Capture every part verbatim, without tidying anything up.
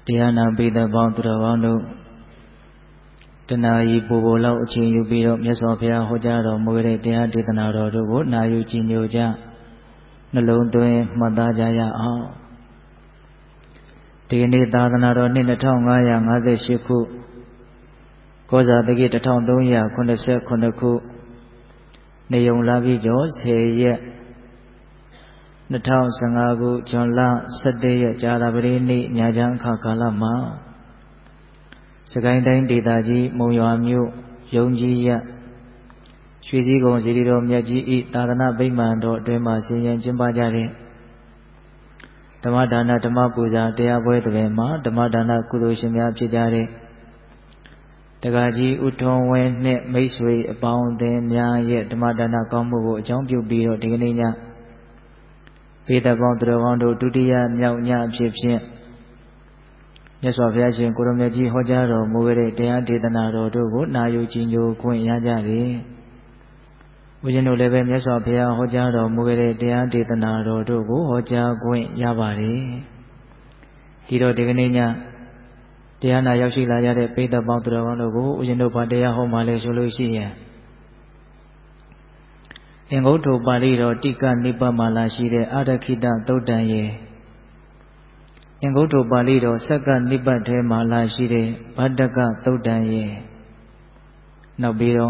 Diana Bida Bondravano Tanayi Bobola Uchi Yubido Mesopia Hojaro Mure Dia Ditanaro Nayu Chinyoja Nalundue Madajaya Dini Dadanaro Ninatonga Ade Shiku Koza the Gita Tondoya Kundase Kundaku Neyong Lavijo Seye Natao Sangagu Jonla Sadeya Jarabrini Nyajan Kakalama Sagaindain Didaji Moyamyu Yongjiya Shuizigo Zirido Myaji Tadana Bimando Dema Siyan Jimbajari Damadana Damapuza Dea Boydvema Damadana Kudushimya Pijari Dagaji Utonwe Net Masway Abound Them Ya Yet Damadana Kamu Jambu Biro Digninya Pita Bondravando Dudia Nyaunya Chipshin Yaswaviation Kurumeji Hojaro Mugere Dea Ditanaro Dugu Nayu Jinyo Queen Yajari Ujino Leve Yaswapia Hojaro Mugere Dea Ditanaro Dugu Hoja Queen Yabari Tiro Dignina Diana Yoshila Yade Pita Bondravando Ujino Padea Homale Solution In go to Balido Tika Nipa Malashide Adakita Dodaye In go to Balido Saka Nipa Te Malashide Badaka Dodaye Nabiro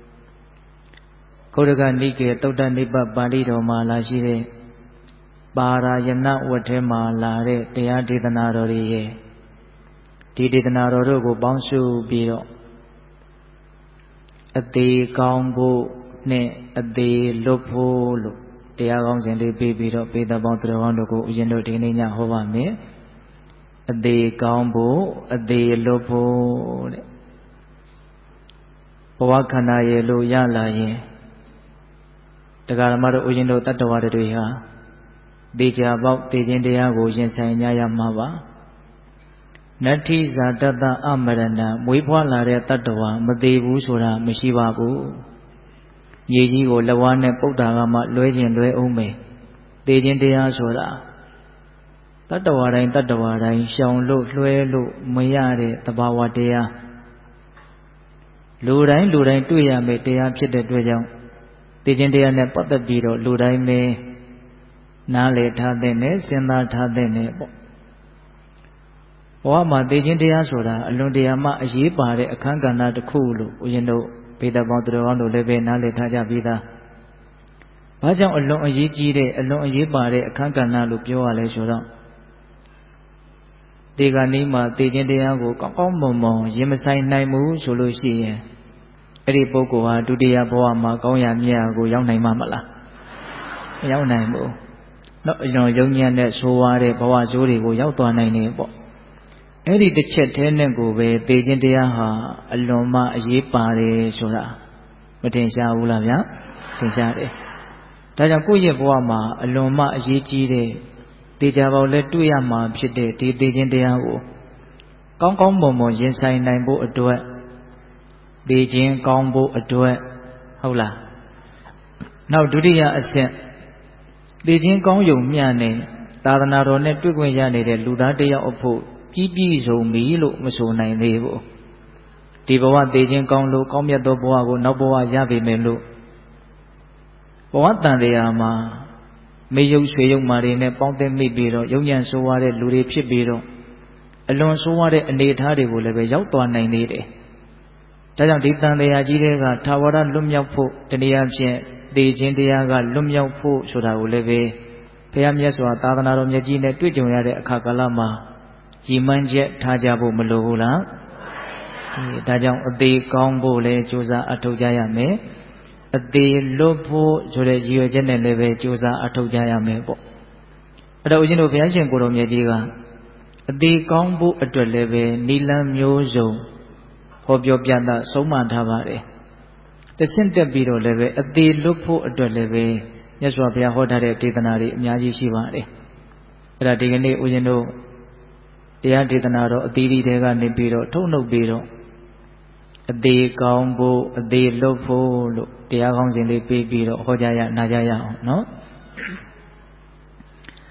Kodaka Nike Doda Nipa Balido Malashide Bara Yana Wate Malare Dea Ditanarori Ditanaro Bansu Biro Ati Kambu Ne Ade Lopo Lo Diagons and the baby of Peda Bontravondo Ujendo Tignia Hova me Ade Gambo Ade Lopo Powakana Yelo Yala ye The Garamaro Ujendo Tatawada Duha Deja about Tejin Diago Jensanya Mava Nati Zadada Amarana Muipa Lare Tatawa Madevu Sura Mishivabu Yeji go Lawane Potagama Loisian Due Ume Dejin Dea Sura Tatawara in Tatawara in Shang Lu Luelu Mayare Tabawa Dea Lurain Lurain Tuya me Dea Chit Dwayang Dejin Dea ne Potabiro Lurai me Nale Tadene Senda Tadene Wama Dejin Dea Sura Alundiama Yipare Akankana the Kulu Uyendo Pita Bondravando Leve Nale Taja Vida Bajan alone a yiji, alone a yipare, a kankana lupio alesura Deganima, Dejendiago, Kakomomo, Yemasai Naimu, Solusi Eri Bogoa, Dudia Boama, Goya Miago, Young Mamala Young Naimu No, you know, Youngian that Soare, Boa Zuri, Yauta Naibo Eri the Chetenego, Dejendiaha, Aloma, Yipare, Sura Matensa Ulavia, Tensare Tajakuya Boama, Aloma, Yiji, Dejavo Letuyama, Pite, Dejendiago Kong Kong Momo, Jensai Naimbo Adore Dejin Gombo Adore Hola Now Dudia Ascent Dejin Gong Yumiane, Tadanaro Netuguayane, Ludadia Opo. Kibi so Milo Musona in Evo Tibawa Dejin Konglu, Comia do Boago, Noboa Yabi Melu What than they are ma Mayo Swayong Marine, Ponte Mibiro, Yongan Soare, Luri Pibiro Alone Soare and Netari will have a Yautuan nine eighty. Tajam Ditan de Ajirega, Tawara Lumia Po, Teniache, Dejin Diaga, Lumia Po, Sura Uleve, Peam Yaswa, Tadanaro Yajine, Twitching Kakalama. Jimanje Tajabu Malula Tajam de Combo Le Josa Atojaya me a de Lopo Jore Geogen and Leve Josa Atojaya me. But I was in Oviation Gorom Yajiga a de Combo at the Leve Nila Myozo Hobio Piana Soma Tavare. The center biro leve a de Lopo at the Leve Yaswapia Hotare Titanari Myaji Shivare. But I digni Ujino. Dea Ditanaro, a didi dega nibiro, tono biro. A de Gambo, a de Lopo, Dea Hons in the Bibiro, Hojaya, Najaya, no?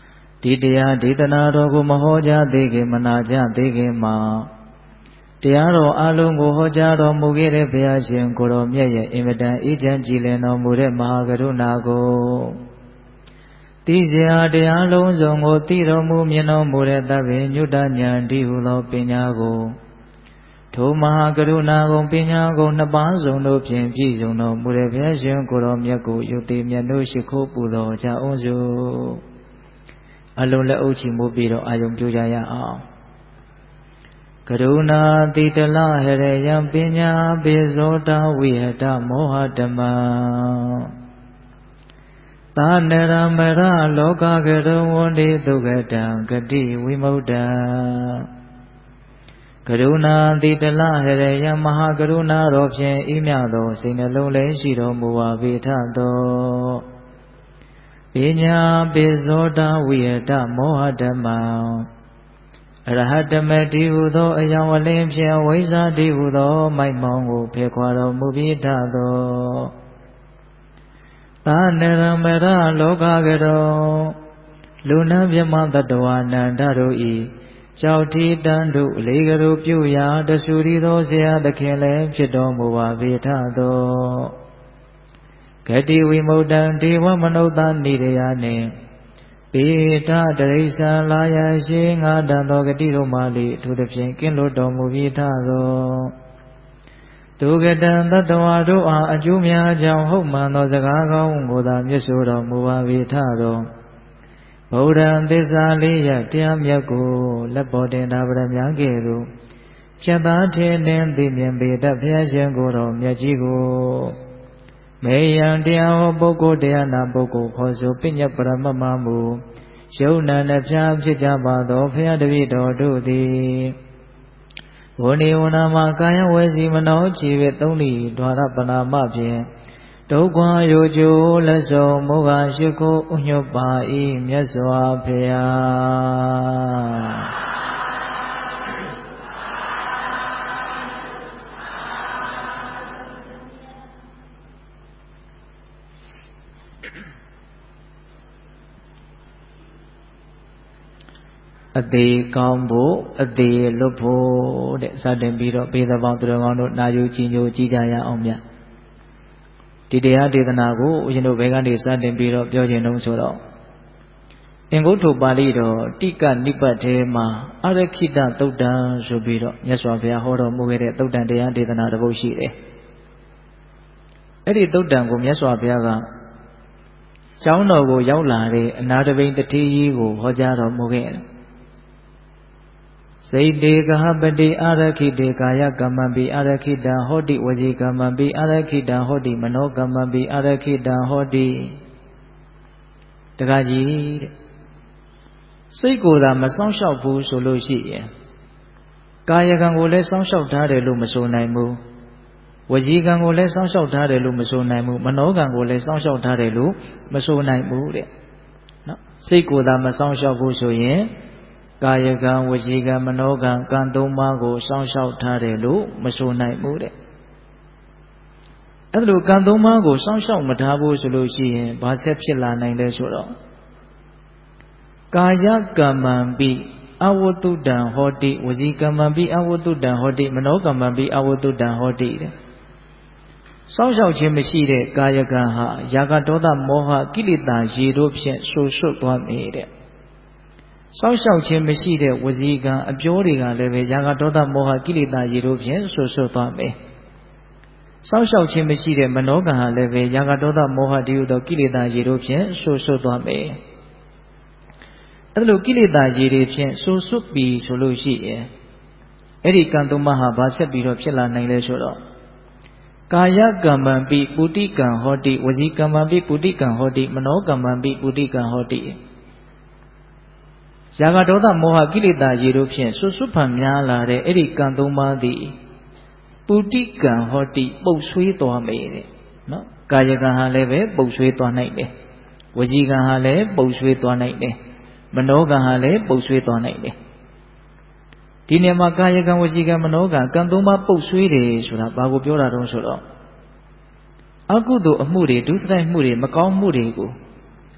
ဒီတရားဒေသနာတော်ကိုမဟောကြားသေးခင်မနာကြားသေးခင်မှာတရားတော်အလုံးကိုဟောကြားတော်မူခဲ့တဲ့ဘုရားရှင်ကိုတော်မြတ်ရဲ့အင်မတန်အေးချမ်းကြည်လင်တော်မူတဲ့မဟာကရုဏာကိုသိစရာတရားလုံးစုံကိုသိတော်မူမြင်တော်မူတဲ့သဗ္ဗညုတဉာဏ်တည်ဟူသောပညာကိုထိုမဟာကရုဏာကုန်ပညာကုန်နှစ်ပါးစုံတို့ဖြင့်ပြည့်စုံတော်မူတဲ့ဘုရားရှင်ကိုတော်မြတ်ကိုယုတိမြတ်တို့ရှိခိုးပူဇော်ကြအောင်စုအလုံးလက်အုပ်ချီမိုးပြီးတော့အာယုံပြုကြရအောင်ကရုဏာတိတလဟရယံပညာပိဇောတဝိဟတမောဟဓမ္မသာနရမရလောကကရုံဝန္တိဒုက္ခတံဂတိဝိမု ddha ကရုဏာတိတလဟရယံမဟာကရုဏာတော်ဖြင့်ဤမြသောစိတ်နှလုံးလည်းရှိတော်မူပါပေထသောပညာပိဇောတဝိဟတမောဟဓမ္မအရဟတမတိဟုသောအယောင်အလင်းဖြင့်ဝိဇ္ဇာတိဟုသောမိုက်မောင်းကိုဖေခွာတော်မူပြီးထသောသာနရမရလောကကရောလူနာမြမတတဝနန္တတို့ဤကြောက်ထီတန်တို့အလေးကလေးပြုရာတဆူရီသောဆရာသခင်လည်းဖြစ်တော်မူပါပေထသောဂတိဝိမု ddha ဒေဝမနုဿနိရယနှင့်ပေထတရိစ္ဆာလာယရှိငါတန်သောဂတိတို့မှလေအထူးသဖြင့်ကင်းလွတ်တော်မူပြီးထသောဒုက္ကတံတတဝါတို့အားအကျိုးများကြောင့်ဟုတ်မှန်သောစကားကောင်းကိုသာမြတ်ဆိုတော်မူပါပေထသောဗုဒ္ဓံသစ္စာလေးရတရားမြတ်ကိုလက်ပေါ်တင်တာဗရမ ्या ကဲ့သို့ဖြတ်သားထင်းနှင်းသိမြင်ပေတတ်ဘုရားရှင်ကိုယ်တော်မြတ်ကြီးကိုမေယံတရားဟောပုဂ္ဂိုလ်တရားနာပုဂ္ဂိုလ်ခေါ်ဆိုပညတ်ပရမမမူယုံနာနှဖျားဖြစ်ကြပါသောဘုရားတပည့်တော်တို့သည်ဝဏိဝနာမှာကာယဝေစီမနောခြေဝေသုံးလီဒွါရပနာမဖြင့်ဒုက္ခရိုကျိုးလက်ဆုံးမောဟရှိခိုးဥညွတ်ပါ၏မြတ်စွာဘုရားအသေးကောင်းဖို့အသေးလွတ်ဖို့တဲ့စတင်ပြီးတော့ဘေးသဘောင်းသူတော်ကောင်းတို့နာယူကြည်ညိုကြည်ကြရအောင်မြတ်ဒီတရားဒေသနာကိုဦးဇင်းတို့ဘယ်ကနေစတင်ပြီးတော့ပြောခြင်းတုံးဆိုတော့အင်္ဂုတ္တပါဠိတော်တိကနိပတ်ထဲမှာအရခိတသုတ်တံဆိုပြီးတော့မြတ်စွာဘုရားဟောတော်မူခဲ့တဲ့သုတ်တံတရားဒေသနာတစ်ပုဒ်ရှိတယ်အဲ့ဒီသုတ်တံကိုမြတ်စွာဘုရားကကျောင်းတော်ကိုရောက်လာတဲ့အနာတပိန်တတိကြီးကိုဟောကြားတော်မူခဲ့တယ်စိတ်တေကဟပတိအာရခိတေကာယကမ္မံပိအာရခိတံဟောတိဝစီကမ္မံပိအာရခိတံဟောတိမနောကမ္မံပိအာရခိတံဟောတိတခါကြီးတဲ့စိတ်ကိုယ်သာမစောင့်ရှောက်ဘူးဆိုလို့ရှိရင်ကာယကံကိုလည်းစောင့်ရှောက်ထားတယ်လို့မဆိုနိုင်ဘူးဝစီကံကိုလည်းစောင့်ရှောက်ထားတယ်လို့မဆိုနိုင်ဘူးမနောကံကိုလည်းစောင့်ရှောက်ထားတယ်လို့မဆိုနိုင်ဘူးတဲ့နော်စိတ်ကိုယ်သာမစောင့်ရှောက်ဘူးဆိုရင်ကာယကံဝစီကံမနောကံကံသုံးပါးကိုစောင့်ရှောက်ထားတယ်လို့မဆိုနိုင်ဘူးတဲ့အဲ့ဒါလိုကံသုံးပါးကိုစောင့်ရှောက်မထားဘူးဆိုလို့ရှိရင်ဘာဆက်ဖြစ်လာနိုင်လဲဆိုတော့ကာယကမ္မံပိအဝတ္တုတံဟောတိဝစီကမ္မံပိအဝတ္တုတံဟောတိမနောကမ္မံပိအဝတ္တုတံဟောတိတဲ့စောင့်ရှောက်ခြင်းမရှိတဲ့ကာယကံဟာယာကဒေါသမောဟကိလေသာရေတို့ဖြင့်ဆွဆွသွားမိတဲ့စောင့်ရှောက်ခြင်းမရှိတဲ့ဝစီကံအပြောတွေကလည်းပဲယာကဒေါသမောဟကိလေသာရေတို့ဖြင့်ဆွဆွသွားမယ်စောင့်ရှောက်ခြင်းမရှိတဲ့မနောကံဟာလည်းပဲယာကဒေါသမောဟတည်းဟူသောကိလေသာရေတို့ဖြင့်ဆွဆွသွားမယ်အဲ့လိုကိလေသာရေတွေဖြင့်ဆွဆွပြီးဆိုလို့ရှိရင်အဲ့ဒီကံသုံးပါးဟာဘာဆက်ပြီးတော့ဖြစ်လာနိုင်လဲဆိုတော့ကာယကမ္မံပိပုတိကံဟောတိဝစီကမ္မံပိပုတိကံဟောတိမနောကမ္မံပိပုတိကံဟောတိယာကဒေါသမောဟကိလေသာရေတို့ဖြင့်ဆွဆွဖန်များလာတဲ့အဲ့ဒီကံသုံးပါးသည်ပုတိကံဟောတိပုတ်ဆွေးသွားမယ်တဲ့နော်ကာယကံဟာလည်းပဲပုတ်ဆွေးသွားနိုင်တယ်ဝစီကံဟာလည်းပုတ်ဆွေးသွားနိုင်တယ်မနောကံဟာလည်းပုတ်ဆွေးသွားနိုင်တယ်ဒီနေရာမှာကာယကံဝစီကံမနောကံကံသုံးပါးပုတ်ဆွေးတယ်ဆိုတာဘာကိုပြောတာတုံးဆိုတော့အကုသိုလ်အမှုတွေဒုစရိုက်မှုတွေမကောင်းမှုတွေကို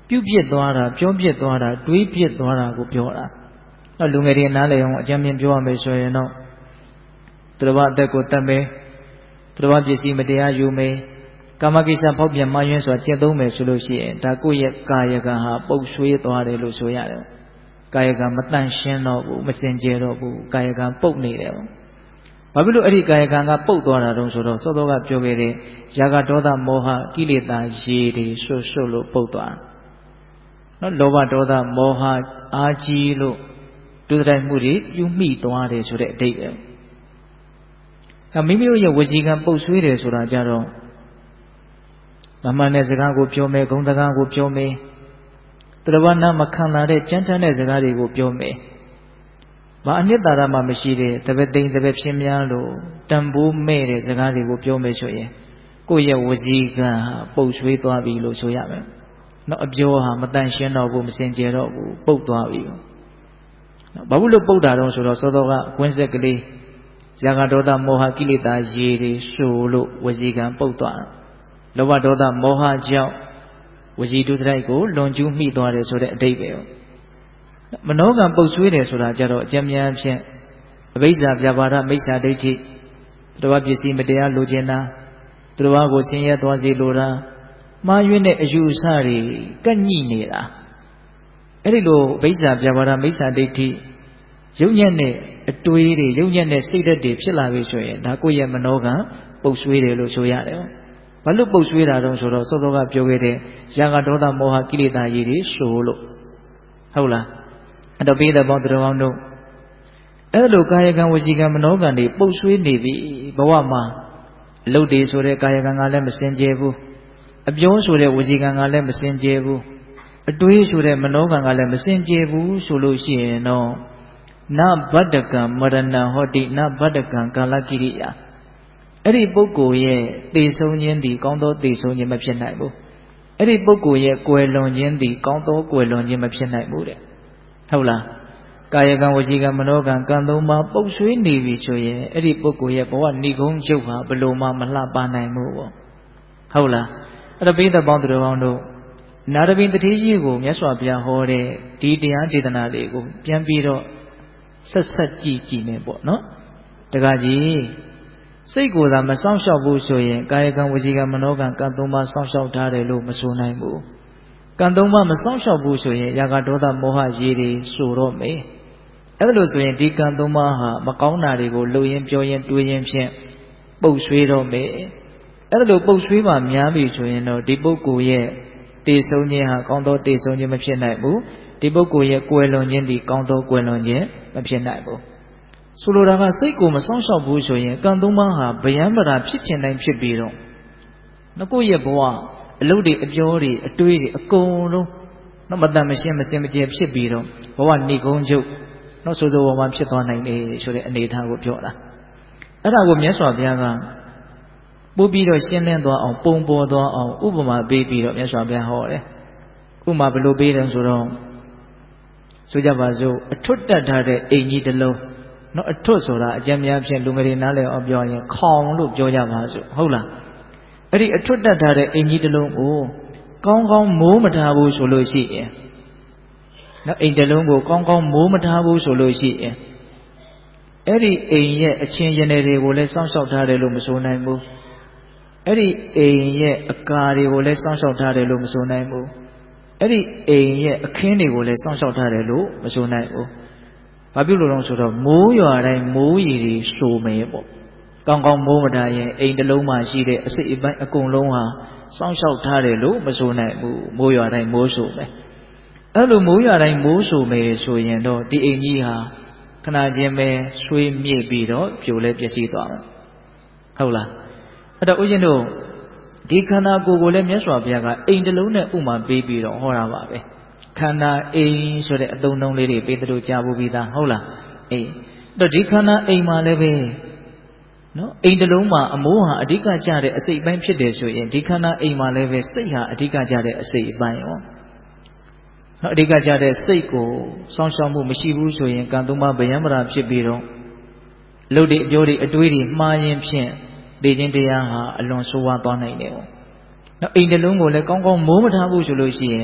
ပြုပြစ်သွားတာပြောပြစ်သွားတာတွေးပြစ်သွားတာကိုပြောတာတော့လူငယ်တွေနားလည်အောင်အကြမ်းမြင်ပြောရမယ်ဆိုရင်တော့သူတော်ဘာအသက်ကိုတတ်မယ်သူတော်ဘာပစ္စည်းမတရားယူမယ်ကာမကိစ္စဖောက်ပြန်မှယွင်းစွာကျင့်သုံးမယ်ဆိုလို့ရှိရင်ဒါကိုယ့်ရဲ့ကာယကံဟာပုတ်ဆွေးသွားတယ်လို့ဆိုရတယ်ကာယကံမတန့်ရှင်းတော့ဘူးမစင်ကြယ်တော့ဘူးကာယကံပုတ်နေတယ်ပေါ့ဘာဖြစ်လို့အဲ့ဒီကာယကံကပုတ်သွားတာတုံးဆိုတော့စောစောကပြောခဲ့တဲ့ရာဂဒေါသမောဟကိလေသာရေတွေဆွတ်ဆွတ်လို့ပုတ်သွားနော်လောဘဒေါသမောဟအာကြီးလို့ဒုစရိုက်မှုတွေပြုမိသွားတယ်ဆိုတဲ့အဓိပ္ပာယ်အဲမိမိတို့ရဲ့ဝစီကံပုတ်ဆွေးတယ်ဆိုတာကြတော့မမှန်တဲ့စကားကိုပြောမယ်ဂုဏ်စကားကိုပြောမယ်သူတော်ဘာနာမခံတာတဲ့ကြမ်းတမ်းတဲ့စကားတွေကိုပြောမယ်ဘာအနှစ်သာရမှမရှိတဲ့တပည့်သိမ့်တပည့်ဖြစ်များလို့တန်ဖိုးမဲ့တဲ့စကားတွေကိုပြောမယ်ဆိုရင်ကိုယ့်ရဲ့ဝစီကံဟာပုတ်ဆွေးသွားပြီလို့ဆိုရမယ်နော်အပြောဟာမတန်ရှင်းတော့ဘူးမစင်ကြယ်တော့ဘူးပုတ်သွားပြီဘာဘူးလို့ပုတ်တာတော့ဆိုတော့စောစောကကွင်းဆက်ကလေးရာဂဒေါသမောဟကိလေသာရေတွေဆိုလို့ဝစီကံပုတ်သွားတာလောဘဒေါသမောဟကြောင့်ဝစီဒုစရိုက်ကိုလွန်ကျူးမိသွားတယ်ဆိုတဲ့အဓိပ္ပာယ်မနောကံပုတ်ဆွေးတယ်ဆိုတာကြတော့အကျဉ်းများဖြင့်အဘိဇ္ဇာပြပါဒမိစ္ဆာဒိဋ္ဌိသူတော်ဘာပစ္စည်းမတရားလိုချင်တာသူတော်ဘာကိုဆင်းရဲသွားစေလိုတာမှားယွင်းတဲ့အယူအဆတွေကန့်ညှိနေတာအဲ့ဒီလိုအဘိဇ္ဇာပြပါဒမိစ္ဆာဒိဋ္ဌိယုံညံ့တဲ့အတွေးတွေယုံညံ့တဲ့စိတ်ဓာတ်တွေဖြစ်လာပြီဆိုရင်ဒါကိုယ့်ရဲ့မနောကံပုတ်ဆွေးတယ်လို့ဆိုရတယ်ဘာလို့ပုတ်ဆွေးတာတုံးဆိုတော့စောစောကပြောခဲ့တဲ့ရာဂဒေါသမောဟကိလေသာကြီးတွေဆိုလို့ဟုတ်လားအဲ့တော့ပြီးတဲ့ပေါင်းသူတော်ကောင်းတို့အဲ့လိုကာယကံဝစီကံမနောကံတွေပုတ်ဆွေးနေပြီဘဝမှာအလုတ်တွေဆိုတဲ့ကာယကံကလည်းမစင်ကြယ်ဘူးအပြောဆိုတဲ့ဝစီကံကလည်းမစင်ကြယ်ဘူးအတွေးဆိုတဲ့မနောကံကလည်းမစင်ကြယ်ဘူးဆိုလို့ရှိရင်တော့နဗတ္တကံမရဏဟောတိနဗတ္တကံကာလကိရိယာအဲ့ဒီပုဂ္ဂိုလ်ရဲ့သေဆုံးခြင်းဒီကောင်းသောသေဆုံးခြင်းမဖြစ်နိုင်ဘူးအဲ့ဒီပုဂ္ဂိုလ်ရဲ့ကွယ်လွန်ခြင်းဒီကောင်းသောကွယ်လွန်ခြင်းမဖြစ်နိုင်ဘူးတဲ့ဟုတ်လားကာယကံဝစီကံမနောကံကံသုံးပါးပုတ်ဆွေးနေပြီဆိုရင်အဲ့ဒီပုဂ္ဂိုလ်ရဲ့ဘဝဏိကုံးချုပ်ဟာဘလို့မှမလှပနိုင်ဘူးပေါ့ဟုတ်လားအဲ့တော့ပိဿပေါင်းသူတော်ကောင်းတို့နာရဘိန်တတိကြီးကိုမြတ်စွာဘုရားဟောတဲ့ဒီတရားဒေသနာလေးကိုပြန်ပြီးတော့ဆက်ဆက်ကြည့်ကြည့်နေပေါ့နော်တခါကြီးစိတ်ကိုယ်သာမစောင့်ရှောက်ဘူးဆိုရင်ကာယကံဝစီကံမနောကံကံသုံးပါးစောင့်ရှောက်ထားတယ်လို့မဆိုနိုင်ဘူးကံသုံးပါးမစောင့်ရှောက်ဘူးဆိုရင်ရာဂဒေါသမောဟရေတွေဆိုတော့မေးအဲ့ဒါလို့ဆိုရင်ဒီကံသုံးပါးဟာမကောင်းတာတွေကိုလှုပ်ရင်းပြောရင်းတွေးရင်းဖြင့်ပုတ်ဆွေးတော့မေးအဲ့ဒါလို့ပုတ်ဆွေးမှများပြီဆိုရင်တော့ဒီပုဂ္ဂိုလ်ရဲ့တေဆုံးခြင်းဟာကောင်းသောတေဆုံးခြင်းမဖြစ်နိုင်ဘူးဒီပုဂ္ဂိုလ်ရဲ့ကွယ်လွန်ခြင်းဒီကောင်းသောကွယ်လွန်ခြင်းမဖြစ်နိုင်ဘူးဆိုလိုတာကစိတ်ကိုမစောင့်ရှောက်ဘူးဆိုရင်ကံသုံးပါးဟာဗျံပရာဖြစ်ချင်တိုင်းဖြစ်ပြီးတော့ငါကိုယ့်ရဲ့ဘဝအလုပ်တွေအပြောတွေအတွေးတွေအကုန်လုံးတော့မတန်မရှင်းမစင်မကြယ်ဖြစ်ပြီးတော့ဘဝဏိကုံးချုပ်တော့ဆိုဆိုဝါဝါဖြစ်သွားနိုင်တယ်ဆိုတဲ့အနေအထားကိုပြောတာအဲ့ဒါကိုမြတ်စွာဘုရားကပို့ပြီးတော့ရှင်းလင်းသွားအောင်ပုံပေါ်သွားအောင်ဥပမာပေးပြီးတော့မြတ်စွာဘုရားဟောတယ်ဥပမာဘယ်လိုပေးတယ်ဆိုတော့ဆိုကြပါစို့အထွတ်တက်ထားတဲ့အိမ်ကြီးတစ်လုံးနော်အထွတ်ဆိုတာအကျဉ်းများဖြင့်လူငယ်တွေနားလည်အောင်ပြောရင်ခေါင်လို့ပြောကြပါစို့ဟုတ်လားအဲ့ဒီအထွတ်တက်ထားတဲ့အိမ်ကြီးတစ်လုံးကိုကောင်းကောင်းမိုးမထားဘူးဆိုလို့ရှိရင်နော်အိမ်တစ်လုံးကိုကောင်းကောင်းမိုးမထားဘူးဆိုလို့ရှိရင်အဲ့ဒီအိမ်ရဲ့အချင်းရနေတွေကိုလည်းစောင့်ရှောက်ထားတယ်လို့မဆိုနိုင်ဘူးအဲ့ဒီအိမ်ရဲ့အကာတွေကိုလည်းစောင့်ရှောက်ထားတယ်လို့မဆိုနိုင်ဘူးအဲ့ဒီအိမ်ရဲ့အခင်းတွေကိုလည်းစောင့်ရှောက်ထားတယ်လို့မဆိုနိုင်ဘူးဘာဖြစ်လို့လဲဆိုတော့မိုးရွာတိုင်းမိုးရီတွေရှို့မယ်ပေါ့ကောင်းကောင်းမိုးမထားရင်အိမ်တစ်လုံးမှာရှိတဲ့အစိတ်အပိုင်းအကုန်လုံးဟာစောင့်ရှောက်ထားတယ်လို့မဆိုနိုင်ဘူးမိုးရွာတိုင်းမိုးရှို့မယ်အဲ့လိုမိုးရွာတိုင်းမိုးရှို့မယ်ဆိုရင်တော့ဒီအိမ်ကြီးဟာခဏချင်းပဲဆွေးမြေ့ပြီးတော့ပြိုလဲပျက်စီးသွားမယ်ဟုတ်လားအဲ့တော့ဦးဇင်းတို့ဒီခန္ဓာကိုယ်ကိုလည်းမြတ်စွာဘုရားကအိမ်တစ်လုံးနဲ့ဥမာပေးပြီးတော့ဟောတာပါပဲခန္ဓာအိမ်ဆိုတဲ့အသုံးအနှုန်းလေးတွေပေးသလိုကြားဖို့ပြီးသားဟုတ်လားအေးတော့ဒီခန္ဓာအိမ်မှာလည်းပဲနော်အိမ်တစ်လုံးမှာအမိုးဟာအဓိကကျတဲ့အစိတ်အပိုင်းဖြစ်တယ်ဆိုရင်ဒီခန္ဓာအိမ်မှာလည်းပဲစိတ်ဟာအဓိကကျတဲ့အစိတ်အပိုင်းရောနော်အဓိကကျတဲ့စိတ်ကိုစောင့်ရှောက်မှုမရှိဘူးဆိုရင်ကံသုံးပါးဗျံပရာဖြစ်ပြီးတော့လှုပ်တွေအပြောတွေအတွေးတွေမှားရင်ဖြင့်ဒေခြင်းတရားဟာအလွန်ဆိုးဝါးသွားနိုင်တယ်ပေါ့နော်အိမ်တစ်လုံးကိုလည်းကောင်းကောင်းမိုးမထားဘူးဆိုလို့ရှိရင်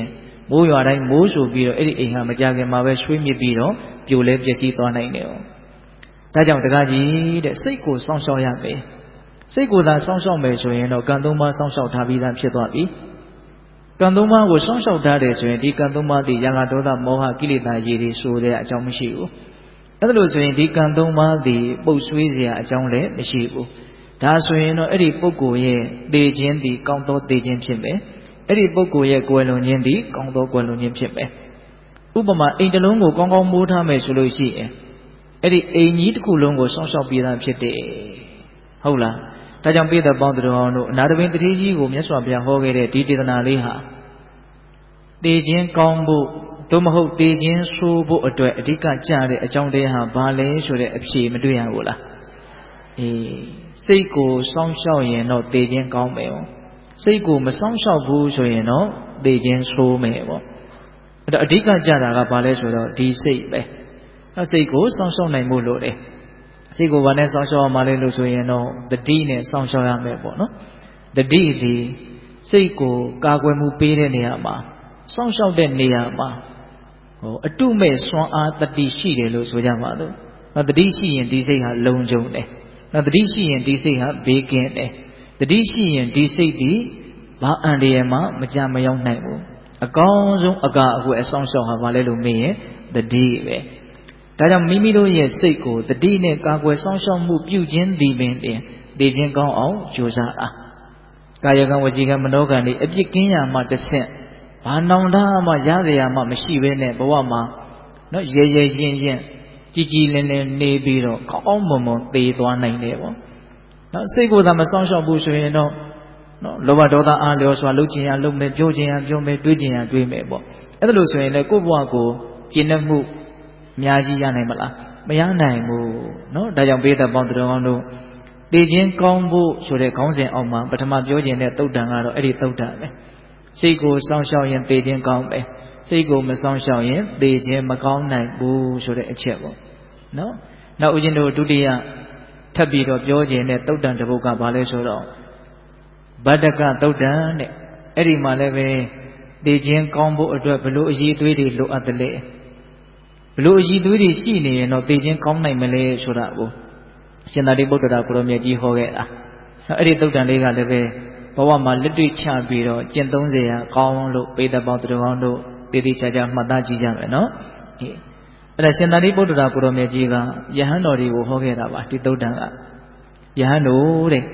မိုးရွာတိုင်းမိုးဆူပြီးတော့အဲ့ဒီအိမ်ဟာမကြခင်မှာပဲရွှေ့မြစ်ပြီးတော့ပြိုလဲပျက်စီးသွားနိုင်တယ်ပေါ့ဒါကြောင့်တကားကြီးတဲ့စိတ်ကိုစောင့်ရှောက်ရမယ်စိတ်ကိုသာစောင့်ရှောက်မယ်ဆိုရင်တော့ကံသုံးပါးစောင့်ရှောက်ထားပြီးသားဖြစ်သွားပြီကံသုံးပါးကိုစောင့်ရှောက်ထားတယ်ဆိုရင်ဒီကံသုံးပါးဒီရာဂဒေါသမောဟကိလေသာရည်တွေဆိုတဲ့အကြောင်းမရှိဘူးအဲ့ဒါလို့ဆိုရင်ဒီကံသုံးပါးဒီပုတ်ဆွေးစရာအကြောင်းလည်းမရှိဘူးဒါဆိုရင်တော့အဲ့ဒီပုဂ္ဂိုလ်ရဲ့သေခြင်းဒီကောင်းသောသေခြင်းဖြစ်မယ်အဲ့ဒီပုဂ္ဂိုလ်ရဲ့ကွယ်လွန်ခြင်းဒီကောင်းသောကွယ်လွန်ခြင်းဖြစ်မယ်ဥပမာအိမ်တစ်လုံးကိုကောင်းကောင်းမိုးထားမယ်ဆိုလို့ရှိရင်အဲ့ဒီအိမ်ကြီးတစ်ခုလုံးကိုစောင့်ရှောက်ပြီးသားဖြစ်တယ်ဟုတ်လားဒါကြောင့်ပိဿပေါင်းသူတော်တို့အနာတပင်တတိကြီးကိုမြတ်စွာဘုရားဟောခဲ့တဲ့ဒီဒေသနာလေးဟာသေခြင်းကောင်းဖို့သို့မဟုတ်သေခြင်းဆိုးဖို့အတွက်အဓိကကြတဲ့အကြောင်းတရားဟာဘာလဲဆိုတဲ့အဖြေမတွေ့ရဘူးလားအေးစိတ်ကိုစောင့်ရှောက်ရင်တော့သေခြင်းကောင်းမယ်ပေါ့စိတ်ကိုမစောင့်ရှောက်ဘူးဆိုရင်တော့သေခြင်းဆိုးမယ်ပေါ့အဲ့တော့အဓိကကြတာကဘာလဲဆိုတော့ဒီစိတ်ပဲအဲ့စိတ်ကိုစောင့်ရှောက်နိုင်မှုလို့တယ်စိတ်ကိုဘာနဲ့စောင့်ရှောက်ရမှာလဲလို့ဆိုရင်တော့တတိနဲ့စောင့်ရှောက်ရမယ်ပေါ့နော်တတိဒီစိတ်ကိုကာကွယ်မှုပေးတဲ့နေရာမှာစောင့်ရှောက်တဲ့နေရာမှာဟိုအတုမဲ့စွမ်းအားတတိရှိတယ်လို့ဆိုကြပါတော့နော်တတိရှိရင်ဒီစိတ်ဟာလုံခြုံတယ်နော်တတိရှိရင်ဒီစိတ်ဟာဘေးကင်းတယ်တတိရှိရင်ဒီစိတ်ဒီဘာအန္တရာယ်မှမကြမရောက်နိုင်ဘူးအကောင်းဆုံးအကာအကွယ်အဆောင်ရှောက်ဟာဘာလဲလို့မေးရင်တတိပဲဒါကြောင့်မိမိတို့ရဲ့စိတ်ကိုတတိနဲ့ကာကွယ်ဆောင်ရှောက်မှုပြုခြင်းဒီပင်တင်သိခြင်းကောင်းအောင်ကြိုးစားအားကာယကံဝစီကံမနောကံတွေအပြစ်ကင်းရမှတစ်ဆင့်ဘာနောင်တမှရရရမှမရှိဘဲနဲ့ဘဝမှာနော်ရဲရဲရင်ရင်ကြည်ကြည်လင်လင်နေပြီးတော့ကောင်းကောင်းမွန်မွန်သေသွားနိုင်တယ်ပေါ့နော်စိတ်ကိုယ်သာမဆောင်ရှောက်ဘူးဆိုရင်တော့နော်လောဘဒေါသအားလျော်စွာလုပ်ခြင်းရလုပ်မယ်ပြောခြင်းရပြောမယ်တွေးခြင်းရတွေးမယ်ပေါ့အဲ့ဒါလို့ဆိုရင်လည်းကိုယ့်ဘဝကိုကျင့်တတ်မှုအများကြီးရနိုင်မလားမရနိုင်ဘူးเนาะဒါကြောင့်ဘေးသက်ပေါင်းသူတော်ကောင်းတို့သိခြင်းကောင်းဖို့ဆိုတဲ့ခေါင်းစဉ်အောက်မှာပထမပြောခြင်းတဲ့သုတ်တံကတော့အဲ့ဒီသုတ်တံပဲစိတ်ကိုစောင့်ရှောက်ရင်သိခြင်းကောင်းပဲစိတ်ကိုမစောင့်ရှောက်ရင်သိခြင်းမကောင်းနိုင်ဘူးဆိုတဲ့အချက်ပေါ့เนาะနောက်ဦးဇင်းတို့ဒုတိယထပ်ပြီးတော့ပြောခြင်းတဲ့သုတ်တံတစ်ပုဒ်ကဘာလဲဆိုတော့ဗတ္တကသုတ်တံတဲ့အဲ့ဒီမှာလည်းပဲသိခြင်းကောင်းဖို့အတွက်ဘလို့အရေးသွေးတွေလိုအပ်တယ်လေဘလို့အည်သွေးတွေရှိနေရင်တော့သိခြင်းကောင်းနိုင်မလဲဆိုတာကိုအရှင်သာရိပုတ္တရာကိုရောမြတ်ကြီးဟောခဲ့တာအဲ့ဒီသုတ်တန်လေးကလည်းပဲဘဝမှာလက်တွေ့ချပြီးတော့ကျင့်သုံးเสียကောင်းလို့ပေတပေါင်းသူတော်ကောင်းတို့တည်တည်ချာချာမှတ်သားကြည့်ကြမယ်နော်အေးအဲ့ဒါရှင်သာရိပုတ္တရာကိုရောမြတ်ကြီးကယဟန်တော်တွေကိုဟောခဲ့တာပါဒီသုတ်တန်ကယဟန်တို့တဲ့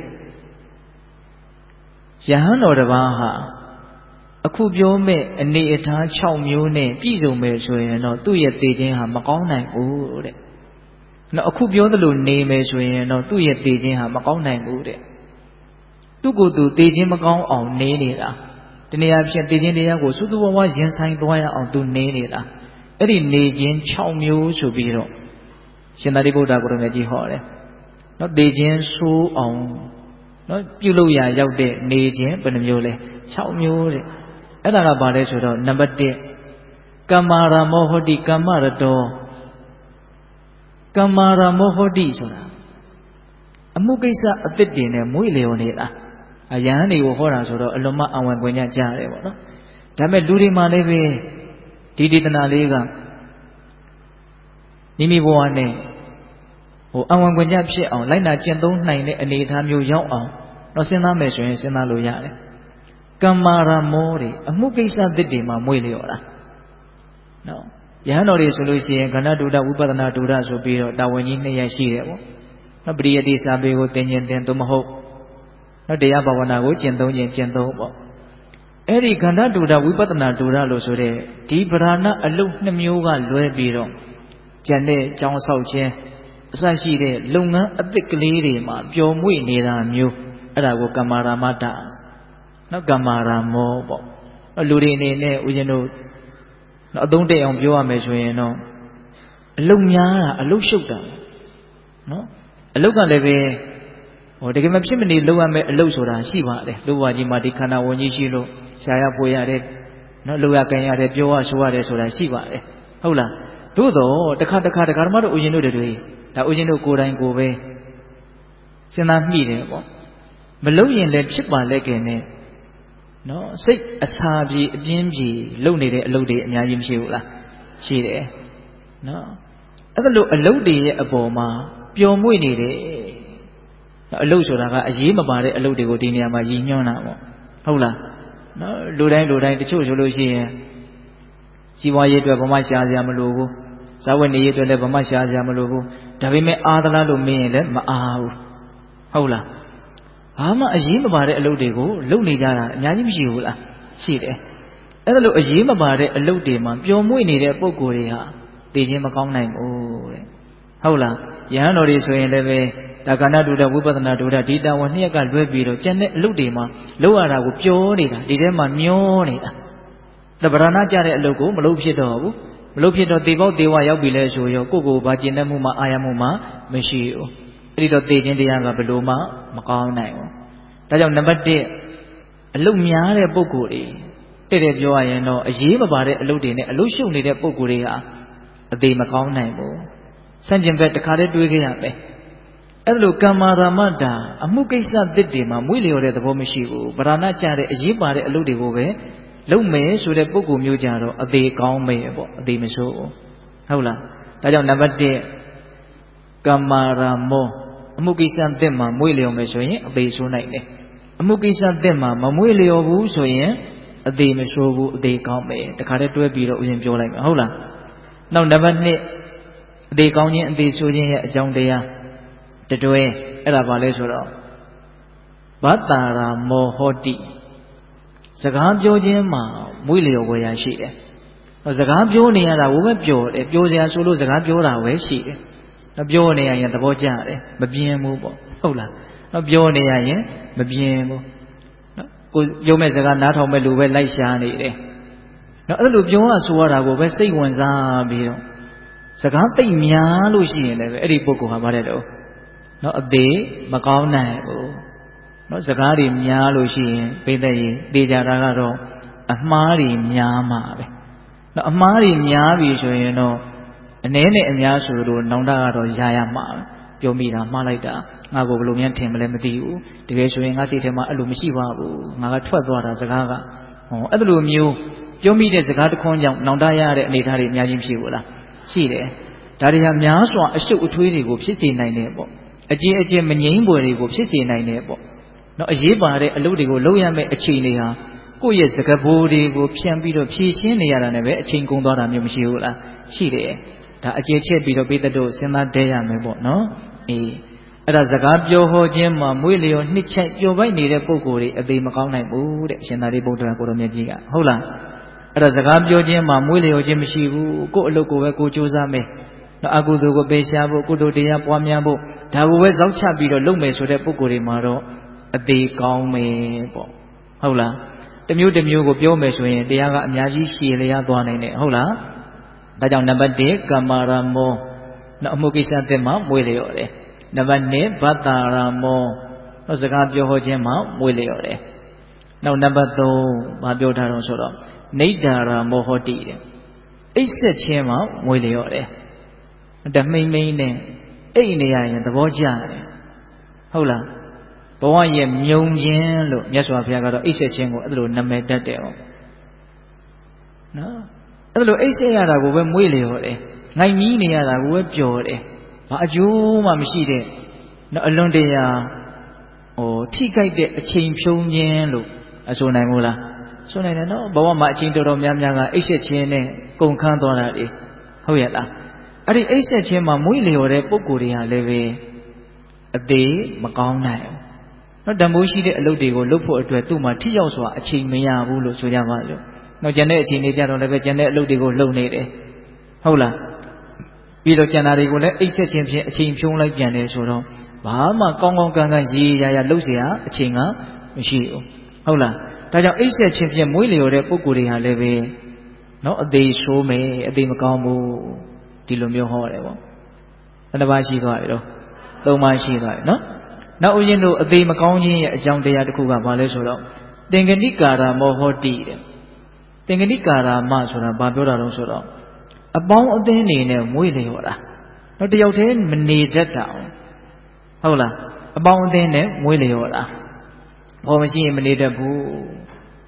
ယဟန်တော်တစ်ပါးဟာအခုပြောမဲ့အနေအထား၆မျိုးနဲ့ပြည့်စုံမယ်ဆိုရင်တော့သူ့ရဲ့သေခြင်းဟာမကောင်းနိုင်ဘူးတဲ့။နော်အခုပြောသလိုနေမယ်ဆိုရင်တော့သူ့ရဲ့သေခြင်းဟာမကောင်းနိုင်ဘူးတဲ့။သူ့ကိုယ်သူသေခြင်းမကောင်းအောင်နေနေတာ။တနည်းအားဖြင့်သေခြင်းတရားကိုစွစွဘဝရင်ဆိုင်သွားရအောင်သူနေနေတာ။အဲ့ဒီနေခြင်း၆မျိုးဆိုပြီးတော့ရှင်သာရိပုတ္တရာကိုယ်တော်မြတ်ကြီးဟောတယ်။နော်သေခြင်းဆိုးအောင်နော်ပြုလုပ်ရရောက်တဲ့နေခြင်းဘယ်နှမျိုးလဲ၆မျိုးတဲ့။အဲ့ဒါကဘာလဲဆိုတော့နံပါတ်၁ကမ္မာရမောဟတိကမ္မရတောကမ္မာရမောဟတိဆိုတာအမှုကိစ္စအသစ်တင်နဲ့မွေ့လျော်နေတာအယဟန်တွေကိုဟောတာဆိုတော့အလွန်မှအံဝင်ခွင့်ကြကြားတယ်ပေါ့နော်ဒါပေမဲ့လူတွေမှလည်းပဲဒီဒေသနာလေးကမိမိဘဝနဲ့ဟိုအံဝင်ခွင့်ကြဖြစ်အောင်လိုက်နာကျင့်သုံးနိုင်တဲ့အနေအထားမျိုးရောက်အောင်တော့စဉ်းစားမယ်ဆိုရင်စဉ်းစားလို့ရတယ်ကမ္မာရမောတွေအမှုကိစ္စသစ်တွေမှာမွေ့လျော်တာနော်ယဟန်တော်တွေဆိုလို့ရှိရင်ခန္ဓာဒုဒဝိပဿနာဒုဒဆိုပြီးတော့တာဝန်ကြီးနှစ်ရပ်ရှိတယ်ပေါ့နော်ပရိယတိစာပေကိုသင်ခြင်းသင်သို့မဟုတ်နော်တရားဘာဝနာကိုကျင့်သုံးခြင်းကျင့်သုံးပေါ့အဲ့ဒီခန္ဓာဒုဒဝိပဿနာဒုဒလို့ဆိုတဲ့ဒီဗราဏအလုတ်နှစ်မျိုးကလွဲပြီးတော့ကျန်တဲ့ကြောင်းဆောက်ခြင်းအစရှိတဲ့လုပ်ငန်းအသစ်ကလေးတွေမှာပျော်မွေ့နေတာမျိုးအဲ့ဒါကိုကမ္မာရမတ္တနော်ကမ္မာရမောပေါ့နော်လူတွေအနေနဲ့ဦးဇင်းတို့နော်အသုံးတည့်အောင်ပြောရမယ်ဆိုရင်တော့အလုတ်များတာအလုတ်ရှုပ်တာနော်အလုတ်ကလည်းပဲဟိုတကယ်မဖြစ်မနေလုပ်ရမယ့်အလုတ်ဆိုတာရှိပါတယ်လူဘဝကြီးမှာဒီခန္ဓာဝင်ကြီးရှိလို့ရှားရပွေရတယ်နော်လုပ်ရကြင်ရတယ်ပြောရဆိုရတယ်ဆိုတာရှိပါတယ်ဟုတ်လားသို့တော့တစ်ခါတစ်ခါတရားဓမ္မတို့ဦးဇင်းတို့တွေဒါဦးဇင်းတို့ကိုယ်တိုင်ကိုယ်ပဲစဉ်းစားမိတယ်ပေါ့မလုပ်ရင်လည်းဖြစ်ပါလေခင်နဲ့နော်စိတ်အစာပြေအပြင်းပြေလုံနေတဲ့အလုပ်တွေအများကြီးမရှိဘူးလားရှိတယ်နော်အဲ့ဒါလို့အလုပ်တွေရဲ့အပေါ်မှာပျော်မွေ့နေတယ်အလုပ်ဆိုတာကအရေးမပါတဲ့အလုပ်တွေကိုဒီနေရာမှာရည်ညွှန်းတာပေါ့ဟုတ်လားနော်လူတိုင်းလူတိုင်းတချို့ဆိုလို့ရှိရင်စီးပွားရေးအတွက်ဘာမှရှားစရာမလိုဘူးဇာဝတ်နေရေးအတွက်လည်းဘာမှရှားစရာမလိုဘူးဒါပေမဲ့အားသလားလို့မင်းရင်လည်းမအားဘူးဟုတ်လားဘာမှအရေးမပါတဲ့အလုပ်တွေကိုလုပ်နေကြတာအများကြီးမရှိဘူးလားရှိတယ်အဲ့ဒါလို့အရေးမပါတဲ့အလုပ်တွေမှာပျော်မွေ့နေတဲ့ပုံကိုယ်တွေဟာသိချင်းမကောင်းနိုင်ဘူးတဲ့ဟုတ်လားယဟန်တော်တွေဆိုရင်လည်းပဲဒါကဏ္ဍဒုဒဝိပဿနာဒုဒဒီတာဝန်နှစ်ရက်ကလွဲပြီးတော့ကျန်တဲ့အလုပ်တွေမှာလုပ်ရတာကိုပျော်နေတာဒီထဲမှာမျောနေတာတပ္ပရဏကြတဲ့အလုပ်ကိုမလုပ်ဖြစ်တော့ဘူးမလုပ်ဖြစ်တော့သေပေါက်သေဝရောက်ပြီလဲဆိုရောကိုယ့်ကိုယ်ဘာကျင်တတ်မှုမှအာရမှုမှမရှိဘူးအဲ့ဒီတော့သေခြင်းတရားကဘယ်လိုမှမကောင်းနိုင်ဘူးဒါကြောင့်နံပါတ်တစ်အလုပ်များတဲ့ပုဂ္ဂိုလ်တွေတဲ့တဲ့ပြောရရင်တော့အရေးမပါတဲ့အလုပ်တွေနဲ့အလုပ်ရှုပ်နေတဲ့ပုဂ္ဂိုလ်တွေဟာအသေးမကောင်းနိုင်ဘူးစန့်ကျင်ဘက်တစ်ခါတည်းတွေးခဲ့ရမယ်အဲ့လိုကမ္မာရာမတာအမှုကိစ္စသစ်တွေမှာမွေးလျော်တဲ့သဘောမရှိဘူးဗราဏကြတဲ့အရေးပါတဲ့အလုပ်တွေကိုပဲလုပ်မယ်ဆိုတဲ့ပုဂ္ဂိုလ်မျိုးကြတော့အသေးကောင်းမယ်ပေါ့အသေးမဆိုးဘူးဟုတ်လားဒါကြောင့်နံပါတ်တစ်ကမ္မာရာမောအမှုကိစ္စသစ်မှာမွေးလျော်မယ်ဆိုရင်အသေးဆိုးနိုင်တယ်အမှုကိစ္စသစ်မှာမမွေးလျော်ဘူးဆိုရင်အသေးမဆိုးဘူးအသေးကောင်းမယ်တခါတည်းတွဲပြီးတော့ဥစဉ်ပြောလိုက်မယ်ဟုတ်လားနောက်နံပါတ်နှစ်အသေးကောင်းခြင်းအသေးဆိုးခြင်းရဲ့အကြောင်းတရားတတွဲအဲ့ဒါဘာလဲဆိုတော့ဘတ္တာရာမောဟောတိစကားပြောခြင်းမှာမွေးလျော်ဝယ်ရရှိတယ်စကားပြောနေရတာဝပဲပြောတယ်ပြောစရာဆိုလို့စကားပြောတာပဲရှိတယ်နော်ပြောနေရရင်သဘောကျတယ်မပြင်းဘူးပေါ့ဟုတ်လားနော်ပြောနေရရင်မပြင်းဘူးနော်ကိုပြောမဲ့စကားနားထောင်မဲ့လူပဲလိုက်ရှာနေတယ်နော်အဲ့လိုပြောရဆိုရတာကိုပဲစိတ်ဝင်စားပြီးတော့စကားသိပ်များလို့ရှိရင်လည်းအဲ့ဒီပုဂ္ဂိုလ်ဟာဗါတဲ့တော့နော်အသေးမကောင်းနိုင်ဘူးနော်စကားတွေများလို့ရှိရင်ပိသက်ကြီးတေချာတာကတော့အမှားတွေများမှာပဲနော်အမှားတွေများပြီဆိုရင်တော့အနည်းနဲ့အများဆိုလို့နောင်တကတော့ရာရမှာပဲပြောမိတာမှားလိုက်တာငါကိုဘယ်လိုများထင်မလဲမသိဘူးတကယ်ဆိုရင်ငါစိတ်ထဲမှာအဲ့လိုမရှိပါဘူးငါကထွက်သွားတာစကားကဟောအဲ့လိုမျိုးပြောမိတဲ့စကားတစ်ခွန်းကြောင့်နောင်တရတဲ့အနေအထားတွေအများကြီးမရှိဘူးလားရှိတယ်ဒါတွေဟာများစွာအရှုပ်အထွေးတွေကိုဖြစ်စေနိုင်တယ်ပေါ့အကျဉ်းအကျဉ်းမငြိမ်းပွေတွေကိုဖြစ်စေနိုင်တယ်ပေါ့နော်အရေးပါတဲ့အလုပ်တွေကိုလုပ်ရမယ့်အခြေအနေဟာကိုယ့်ရဲ့စကားပိုးတွေကိုဖြန့်ပြီးတော့ဖြည့်ရှင်းနေရတာနဲ့ပဲအချိန်ကုန်သွားတာမျိုးမရှိဘူးလားရှိတယ်ဒါအကျေချက်ပြီးတော့ပိသက်တို့စဉ်းစားတဲရမယ်ပေါ့နော်အေးအဲ့ဒါစကားပြောဟောခြင်းမှာမွေးလျော်နှစ်ချက်ပျော်ပိုက်နေတဲ့ပုံကိုယ်တွေအသေးမကောင်းနိုင်ဘူးတဲ့အရှင်သာရိပုတ္တရာကိုတော်မြတ်ကြီးကဟုတ်လားအဲ့ဒါစကားပြောခြင်းမှာမွေးလျော်ခြင်းမရှိဘူးကိုယ့်အလုပ်ကိုပဲကိုကြိုးစားမယ်နော်အကုသိုလ်ကိုပေးရှားဖို့ကုသိုလ်တရားပွားများဖို့ဒါကိုပဲဇောက်ချပြီးတော့လုပ်မယ်ဆိုတဲ့ပုံကိုယ်တွေမှာတော့အသေးကောင်းမယ်ပေါ့ဟုတ်လားတမျိုးတမျိုးကိုပြောမယ်ဆိုရင်တရားကအများကြီးရှည်လျားသွားနိုင်တယ်ဟုတ်လားဒါကြောင့်နံပါတ်တစ်ကမ္မာရမောနော်အမှုကိစ္စအသစ်မှာမွေးလျော်တယ်နံပါတ်နှစ်ဘတ္တာရမောနော်စကားပြောဟောခြင်းမှာမွေးလျော်တယ်နောက်နံပါတ်သုံးဘာပြောထားတော့ဆိုတော့နိဒ္ဓာရမောဟောတိတဲ့အိပ်ဆက်ခြင်းမှာမွေးလျော်တယ်တမိမ့်မိမ့်နဲ့အိပ်နေရရင်သဘောကျတယ်ဟုတ်လားဘဝရဲ့မြုံခြင်းလို့မြတ်စွာဘုရားကတော့အိပ်ဆက်ခြင်းကိုအဲ့လိုနာမည်တတ်တယ်ဟုတ်နော်အဲ့လိုအိပ်ဆက်ရတာကိုပဲမွေးလျော်တယ်ငိုက်မြီးနေရတာကိုပဲပျော်တယ်ဘာအကျိုးမှမရှိတဲ့နော်အလွန်တရာဟိုထိခိုက်တဲ့အချိန်ဖြုံးခြင်းလို့အဆိုနိုင်မို့လားဆိုနိုင်တယ်နော်ဘဝမှာအချိန်တော်တော်များများကအိပ်ဆက်ခြင်းနဲ့ကုန်ခန်းသွားတာလေဟုတ်ရဲ့လားအဲ့ဒီအိပ်ဆက်ခြင်းမှာမွေးလျော်တဲ့ပုံကိုယ်တွေဟာလည်းပဲအသေးမကောင်းနိုင်ဘူးနော်တန်ဖိုးရှိတဲ့အလုပ်တွေကိုလုပ်ဖို့အတွက်သူ့မှာထိရောက်စွာအချိန်မရဘူးလို့ဆိုကြပါစို့နော်ကျန်တဲ့အချိန်တွေကြတော့လည်းပဲကျန်တဲ့အလုပ်တွေကိုလုပ်နေတယ်ဟုတ်လားပြီးတော့ကျန်တာတွေကိုလည်းအိပ်ဆက်ခြင်းဖြင့်အချိန်ဖြုံးလိုက်ပြန်တယ်ဆိုတော့ဘာမှကောင်းကောင်းကန့်ကန့်ရေးရရလုပ်เสียအချိန်ကမရှိဘူးဟုတ်လားဒါကြောင့်အိပ်ဆက်ခြင်းဖြင့်မွေးလျော်တဲ့ပုံကိုယ်တွေဟာလည်းပဲနော်အသေးဆိုးမယ်အသေးမကောင်းဘူးဒီလိုမျိုးဟောတယ်ပေါ့ဘယ်နှပါးရှိသွားတယ်တော့သုံးပါးရှိသွားတယ်နော်နောက်ဦးဇင်းတို့အသေးမကောင်းခြင်းရဲ့အကြောင်းတရားတစ်ခုကဘာလဲဆိုတော့သင်္ကတိကာရမောဟောတိတဲ့သင်္ကတိကာရမဆိုတာဘာပြောတာတော့ဆိုတော့အပေါင်းအသင်းနေနဲ့မွေးလျော်တာနော်တယောက်တည်းမနေတတ်တာဟုတ်လားအပေါင်းအသင်းနဲ့မွေးလျော်တာဘောမရှိရင်မနေတတ်ဘူး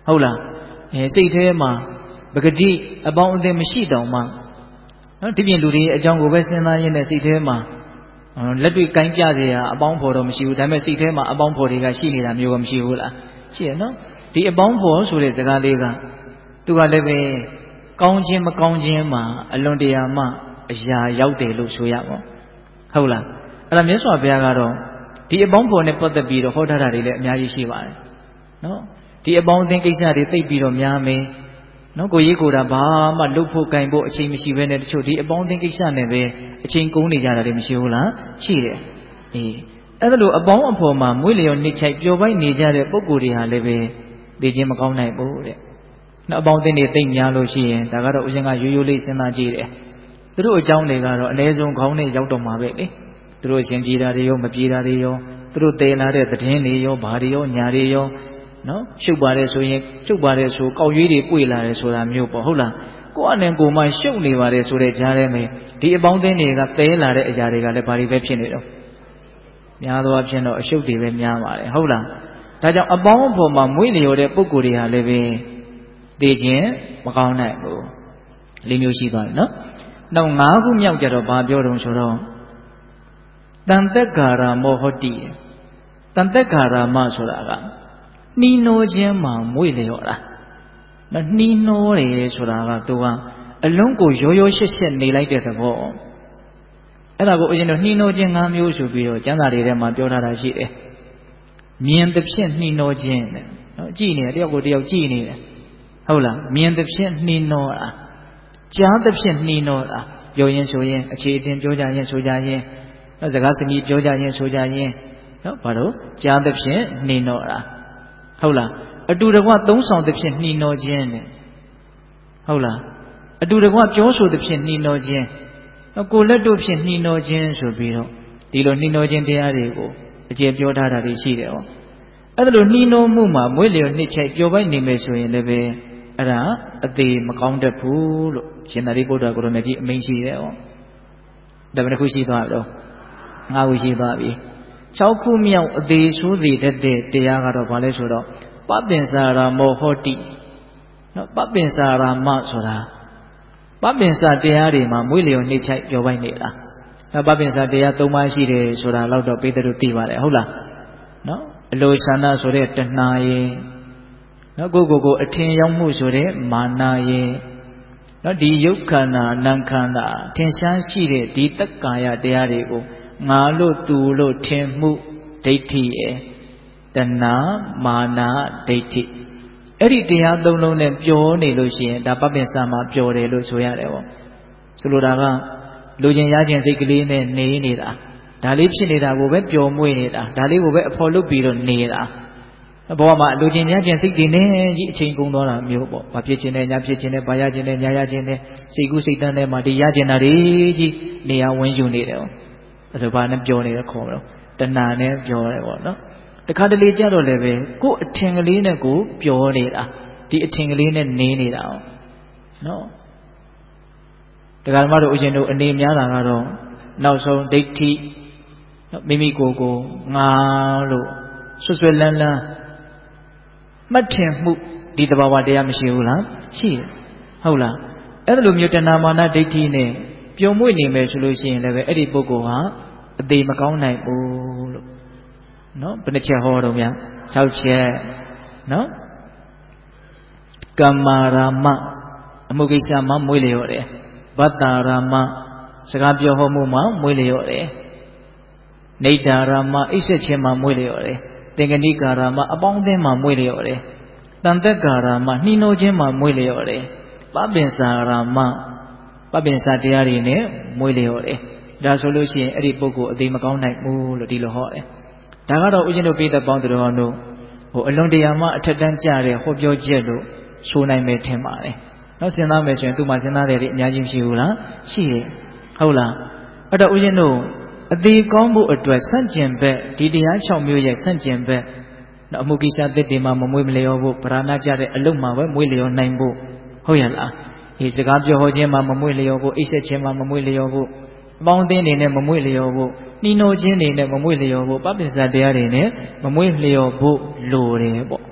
ဟုတ်လားအဲစိတ်ထဲမှာပဂတိအပေါင်းအသင်းမရှိတောင်မှနော်ဒီပြင်လူတွေအကြောင်းကိုပဲစဉ်းစားရင်းနဲ့စိတ်ထဲမှာလက်တွေ့ကိုင်းပြเสียအပေါင်းဖော်တော့မရှိဘူးဒါပေမဲ့စိတ်ထဲမှာအပေါင်းဖော်တွေကရှိနေတာမျိုးကမရှိဘူးလားရှိရနော်ဒီအပေါင်းဖော်ဆိုတဲ့စကားလေးကသူကလည်းပဲကောင်းခြင်းမကောင်းခြင်းမှာအလွန်တရာမှအရာရောက်တယ်လို့ဆိုရပါဟုတ်လားအဲ့ဒါမြတ်စွာဘုရားကတော့ဒီအပေါင်းဖော်နဲ့ပတ်သက်ပြီးတော့ဟောထားတာတွေလည်းအများကြီးရှိပါတယ်နော်ဒီအပေါင်းအသင်းကိစ္စတွေသိပ်ပြီးတော့များမယ်နော်ကိုရေးကိုတာဘာမှလုပ်ဖို့ကင်ဖို့အချိန်မရှိဘဲနဲ့တချို့ဒီအပေါင်းအသင်းကိစ္စနဲ့ပဲအချိန်ကုန်နေကြတာတွေမရှိဘူးလားရှိတယ်အေးအဲ့ဒါလိုအပေါင်းအဖော်မှာမွေးလျော်နှစ်ချိုက်ပျော်ပိုက်နေကြတဲ့ပုံကိုယ်တွေဟာလည်းပဲသိချင်းမကောင်းနိုင်ဘူးတဲ့နော်အပေါင်းအသင်းတွေသိပ်များလို့ရှိရင်ဒါကတော့ဥစဉ်ကရိုးရိုးလေးစဉ်းစားကြည့်တယ်သူတို့အကြောင်းတွေကတော့အ ਨੇ ဆုံးခေါင်းနဲ့ရောက်တော့မှာပဲလေသူတို့ရှင်ပြေတာတွေရောမပြေတာတွေရောသူတို့တည်လာတဲ့သတင်းတွေရောဘာတွေရောညာတွေရောနော်ရှုပ်ပါတယ်ဆိုရင်ရှုပ်ပါတယ်ဆိုကောက်ရွေးတွေပွေလာတယ်ဆိုတာမျိုးပေါ့ဟုတ်လားကိုယ့်အနေကိုမှရှုပ်နေပါတယ်ဆိုတဲ့ကြားထဲမှာဒီအပေါင်းအသင်းတွေကတဲလာတဲ့အရာတွေကလည်းဘာတွေပဲဖြစ်နေတော့များသောအားဖြင့်တော့အရှုပ်တွေပဲများပါတယ်ဟုတ်လားဒါကြောင့်အပေါင်းအဖော်မှာမွေးလျော်တဲ့ပုံကိုယ်တွေဟာလည်းပဲသိခြင်းမကောင်းနိုင်ဘူးလေးမျိုးရှိသွားတယ်နော်နောက်၅ခုမြောက်ကြတော့ဘာပြောတုံဆိုတော့တန်သက်္ကာရမောဟတိတန်သက်္ကာရမဆိုတာကနှီးနှောခြင်းမှာမွေ့လျော်တာနော်နှီးနှောတယ်ဆိုတာကသူကအလုံးကိုရောရောရှက်ရှက်နေလိုက်တဲ့သဘောအဲ့ဒါကိုအရင်တော့နှီးနှောခြင်း၅မျိုးဆိုပြီးတော့ကျမ်းစာတွေထဲမှာပြောထားတာရှိတယ်မြင်သဖြင့်နှီးနှောခြင်းတဲ့နော်ကြည်နေတယ်တယောက်ကိုတယောက်ကြည်နေတယ်ဟုတ်လားမြင်သဖြင့်နှီးနှောတာကြားသဖြင့်နှီးနှောတာပြောရင်ဆိုရင်အခြေအတင်ပြောကြရင်ဆိုကြရင်နော်စကားစမြည်ပြောကြရင်ဆိုကြရင်နော်ဘာလို့ကြားသဖြင့်နှီးနှောတာဟုတ်လားအတူတကွသုံးဆောင်သဖြင့်နှီးနှောခြင်းတဲ့ဟုတ်လားအတူတကွပြောဆိုသဖြင့်နှီးနှောခြင်းကိုယ်လက်တို့ဖြင့်နှီးနှောခြင်းဆိုပြီးတော့ဒီလိုနှီးနှောခြင်းတရားတွေကိုအကျေပြောထားတာတွေရှိတယ်ဟောအဲ့ဒါလိုနှီးနှောမှုမှာမွေးလျော်နှစ်ချိုက်ပျော်ပိုက်နေမယ်ဆိုရင်လည်းပဲအဲ့ဒါအသေးမကောင်းတတ်ဘူးလို့ရှင်သာရိပုတ္တရာကိုရမကြီးအမိန့်ရှိတယ်ဟောဒါဘယ်နှခုရှိသွားပြီတော့ငါးခုရှိသွားပြီ၆ခုမြောက်အသေးဆိုးသေးတတ်တဲ့တရားကတော့ဘာလဲဆိုတော့ပပင်စာရာမောဟောတိနော်ပပင်စာရာမဆိုတာပပင်စာတရားတွေမှာမွေးလျော်နှိမ့်ချိုက်ပြောပိုက်နေတာနော်ပပင်စာတရား၃ပါးရှိတယ်ဆိုတာတော့ပေတရုသိပါတယ်ဟုတ်လားနော်အလိုဆန္ဒဆိုတဲ့တဏှာရဲ့နော်ကိုကိုကိုအထင်ရောက်မှုဆိုတဲ့မာနရဲ့နော်ဒီယုတ်ခန္ဓာနာမ်ခန္ဓာထင်ရှားရှိတဲ့ဒီတက္ကာယတရားတွေကိုငါလို့သူလို့ထင်မှုဒိဋ္ဌိရဲ့တဏှာမာနဒိဋ္ဌိအဲ့ဒီတရားသုံးလုံးနဲ့ပြောနေလို့ရှိရင်ဒါပပင်စမှာပြောတယ်လို့ဆိုရတယ်ပေါ့ဆိုလိုတာကလူချင်းရချင်းစိတ်ကလေးနဲ့နေနေတာဒါလေးဖြစ်နေတာကိုပဲပျော်မွေ့နေတာဒါလေးကိုပဲအဖော်လုပ်ပြီးတော့နေတာဘောမှာလူချင်းရချင်းစိတ်တွေနဲ့ကြီးအချိန်ကုန်သွားတာမျိုးပေါ့ဘာဖြစ်ခြင်းနဲ့ညာဖြစ်ခြင်းနဲ့ဘာရခြင်းနဲ့ညာရခြင်းနဲ့စိတ်ကူးစိတ်တန်းနဲ့မှဒီရခြင်းတာတွေကြီးနေရာဝင်ယူနေတယ်ပေါ့အဲ့ဒါဘာနဲ့ပြောနေလဲခေါ်မလို့တဏှာနဲ့ပြောတယ်ပေါ့နော်တခါတလေကြတော့လည်းပဲကိုယ်အထင်ကလေးနဲ့ကိုပြောနေတာဒီအထင်ကလေးနဲ့နေနေတာ哦နော်တခါမှတော့ဦးဇင်းတို့အနေများတာကတော့နောက်ဆုံးဒိဋ္ဌိမိမိကိုယ်ကိုငါလို့ဆွဆွလန်းလန်းမှတ်ထင်မှုဒီတဘာဝတရားမရှိဘူးလားရှိတယ်ဟုတ်လားအဲ့ဒါလိုမျိုးတဏှာမာနဒိဋ္ဌိနဲ့ပြုံမွေ့နေမယ်ဆိုလို့ရှိရင်လည်းပဲအဲ့ဒီပုဂ္ဂိုလ်ဟာအသေးမကောင်းနိုင်ဘူးလို့နော်ဘယ်နှချက်ဟောတော့ဗျာ၆ချက်နော်ကမ္မာရာမအမှုကိစ္စမှာမွေးလျော်တယ်ဗတ္တာရာမစကားပြောဟောမှုမှာမွေးလျော်တယ်နေတ္တာရာမအိပ်ဆက်ခြင်းမှာမွေးလျော်တယ်သင်္ကနိကာရာမအပေါင်းအသင်းမှာမွေးလျော်တယ်တန်သက်္ကာရာမနှီးနှောခြင်းမှာမွေးလျော်တယ်ပပင်စာရာမပပင်စာတရားတွေနဲ့မွေးလျော်တယ်ဒါဆိုလို့ရှိရင်အဲ့ဒီပုဂ္ဂိုလ်အသေးမကောင်းနိုင်ဘူးလို့ဒီလိုဟောတယ်ဒါကတော့ဦးဇင်းတို့ပိဋကပေါင်းတော်တို့ဟိုအလွန်တရာမှအထက်တန်းကြတဲ့ဟောပြောချက်လို့ဆိုနိုင်မယ်ထင်ပါတယ်နော်စဉ်းစားမယ်ဆိုရင်သူ့မှာစဉ်းစားတယ်လေအများကြီးမရှိဘူးလားရှိတယ်ဟုတ်လားအဲ့တော့ဦးဇင်းတို့အသေးကောင်းဖို့အတွက်စန့်ကျင်ဘက်ဒီတရား၆မျိုးရဲ့စန့်ကျင်ဘက်နော်အမှုကိစ္စသစ်တွေမှာမမွေးမလျော်ဖို့ဗราဏကြတဲ့အလုပ်မှာပဲမွေးလျော်နိုင်ဖို့ဟုတ်ရလားဒီစကားပြောဟောခြင်းမှာမမွေးလျော်ဖို့အိပ်ဆက်ခြင်းမှာမမွေးလျော်ဖို့အပေါင်းအသင်းတွေနဲ့မမွေ့လျော်ဖို့နှီးနှောခြင်းတွေနဲ့မမွေ့လျော်ဖို့ပပ္ပစ္စတရားတွေနဲ့မမွေ့လျော်ဖို့လိုတယ်ပေါ့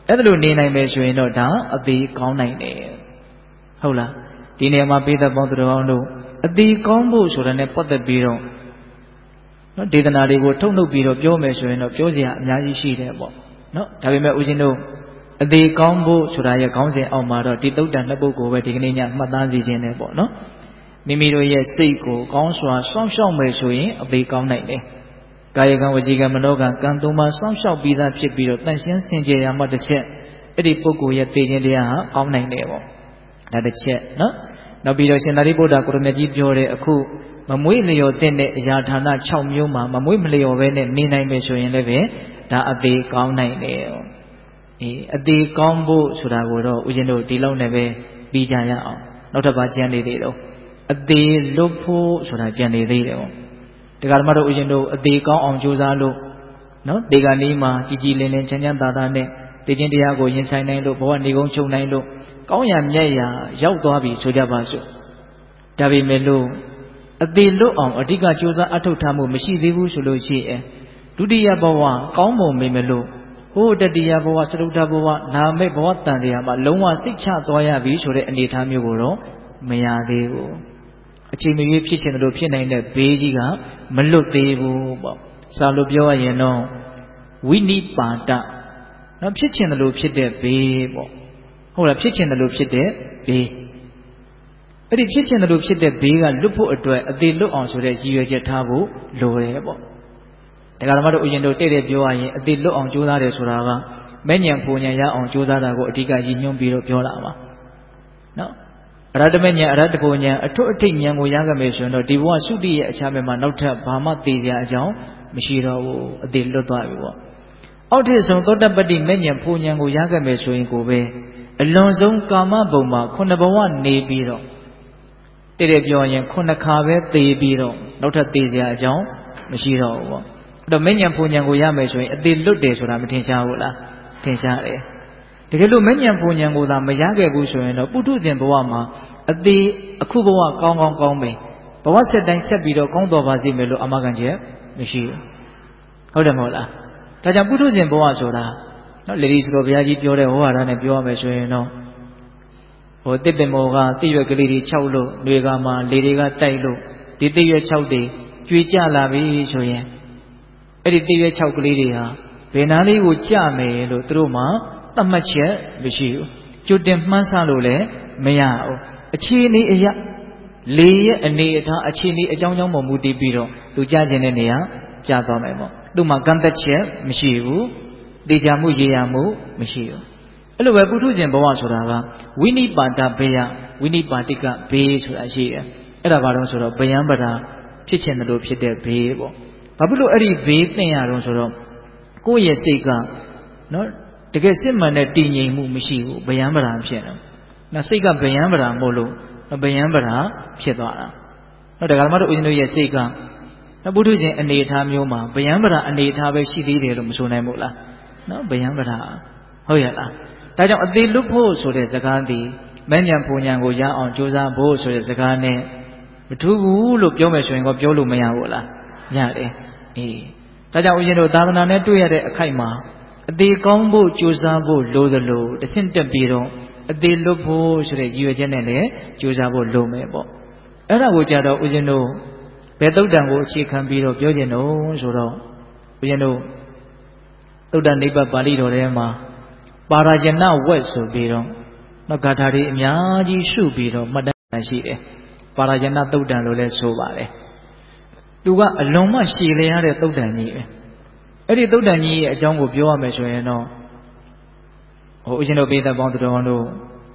အဲ့ဒါလိုနေနိုင်မယ်ဆိုရင်တော့ဒါအသေးကောင်းနိုင်တယ်ဟုတ်လားဒီနေရာမှာပိဿပေါင်းသူတော်ကောင်းတို့အသေးကောင်းဖို့ဆိုတာနဲ့ပတ်သက်ပြီးတော့နော်ဒေသနာလေးကိုထုတ်နှုတ်ပြီးတော့ပြောမယ်ဆိုရင်တော့ပြောစရာအများကြီးရှိတယ်ပေါ့နော်ဒါပေမဲ့ဦးဇင်းတို့အသေးကောင်းဖို့ဆိုတာရဲ့ခေါင်းစဉ်အောက်မှာတော့ဒီသုတ်တန်နှစ်ပုဒ်ကိုပဲဒီကနေ့ညမှတ်သားစီခြင်းနဲ့ပေါ့နော်မိမိတို့ရဲ့စိတ်ကိုကောင်းစွာစောင့်ရှောက်မယ်ဆိုရင်အသေးကောင်းနိုင်တယ်ကာယကံဝစီကံမနောကံကံသုံးပါးစောင့်ရှောက်ပြီးသားဖြစ်ပြီးတော့တန်ရှင်းစင်ကြယ်ရမှတစ်ချက်အဲ့ဒီပုဂ္ဂိုလ်ရဲ့သိခြင်းတရားဟာကောင်းနိုင်တယ်ပေါ့ဒါတစ်ချက်နော်နောက်ပြီးတော့ရှင်သာရိပုတ္တကိုရမကြီးပြောတဲ့အခုမမွေးလျော်တဲ့အရာဌာန၆မျိုးမှာမမွေးမလျော်ပဲနဲ့နေနိုင်မယ်ဆိုရင်လည်းပဲဒါအသေးကောင်းနိုင်တယ်အေးအသေးကောင်းဖို့ဆိုတာကိုတော့ဦးဇင်းတို့ဒီလောက်နဲ့ပဲပြီးကြရအောင်နောက်တစ်ပါးကျန်နေသေးတော့အသေးလွတ်ဖို့ဆိုတာကျန်နေသေးတယ်ပေါ့တရားဓမ္မတို့ဦးဇင်းတို့အသေးကောင်းအောင်ကြိုးစားလို့နော်ဒီကနေ့မှာကြည်ကြည်လင်လင်ချမ်းချမ်းသာသာနဲ့တည်ခြင်းတရားကိုရင်ဆိုင်နိုင်လို့ဘဝနေကုန်းချုပ်နိုင်လို့ကောင်းရမြတ်ရာရောက်သွားပြီဆိုကြပါစို့ဒါပေမဲ့လို့အသေးလွတ်အောင်အဓိကကြိုးစားအထောက်ထားမှုမရှိသေးဘူးဆိုလို့ရှိရင်ဒုတိယဘဝကောင်းမွန်မိမလို့ဟိုတတိယဘဝစတုတ္ထဘဝနာမဲ့ဘဝတန်တရားမှာလုံးဝစိတ်ချသွားရပြီဆိုတဲ့အနေအထားမျိုးကိုတော့မရသေးဘူးအချိန်မရွေးဖြစ်ချင်တယ်လို့ဖြစ်နိုင်တဲ့ဘေးကြီးကမလွတ်သေးဘူးပေါ့စာလို့ပြောရရင်တော့ဝိနိပါဒနော်ဖြစ်ချင်တယ်လို့ဖြစ်တဲ့ဘေးပေါ့ဟုတ်လားဖြစ်ချင်တယ်လို့ဖြစ်တဲ့ဘေးအဲ့ဒီဖြစ်ချင်တယ်လို့ဖြစ်တဲ့ဘေးကလွတ်ဖို့အတွက်အသေးလွတ်အောင်ဆိုတဲ့ရည်ရွယ်ချက်ထားဖို့လိုတယ်ပေါ့တရားဓမ္မတို့ဥယျာဉ်တို့တဲ့တဲ့ပြောရရင်အသေးလွတ်အောင်ကြိုးစားတယ်ဆိုတာကမဲ့ညံပူညံရအောင်ကြိုးစားတာကိုအဓိကရည်ညွှန်းပြီးတော့ပြောလာပါနော်အရဟတမဉ္ဇဉ်အရဟတပူဉ္ဇဉ်အထွတ်အထိပ်ဉာဏ်ကိုရခဲ့မယ်ဆိုရင်တော့ဒီဘဝသုတိရဲ့အခြားဘက်မှာနောက်ထပ်ဘာမှသိစရာအကြောင်းမရှိတော့ဘူးအသေးလွတ်သွားပြီပေါ့အောက်ထစ်ဆုံးသောတပတ္တိမဲ့ဉာဏ်ပူဉ္ဇဉ်ကိုရခဲ့မယ်ဆိုရင်ကိုပဲအလွန်ဆုံးကာမဘုံမှာခုနှစ်ဘဝနေပြီးတော့တဲ့တဲ့ပြောရင်ခုနှစ်ခါပဲသေပြီးတော့နောက်ထပ်သေစရာအကြောင်းမရှိတော့ဘူးပေါ့အဲ့တော့မဲ့ဉာဏ်ပူဉ္ဇဉ်ကိုရမယ်ဆိုရင်အသေးလွတ်တယ်ဆိုတာမထင်ရှားဘူးလားထင်ရှားတယ်တကယ်လို့မဲ့ဉာဏ်ပူဉ္ဇဉ်ကိုသာမရခဲ့ဘူးဆိုရင်တော့ပုထုဇဉ်ဘဝမှာအသေးအခုဘဝကောင်းကောင်းကောင်းပဲဘဝဆက်တိုင်းဆက်ပြီးတော့ကောင်းတော်ပါစေမယ်လို့အမကန်ချက်မရှိဘူးဟုတ်တယ်မဟုတ်လားဒါကြောင့်ပုထုဇဉ်ဘဝဆိုတာနော်လေဒီစတော်ဘုရားကြီးပြောတဲ့ဟောဟာရနဲ့ပြောရမယ်ဆိုရင်တော့ဟိုတစ်ပင်မောကတိရွက်ကလေးတွေ၆လို့ຫນွေကမှလေတွေကတိုက်လို့ဒီတိရွက်၆တွေကျွေကြလာပြီဆိုရင်အဲ့ဒီတိရွက်၆ကလေးတွေဟာဘယ်နာလေးကိုကြမယ်လို့သူတို့မှသတ်မှတ်ချက်မရှိဘူးကြိုတင်မှန်းဆလို့လည်းမရဘူးအခြေအနေအရာလေရဲ့အနေအထားအခြေအနေအကြောင်းကြောင့်မမူတည်ပြီးတော့သူကြားခြင်းတဲ့နေရာကြားသွားမယ်ပေါ့သူ့မှာကန့်သက်ချက်မရှိဘူးတေချာမှုရေရာမှုမရှိဘူးအဲ့လိုပဲပုထုဇဉ်ဘဝဆိုတာကဝိနိပါဒဘေယဝိနိပါတိကဘေးဆိုတာရှိတယ်အဲ့ဒါဘာလို့ဆိုတော့ဗယံပဒဖြစ်ခြင်းတို့ဖြစ်တဲ့ဘေးပေါ့ဘာဖြစ်လို့အဲ့ဒီဘေးသင်ရတော့ဆိုတော့ကိုယ့်ရဲ့စိတ်ကနော်တကယ်စစ်မှန်တဲ့တည်ငြိမ်မှုမရှိဘူးဗယံပဒဖြစ်တယ်နော်စိတ်ကဗယံပဒမို့လို့ဗယံပဒဖြစ်သွားတာနော်ဒါကမှတော့ဦးဇင်းတို့ရဲ့စိတ်ကနော်ပုထုဇဉ်အနေအထားမျိုးမှာဗယံပဒအနေအထားပဲရှိသေးတယ်လို့မဆိုနိုင်ဘူးလားနော်ဗယံပဒဟုတ်ရလားဒါကြောင့်အသေးလွတ်ဖို့ဆိုတဲ့စကားသည်မဲ့ဉဏ်ပူဉဏ်ကိုရအောင်ကြိုးစားဖို့ဆိုတဲ့စကားနဲ့မထူးဘူးလို့ပြောမယ်ဆိုရင်ក៏ပြောလို့မရဘူးလားရတယ်အေးဒါကြောင့်ဦးဇင်းတို့သာသနာနဲ့တွေ့ရတဲ့အခိုက်မှာအသေးကောင်းဖို့ကြိုးစားဖို့လိုသလိုတဆင့်တက်ပြီးတော့အသေးလွတ်ဖို့ဆိုတဲ့ရည်ရွယ်ချက်နဲ့လည်းကြိုးစားဖို့လိုမယ်ပေါ့အဲ့ဒါကိုကြတော့ဦးဇင်းတို့ဘယ်သုတ်တံကိုအခြေခံပြီးတော့ပြောခြင်းတော့ဆိုတော့ဦးဇင်းတို့သုတ်တံနိဗ္ဗာန်ပါဠိတော်ထဲမှာပါရယနာဝက်ဆိုပြီးတော့နော်ဂါထာတွေအများကြီးရှုပြီးတော့မှတ်တမ်းရှိတယ်ပါရယနာသုတ်တံလို့လည်းဆိုပါတယ်သူကအလွန်မှရှည်လျားတဲ့သုတ်တံကြီးပဲအဲ့ဒီသုတ်တံကြီးရဲ့အကြောင်းကိုပြောရမယ်ဆိုရင်တော့ဟိုဦးဇင်းတို့ပိဿပေါင်းသူတော်တို့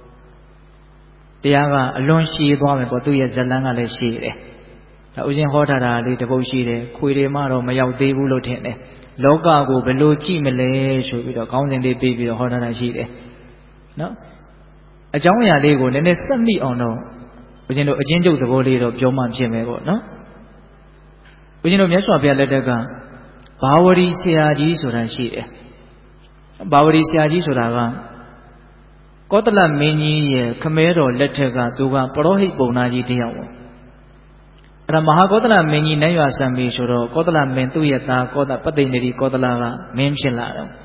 တရားကအလွန်ရှည်သွားမယ်ပေါ့သူရဲ့ဇလန်းကလည်းရှည်တယ်ဒါဦးဇင်းဟောထားတာလေးတစ်ပုဒ်ရှိတယ်ခွေတွေမှတော့မရောက်သေးဘူးလို့ထင်တယ်လောကကိုဘယ်လိုကြည့်မလဲဆိုပြီးတော့ခေါင်းစဉ်လေးပေးပြီးတော့ဟောထားတာရှိတယ်နော်အကြောင်းအရာလေးကိုနည်းနည်းစက်မိအောင်တော့ဦးဇင်းတို့အချင်းကျုပ်သဘောလေးတော့ပြောမှဖြစ်မယ်ပေါ့နော်ဦးဇင်းတို့မြတ်စွာဘုရားလက်ထက်ကဘာဝရီဆရာကြီးဆိုတာရှိတယ်ဘာဝရီဆရာကြီးဆိုတာကကောသလမင်းကြီးရဲ့ခမဲတော်လက်ထက်ကသူကပရောဟိတ်ပုံနာကြီးတယောက်ပေါ့အဲ့ဒါမဟာကောသလမင်းကြီးနိုင်ရွာစံပြီဆိုတော့ကောသလမင်းသူ့ရဲ့သားကောသပသိနေရီကောသလကမင်းဖြစ်လာတော့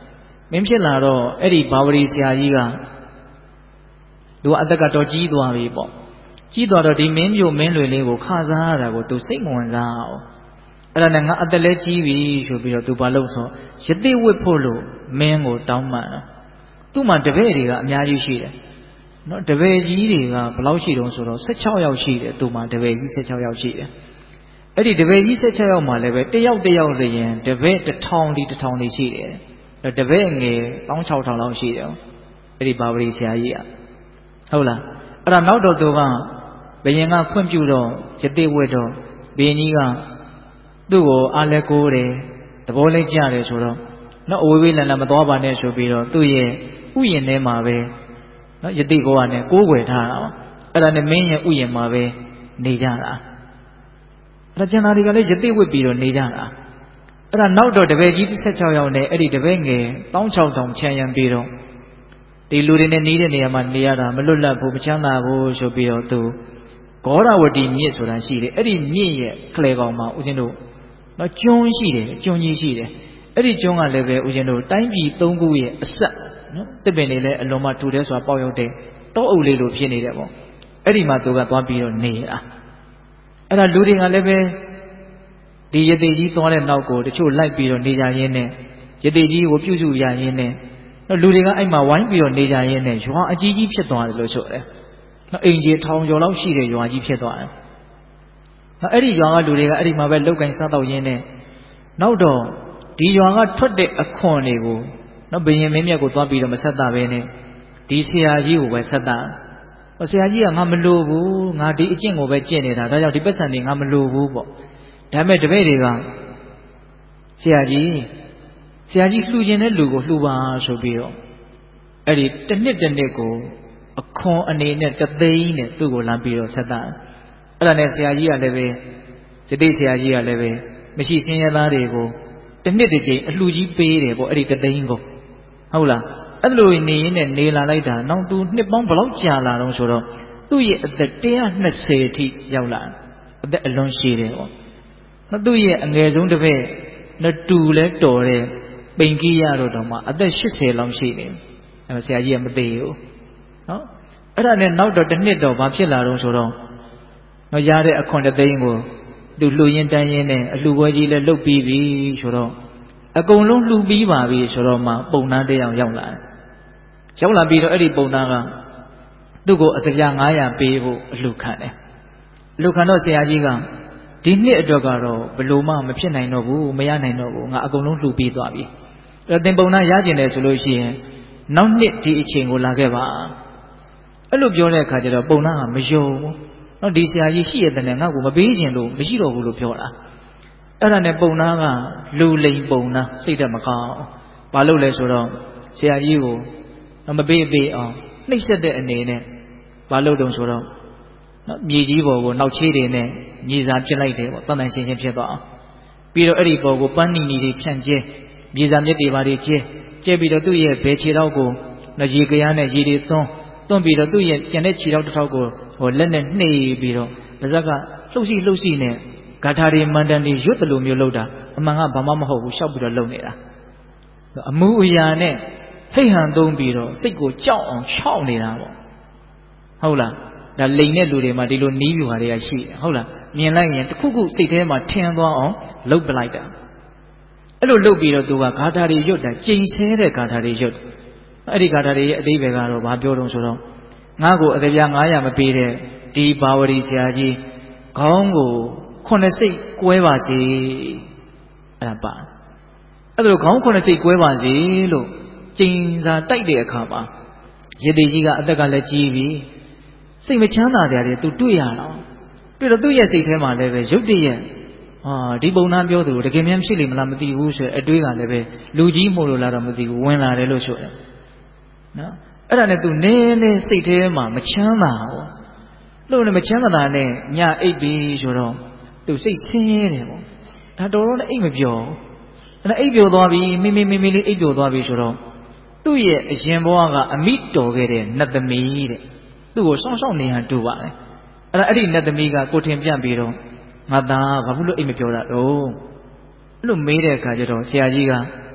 မင်းဖြစ်လာတော့အဲ့ဒီဘာဝရီဆရာကြီးကသူကအသက်ကတော့ကြီးသွားပြီပေါ့ကြီးသွားတော့ဒီမင်းမျိုးမင်းလွေလေးကိုခါစားရတာကိုသူစိတ်မဝင်စားအောင်အဲ့ဒါနဲ့ငါအသက်လည်းကြီးပြီဆိုပြီးတော့သူဘာလို့ဆိုယသိဝတ်ဖို့လို့မင်းကိုတောင်းပန်တာသူ့မှာတပည့်တွေကအများကြီးရှိတယ်နော်တပည့်ကြီးတွေကဘယ်လောက်ရှိတုံးဆိုတော့၁၆ယောက်ရှိတယ်သူ့မှာတပည့်ကြီး၁၆ယောက်ရှိတယ်အဲ့ဒီတပည့်ကြီး၁၆ယောက်မှာလည်းပဲတယောက်တယောက်ဆိုရင်တပည့်တစ်ထောင်ဒီတစ်ထောင်ဒီရှိတယ်တပည့်ငယ်၁၆ထောင်လောက်ရှိတယ်အဲ့ဒီဘာဝရီဆရာကြီးကဟုတ်လားအဲ့ဒါနောက်တော့သူကဘယင်ကခွင့်ပြုတော့ယသိဝတ်တော့ဘယင်ကြီးကသူ့ကိုအားလဲကိုးတယ်သဘောလေးကြတယ်ဆိုတော့နော်အဝေးဝေးလန်လန်မသွားပါနဲ့ဆိုပြီးတော့သူ့ရဲ့ဥယျာဉ်ထဲမှာပဲနော်ယသိကောကနဲ့ကိုးကွယ်ထားတာအဲ့ဒါနဲ့မင်းရဲ့ဥယျာဉ်မှာပဲနေကြတာအဲ့ဒါကျန်တာတွေကလည်းယသိဝတ်ပြီးတော့နေကြတာအဲ့ဒါနောက်တော့တပည့်ကြီး၁၆ယောက်နဲ့အဲ့ဒီတပည့်ငယ်၁၆ထောင်ချမ်းရံပြီးတော့ဒီလူတွေနဲ့နီးတဲ့နေရာမှာနေရတာမလွတ်လပ်ဘူးမချမ်းသာဘူးဆိုပြီးတော့သူဂေါရဝတီမြစ်ဆိုတာရှိတယ်အဲ့ဒီမြစ်ရဲ့ခလေကောင်မှာဦးဇင်းတို့နော်ကျွန်းရှိတယ်ကျွန်းကြီးရှိတယ်အဲ့ဒီကျွန်းကလည်းပဲဦးဇင်းတို့တိုင်းပြည်သုံးခုရဲ့အဆက်နော်တစ်ပင်တွေလည်းအလွန်မှထူတယ်ဆိုတာပေါက်ရောက်တဲ့တောအုပ်လေးလိုဖြစ်နေတယ်ပေါ့အဲ့ဒီမှာသူကသွားပြီးတော့နေတာအဲ့ဒါလူတွေကလည်းပဲဒီယသိကြီးသွားတဲ့နောက်ကိုတချို့လိုက်ပြီးတော့နေကြရင်းနဲ့ယသိကြီးကိုပြုစုရရင်းနဲ့နော်လူတွေကအဲ့မှာဝိုင်းပြီးတော့နေကြရင်းနဲ့ရွာအကြီးကြီးဖြစ်သွားတယ်လို့ဆိုတယ်နော်အိမ်ကြီးထောင်ကျော်လောက်ရှိတဲ့ရွာကြီးဖြစ်သွားတယ်နော်အဲ့ဒီရွာကလူတွေကအဲ့ဒီမှာပဲလောက်ကင်စားတော့ရင်းနဲ့နောက်တော့ဒီရွာကထွက်တဲ့အခွန်တွေကိုနော်ဘယင်မင်းမြတ်ကိုသွားပြီးတော့မဆက်တာပဲနဲ့ဒီဆရာကြီးကိုပဲဆက်တာဟောဆရာကြီးကငါမလိုဘူးငါဒီအကျင့်ကိုပဲကျင့်နေတာဒါကြောင့်ဒီပတ်စံတွေငါမလိုဘူးပေါ့ဒါပေမဲ့တပည့်တွေကဆရာကြီးဆရာကြီးလှူခြင်းတဲ့လူကိုလှူပါဆိုပြီးတော့အဲ့ဒီတစ်နှစ်တစ်နှစ်ကိုအခွန်အနေနဲ့တသိန်းနဲ့သူ့ကိုလမ်းပြီးတော့ဆက်တာအဲ့ဒါနဲ့ဆရာကြီးကလည်းပဲယသိဆရာကြီးကလည်းပဲမရှိစင်းရဲသားတွေကိုတစ်နှစ်တစ်ကြိမ်အလှူကြီးပေးတယ်ပေါ့အဲ့ဒီတသိန်းကိုဟုတ်လားအဲ့လိုနေရင်းနဲ့နေလာလိုက်တာနောက်သူနှစ်ပေါင်းဘယ်လောက်ကြာလာတော့ဆိုတော့သူ့ရဲ့အသက်၁၂၀အထိရောက်လာအသက်အလွန်ရှည်တယ်ပေါ့နော်သူ့ရဲ့အငယ်ဆုံးတစ်ဖက်နဲ့တူလဲတော်တဲ့ပိန်ကြီးရတော့တော့မှအသက်၈၀လောက်ရှိနေအဲ့ဆရာကြီးကမသေးဘူးနော်အဲ့ဒါနဲ့နောက်တော့တစ်နှစ်တော့ဘာဖြစ်လာတော့ဆိုတော့နော်ရတဲ့အခွန်တသိန်းကိုသူလှူရင်းတန်းရင်းနဲ့အလှူပွဲကြီးလည်းလုပ်ပြီးပြီဆိုတော့အကုန်လုံးလှူပြီးပါပြီဆိုတော့မှပုံနာတစ်ယောက်ရောက်လာတယ်ရောက်လာပြီးတော့အဲ့ဒီပုံနာကသူ့ကိုအသပြ၅၀၀ပေးဖို့အလှူခံတယ်အလှူခံတော့ဆရာကြီးကဒီနှစ်အတွက်ကတော့ဘလို့မှမဖြစ်နိုင်တော့ဘူးမရနိုင်တော့ဘူးငါအကုန်လုံးလှူပြီးသွားပြီအဲ့တော့သင်ပုံနာရကျင်တယ်ဆိုလို့ရှိရင်နောက်နှစ်ဒီအချိန်ကိုလာခဲ့ပါအဲ့လိုပြောတဲ့အခါကျတော့ပုံနာကမယုံဘူးနော်ဒီဆရာကြီးရှိရတဲ့နဲ့ငါ့ကိုမပေးခြင်းလို့မရှိတော့ဘူးလို့ပြောတာအဲ့ဒါနဲ့ပုံနာကလူလိန်ပုံနာစိတ်ဓာတ်မကောင်းဘာလို့လဲဆိုတော့ဆရာကြီးကိုမပေးပေးအောင်နှိပ်စက်တဲ့အနေနဲ့ဘာလို့တုံဆိုတော့နော်မြေကြီးပေါ်ကိုနောက်ချေးတွေနဲ့မြေစာပြစ်လိုက်တယ်ပေါ့တန်တန်ရှင်းရှင်းဖြစ်သွားအောင်ပြီးတော့အဲ့ဒီပေါ်ကိုပန်းနီနီတွေဖြန့်ကျဲမြေစာမြစ်တွေပါတွေကျဲကျဲပြီးတော့သူ့ရဲ့ဘယ်ခြေထောက်ကိုနော်ရေကရားနဲ့ရေတွေသွန်းသွန်းပြီးတော့သူ့ရဲ့ကျန်တဲ့ခြေထောက်တစ်ထောက်ကိုဟိုလက်နဲ့နှိပ်ပြီးတော့ပါဇက်ကလှုပ်ရှိလှုပ်ရှိနဲ့ဂါထာတွေမန္တန်တွေရွတ်တယ်လို့မျိုးလှုပ်တာအမှန်ကဘာမှမဟုတ်ဘူးရှောက်ပြီးတော့လှုပ်နေတာအမှုအရာနဲ့ဟိတ်ဟန်သုံးပြီးတော့စိတ်ကိုကြောက်အောင်ခြောက်နေတာပေါ့ဟုတ်လားဒါလိန်တဲ့လူတွေမှာဒီလိုနီးပြူဟာတွေကရှိတယ်ဟုတ်လားမြင်လိုက်ရင်တစ်ခုခုစိတ်ထဲမှာထင်သွားအောင်လှုပ်ပလိုက်တာအဲ့လိုလှုပ်ပြီးတော့သူကဂါထာတွေရွတ်တာကျိန်ဆဲတဲ့ဂါထာတွေရွတ်အဲ့ဒီဂါထာတွေရဲ့အဓိပ္ပာယ်ကတော့ဘာပြောတုံးဆိုတော့ငါ့ကိုအသက်ပြ၅၀၀မပေးတဲ့ဒီဘာဝရီဆရာကြီးခေါင်းကိုခုနှစ်စိတ်ကွဲပါစေအဲ့ဒါပါအဲ့ဒါလိုခေါင်းခုနှစ်စိတ်ကွဲပါစေလို့ကျိန်စာတိုက်တဲ့အခါမှာယသိကြီးကအသက်ကလည်းကြီးပြီစိတ်မချမ်းသာကြတယ်သူတွေ့ရတော့တွေ့တော့သူ့ရဲ့စိတ်ထဲမှာလည်းပဲရုတ်တရက်ဟာဒီပုံနာပြောသူတကယ်များဖြစ်လိမ့်မလားမသိဘူးဆိုအတွေးကလည်းပဲလူကြီးမို့လို့လားတော့မသိဘူးဝင်လာတယ်လို့ဆိုတယ်နော်အဲ့ဒါနဲ့သူနည်းနည်းစိတ်ထဲမှာမချမ်းသာဘူးလို့လည်းမချမ်းသာတာနဲ့ညအိပ်ပြီးဆိုတော့သူစိတ်ဆင်းရဲတယ်ပေါ့ဒါတော်တော်နဲ့အိပ်မပျော်အဲ့ဒါအိပ်ပျော်သွားပြီမိမိမိမိလေးအိပ်ပျော်သွားပြီဆိုတော့သူ့ရဲ့အရင်ဘဝကအမိတော်ခဲ့တဲ့နတ်သမီးတဲ့သူ့ကိုစောင့်ရှောက်နေဟန်တူပါတယ်အဲ့ဒါအဲ့ဒီနတ်သမီးကကိုထင်ပြပြီးတော့ငါသားဘာဖြစ်လို့အိပ်မပျော်တာတော့အဲ့လိုမေးတဲ့အခါကျတော့ဆရာကြီးက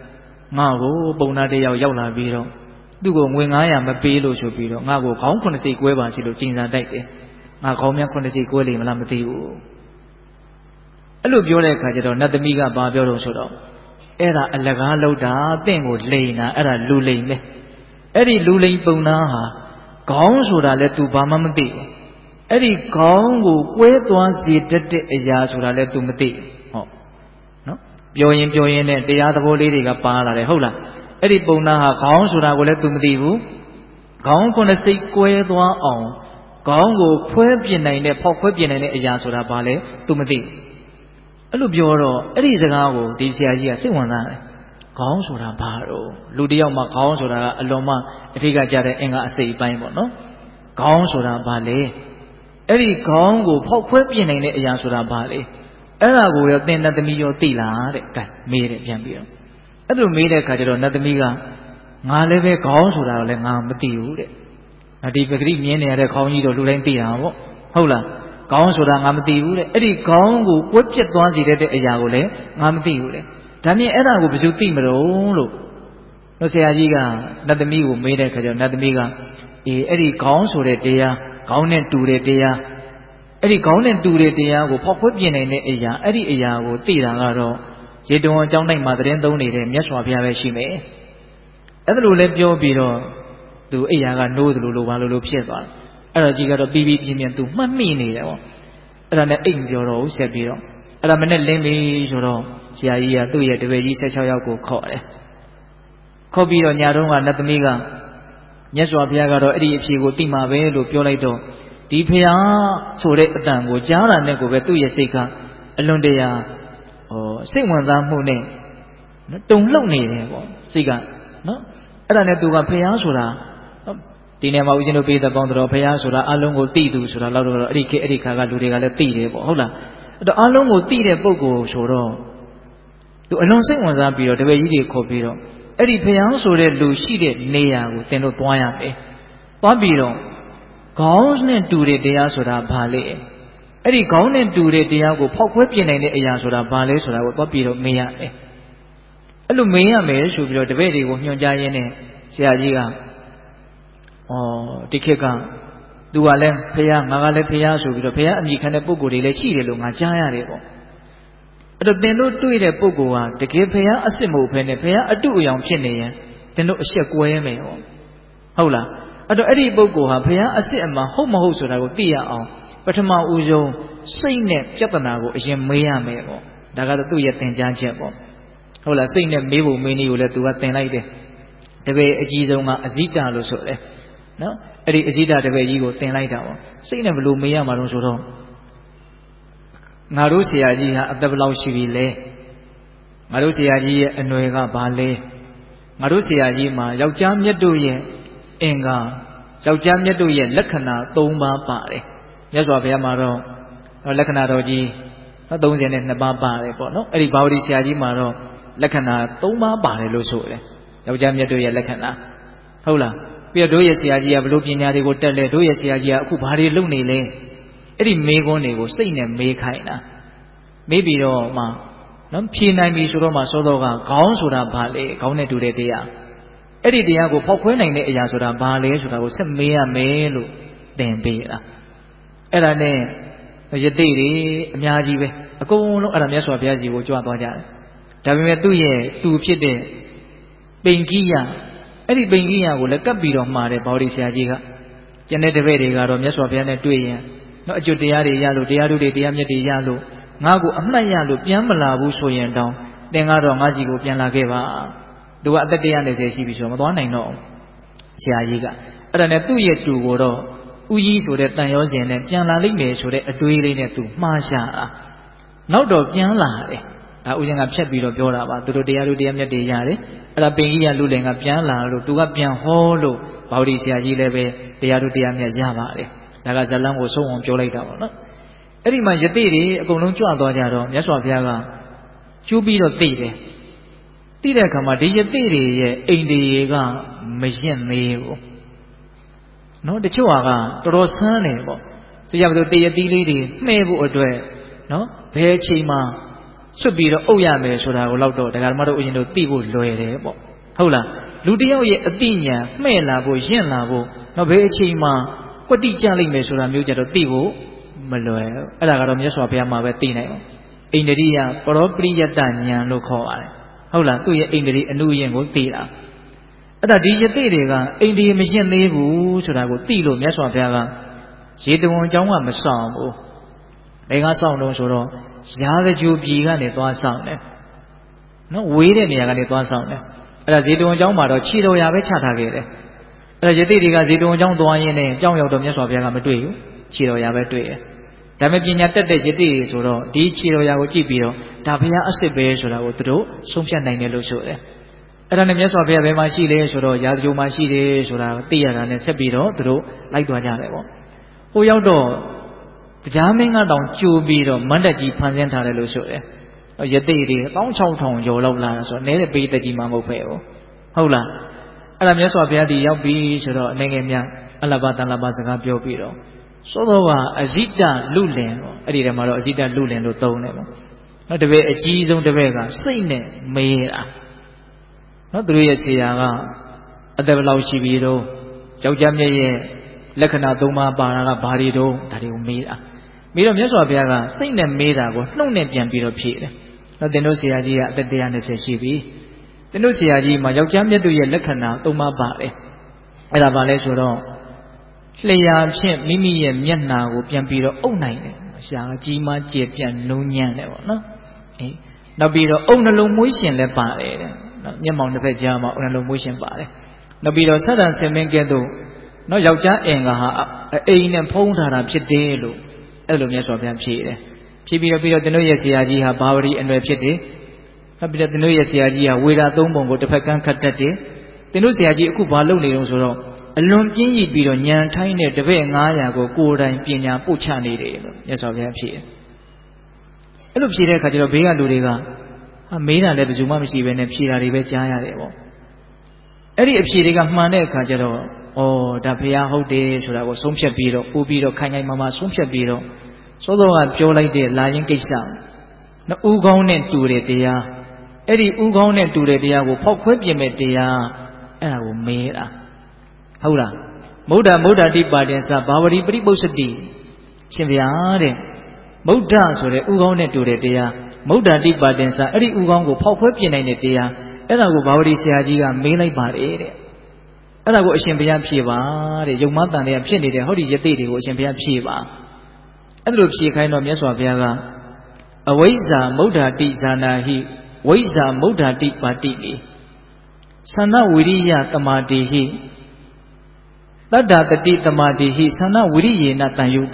ငါ့ကိုပုံနာတယောက်ရောက်လာပြီးတော့သူ့ကိုငွေငါးရာမပေးလို့ဆိုပြီးတော့ငါ့ကိုခေါင်းခုနှစ်စိတ်ကွဲပါစီလို့ကျင်စာတိုက်တယ်ငါခေါင်းများခုနှစ်စိတ်ကွဲလိမ့်မလားမသိဘူးအဲ့လိုပြောတဲ့အခါကျတော့နတ်သမီးကဘာပြောတော့ဆိုတော့အဲ့ဒါအလကားလောက်တာတင့်ကိုလိန်တာအဲ့ဒါလူလိန်ပဲအဲ့ဒီလူလိန်ပုံနာဟာခေါင်းဆိုတာလဲ तू ဘာမှမသိဘူးအဲ့ဒီခေါင်းကိုကွဲသွားစေတတ်တဲ့အရာဆိုတာလဲ तू မသိဘူးဟုတ်နော်ပြောရင်ပြောရင်နဲ့တရားသဘောလေးတွေကပါလာတယ်ဟုတ်လားအဲ့ဒီပုံနာဟာခေါင်းဆိုတာကိုလဲ तू မသိဘူးခေါင်းခုနှစ်စိတ်ကွဲသွားအောင်ခေါင်းကိုခွဲပြစ်နိုင်တဲ့ဖောက်ခွဲပြစ်နိုင်တဲ့အရာဆိုတာဘာလဲ तू မသိဘူးအဲ့လိုပြောတော့အဲ့ဒီစကားကိုဒီဆရာကြီးကစိတ်ဝင်စားတယ်ခေါင်းဆိုတာဘာတော့လူတယောက်မှာခေါင်းဆိုတာကအလွန်မှအထက်ကကြတဲ့အင်္ဂါအစိတ်ပိုင်းပေါ့နော်ခေါင်းဆိုတာဘာလဲအဲ့ဒီခေါင်းကိုဖောက်ခွဲပြစ်နိုင်တဲ့အရာဆိုတာဘာလဲအဲ့ဒါကိုရောသင်နတ်သမီးရောသိလားတဲ့ကဲမေးတယ်ပြန်ပြီးတော့အဲ့လိုမေးတဲ့အခါကျတော့နတ်သမီးကငါလည်းပဲခေါင်းဆိုတာလည်းငါမသိဘူးတဲ့ဒီပဂရိမြင်နေရတဲ့ခေါင်းကြီးတော့လူတိုင်းသိတာပေါ့ဟုတ်လားခေါင်းဆိုတာငါမသိဘူးတဲ့အဲ့ဒီခေါင်းကိုကွဲပြက်သွားစေတဲ့အရာကိုလည်းငါမသိဘူးတဲ့ဒါမြင်အဲ့ဒါကိုဘယ်သူသိမလို့လို့တော့ဆရာကြီးကနတ်သမီးကိုမေးတဲ့အခါကျတော့နတ်သမီးကအေးအဲ့ဒီခေါင်းဆိုတဲ့တရားခေါင်းနဲ့တူတဲ့တရားအဲ့ဒီခေါင်းနဲ့တူတဲ့တရားကိုဖောက်ခွဲပြင်းနိုင်တဲ့အရာအဲ့ဒီအရာကိုသိတာကတော့ရေတုံအကြောင်းတိုင်းမှာသတင်းသုံးနေတဲ့မြတ်စွာဘုရားပဲရှိမယ်အဲ့ဒါလိုလဲပြောပြီးတော့သူအိယာကနိုးသလိုလိုဘာလိုလိုဖြစ်သွားတယ်အဲ့တော့ကြီးကတော့ပြီးပြီးပြင်းပြင်းသူမှတ်မိနေတယ်ပေါ့အဲ့ဒါနဲ့အိတ်မပြောတော့ဘူးဆက်ပြီးတော့အဲ့ဒါမနဲ့လင်းပြီဆိုတော့ဆရာကြီးကသူ့ရဲ့တပည့်ကြီး၁၆ယောက်ကိုခေါ်တယ်ခေါ်ပြီးတော့ညာတုန်းကနတ်သမီးကမြတ်စွာဘုရားကတော့အဲ့ဒီအဖြေကိုသိမှာပဲလို့ပြောလိုက်တော့ဒီဖျားဆိုတဲ့အတန်ကိုကြားတာနဲ့ကိုပဲသူ့ရဲ့စိတ်ကအလွန်တရာဟောစိတ်ဝင်စားမှုနဲ့နော်တုန်လှုပ်နေတယ်ပေါ့စိတ်ကနော်အဲ့ဒါနဲ့သူကဖျားဆိုတာဒီနေ့မှာဦးဇင်းတို့ပြေးတဲ့ပေါင်းတော်ဖျားဆိုတာအလုံးကိုသိသူဆိုတာတော့အဲ့ဒီခေတ်အဲ့ဒီခါကလူတွေကလည်းသိတယ်ပေါ့ဟုတ်လားအဲ့တော့အလုံးကိုသိတဲ့ပုဂ္ဂိုလ်ဆိုတော့သူအလွန်စိတ်ဝင်စားပြီးတော့တပည့်ကြီးတွေခေါ်ပြီးတော့အဲ့ဒီဖျားဆိုတဲ့လူရှိတဲ့နေရာကိုသင်တို့သွားရမယ်သွားပြီးတော့ခေါင်းနဲ့တူတဲ့တရားဆိုတာဘာလဲအဲ့ဒီခေါင်းနဲ့တူတဲ့တရားကိုဖောက်ခွဲပြင်နိုင်တဲ့အရာဆိုတာဘာလဲဆိုတာကိုသွားပြီးတော့မေးရမယ်အဲ့လိုမေးရမယ်ဆိုပြီးတော့တပည့်တွေကိုညွှန်ကြားရင်းနဲ့ဆရာကြီးကဩဒီခေတ်ကသူကလည်းဖះငါကလည်းဖះဆိုပြီးတော့ဖះအမိခံတဲ့ပုံကိုယ်တွေလည်းရှိတယ်လို့ငါကြားရတယ်ပေါ့အဲ့တော့သင်တို့တွေ့တဲ့ပုံကိုယ်ဟာတကယ်ဖះအစ်စ်မဟုတ်ဘဲနဲ့ဖះအတုအယောင်ဖြစ်နေရင်သင်တို့အဆက်ကွဲမယ်ပေါ့ဟုတ်လားအဲ့တော့အဲ့ဒီပုံကိုယ်ဟာဖះအစ်စ်အမှဟုတ်မဟုတ်ဆိုတာကိုသိရအောင်ပထမဦးဆုံးစိတ်နဲ့ပြဿနာကိုအရင်မေးရမယ်ပေါ့ဒါကတော့သူ့ရဲ့သင်ကြားချက်ပေါ့ဟုတ်လားစိတ်နဲ့မေးဖို့မေးနည်းကိုလည်းသူကသင်လိုက်တယ်တပည့်အကြီးဆုံးကအဇိတလို့ဆိုတယ်နော်အဲ့ဒီအဇိတတပည့်ကြီးကိုသင်လိုက်တာပေါ့စိတ်နဲ့ဘယ်လိုမေးရမှာတော့ဆိုတော့ငါတို့ဆရာကြီးဟာအသက်ဘယ်လောက်ရှိပြီလဲငါတို့ဆရာကြီးရဲ့အနွယ်ကဘာလဲငါတို့ဆရာကြီးမှာယောက်ျားမြတ်တို့ရဲ့အင်္ဂါယောက်ျားမြတ်တို့ရဲ့လက္ခဏာ၃ပါးပါတယ်မြတ်စွာဘုရားမှာတော့လက္ခဏာတော်ကြီးနော်၃၂ပါးပါတယ်ပေါ့နော်အဲ့ဒီဘာဝတိဆရာကြီးမှာတော့လက္ခဏာ၃ပါးပါတယ်လို့ဆိုတယ်ယောက်ျားမြတ်တို့ရဲ့လက္ခဏာဟုတ်လားပြီးတော့တို့ရဲ့ဆရာကြီးကဘလို့ပညာတွေကိုတက်လဲတို့ရဲ့ဆရာကြီးကအခုဘာတွေလုပ်နေလဲအဲ့ဒီမေးခွန်းတွေကိုစိတ်နဲ့မေးခိုင်းတာမေးပြီးတော့မှနော်ဖြေနိုင်ပြီဆိုတော့မှစောစောကခေါင်းဆိုတာဘာလဲခေါင်းနဲ့တူတဲ့တရားအဲ့ဒီတရားကိုဖောက်ခွဲနိုင်တဲ့အရာဆိုတာဘာလဲဆိုတာကိုဆက်မေးရမယ်လို့သင်ပေးတာအဲ့ဒါနဲ့ယသိတွေအများကြီးပဲအကုန်လုံးအဲ့ဒါမြတ်စွာဘုရားကြီးကိုကြွသွားကြတယ်ဒါပေမဲ့သူ့ရဲ့သူဖြစ်တဲ့ပိန်ကိယအဲ့ဒီပိန်ကိယကိုလည်းကပ်ပြီးတော့မှာတယ်ဘောဓိဆရာကြီးကကျန်တဲ့တပည့်တွေကတော့မြတ်စွာဘုရားနဲ့တွေ့ရင်နော်အကျွတ်တရားတွေရလို့တရားထုတွေတရားမြတ်တွေရလို့ငါ့ကိုအမှတ်ရလို့ပြန်မလာဘူးဆိုရင်တောင်သင်ကတော့ငါကြီးကိုပြန်လာခဲ့ပါသူကအသက်၁၂၀ရှိပြီဆိုတော့မသွားနိုင်တော့ဆရာကြီးကအဲ့ဒါနဲ့သူ့ရဲ့တူကိုတော့ဦးကြီးဆိုတဲ့တန်ရောစဉ်နဲ့ပြန်လာလိမ့်မယ်ဆိုတဲ့အတွေးလေးနဲ့သူမှားရှာတာနောက်တော့ပြန်လာတယ်ဒါဦးဇင်းကဖြတ်ပြီးတော့ပြောတာပါသူတို့တရားတို့တရားမြတ်တွေရတယ်အဲ့ဒါပင်ကြီးရလူလင်ကပြန်လာလို့သူကပြန်ဟောလို့ဘောဓိဆရာကြီးလည်းပဲတရားတို့တရားမြတ်ရပါတယ်ဒါကဇလန်းကိုဆုံးအောင်ပြောလိုက်တာပေါ့နော်အဲ့ဒီမှာယသိတွေအကုန်လုံးကြွသွားကြတော့မြတ်စွာဘုရားကကျူးပြီးတော့သိတယ်သိတဲ့အခါမှာဒီယသိတွေရဲ့အိမ်တွေကမရင်သေးဘူးနော်တချို့ဟာကတော်တော်ဆန်းတယ်ပေါ့ဆိုကြပါစို့တရတိလေးတွေမှဲဖို့အတွက်နော်ဘယ်အချိန်မှာစွတ်ပြီးတော့အုပ်ရမယ်ဆိုတာကိုလောက်တော့ဒကာဓမ္မတို့ဦးဇင်းတို့သိဖို့လွယ်တယ်ပေါ့ဟုတ်လားလူတယောက်ရဲ့အသိဉာဏ်မှဲ့လာဖို့ရင့်လာဖို့တော့ဘယ်အချိန်မှာကွတိကြလိမ့်မယ်ဆိုတာမျိုးကြတော့သိဖို့မလွယ်ဘူးအဲ့ဒါကတော့မြတ်စွာဘုရားမှာပဲသိနိုင်အောင်အိန္ဒြိယပရောပရိယတ္တဉာဏ်လို့ခေါ်ပါတယ်ဟုတ်လားသူ့ရဲ့အိန္ဒြိအနုယင်ကိုသိတာအဲ့ဒါဒီယတိတွေကအိန္ဒြိမရှင်းသေးဘူးဆိုတာကိုသိလို့မြတ်စွာဘုရားကရေတဝန်ကျောင်းကမဆောင်ဘူးဘယ်ကဆောင်တော့ဆိုတော့ရာဇဂျူပြည်ကနေသွားဆောင်တယ်နော်ဝေးတဲ့နေရာကနေသွားဆောင်တယ်အဲ့ဒါဇေတဝန်ကျောင်းမှာတော့ခြေတော်ရာပဲချထားခဲ့တယ်အဲ့ဒါယတိတွေကဇေတဝန်ကျောင်းသွားရင်းနဲ့ကျောင်းရောက်တော့မြတ်စွာဘုရားကမတွေ့ဘူးခြေတော်ရာပဲတွေ့တယ်ဒါပေမဲ့ပညာတက်တဲ့ယတိတွေဆိုတော့ဒီခြေတော်ရာကိုကြည့်ပြီးတော့ဒါဘုရားအစ်စ်ပဲဆိုတာကိုသူတို့ဆုံးဖြတ်နိုင်တယ်လို့ဆိုတယ်အဲ့ဒါနဲ့မြတ်စွာဘုရားဘယ်မှာရှိလဲဆိုတော့ရာဇဂျူမှာရှိတယ်ဆိုတာကိုသိရတာနဲ့ဆက်ပြီးတော့သူတို့လိုက်သွားကြတယ်ပေါ့ဟိုရောက်တော့တရားမင်းကတောင်ကြိုပြီးတော့မန္တကြီးဖန်ဆင်းထားတယ်လို့ဆိုတယ်ယတိတွေ一万六千ကျော်လောက်လာဆိုတော့နဲတဲ့ပိဋကကြီးမှမဟုတ်ပဲဟုတ်လားအဲ့ဒါမြတ်စွာဘုရားဒီရောက်ပြီဆိုတော့အနေငယ်များအလဘတန်လဘစကားပြောပြီးတော့သို့တော့ကအဇိတလူလင်ပေါ့အဲ့ဒီထဲမှာတော့အဇိတလူလင်လို့သုံးတယ်ပေါ့နော်တပည့်အကြီးဆုံးတပည့်ကစိတ်နဲ့မေးတာနော်သူတို့ရဲ့ဆရာကအသက်ဘယ်လောက်ရှိပြီတော့ယောက်ျားမြတ်ရဲ့လက္ခဏာသုံးပါးပါတာကဘာတွေတော့ဒါတွေကိုမေးတာမေးတော့မြတ်စွာဘုရားကစိတ်နဲ့မေးတာကိုနှုတ်နဲ့ပြန်ပြီးတော့ဖြေတယ်နော်သင်တို့ဆရာကြီးကအသက်one hundred twentyရှိပြီသင်တို့ဆရာကြီးမှာယောက်ျားမြတ်တို့ရဲ့လက္ခဏာသုံးပါးပါတယ်အဲ့ဒါဘာလဲဆိုတော့လျှာဖြင့်မိမိရဲ့မျက်နှာကိုပြန်ပြီးတော့အုပ်နိုင်တယ်ရှားကြီးမားကျေပြန့်နုံညံ့တယ်ပေါ့နော်အေးနောက်ပြီးတော့အုပ်နှလုံးမွေးရှင်လည်းပါတယ်တဲ့နော်မျက်မှောင်တစ်ဖက်ကြားမှာအုပ်နှလုံးမွေးရှင်ပါတယ်နောက်ပြီးတော့ဆတ္တန်ဆင်မင်းကဲ့သို့နော်ယောက်ျားအင်္ဂါဟာအိမ်နဲ့ဖုံးထားတာဖြစ်တယ်လို့အဲ့လိုမြတ်စွာဘုရားဖြေတယ်ဖြေပြီးတော့ပြီးတော့သင်တို့ရဲ့ဆရာကြီးဟာဘာဝရီအနွယ်ဖြစ်တယ်နောက်ပြီးတော့သင်တို့ရဲ့ဆရာကြီးဟာဝေဒသုံးပုံကိုတစ်ဖက်ကန်းခတ်တတ်တယ်သင်တို့ဆရာကြီးအခုဘာလုပ်နေတုံးဆိုတော့အလွန်ပြင်းရည်ပြီးတော့ညံထိုင်းတဲ့တပည့်nine hundredကိုကိုယ်တိုင်ပညာပို့ချနေတယ်လို့မြတ်စွာဘုရားဖြေတယ်အဲ့လိုဖြေတဲ့အခါကျတော့ဘေးကလူတွေကဟာမေးတာလည်းဘယ်သူမှမရှိဘဲနဲ့ဖြေတာတွေပဲကြားရတယ်ပေါ့အဲ့ဒီအဖြေတွေကမှန်တဲ့အခါကျတော့ဩဒါဘုရားဟုတ်တယ်ဆိုတာကိုဆုံးဖြတ်ပြီးတော့ပို့ပြီးတော့ခိုင်ခိုင်မာမာဆုံးဖြတ်ပြီးတော့သောသောကပြောလိုက်တဲ့လာရင်ကိစ္စနော်ဥကောင်းနဲ့တူတဲ့တရားအဲ့ဒီဥကောင်းနဲ့တူတဲ့တရားကိုဖောက်ခွဲပြင်မဲ့တရားအဲ့ဒါကိုမေးတာဟုတ်လားမௌဒ္ဒမௌဒ္ဒတိပါတင်္စဘာဝရီပရိပု္ပ္ပစတိရှင်ဗျာတဲ့မௌဒ္ဒဆိုတဲ့ဥကောင်းနဲ့တူတဲ့တရားမௌဒ္ဒတိပါတင်္စအဲ့ဒီဥကောင်းကိုဖောက်ခွဲပြင်နိုင်တဲ့တရားအဲ့ဒါကိုဘာဝရီဆရာကြီးကမေးလိုက်ပါတယ်တဲ့အဲ့ဒါကိုအရှင်ဘုရားဖြေပါတဲ့ယုံမတန်တွေကဖြစ်နေတဲ့ဟောဒီယတိတွေကိုအရှင်ဘုရားဖြေပါအဲ့ဒါလိုဖြေခိုင်းတော့မြတ်စွာဘုရားကအဝိဇ္ဇာမௌဒ္ဒတိဇာနာဟိဝိဇ္ဇာမௌဒ္ဒတိပါတိလေသန္နဝိရိယတမာတိဟိတတ္တတတိတမာတိဟိသန္နဝိရိယေနတန်ယုတ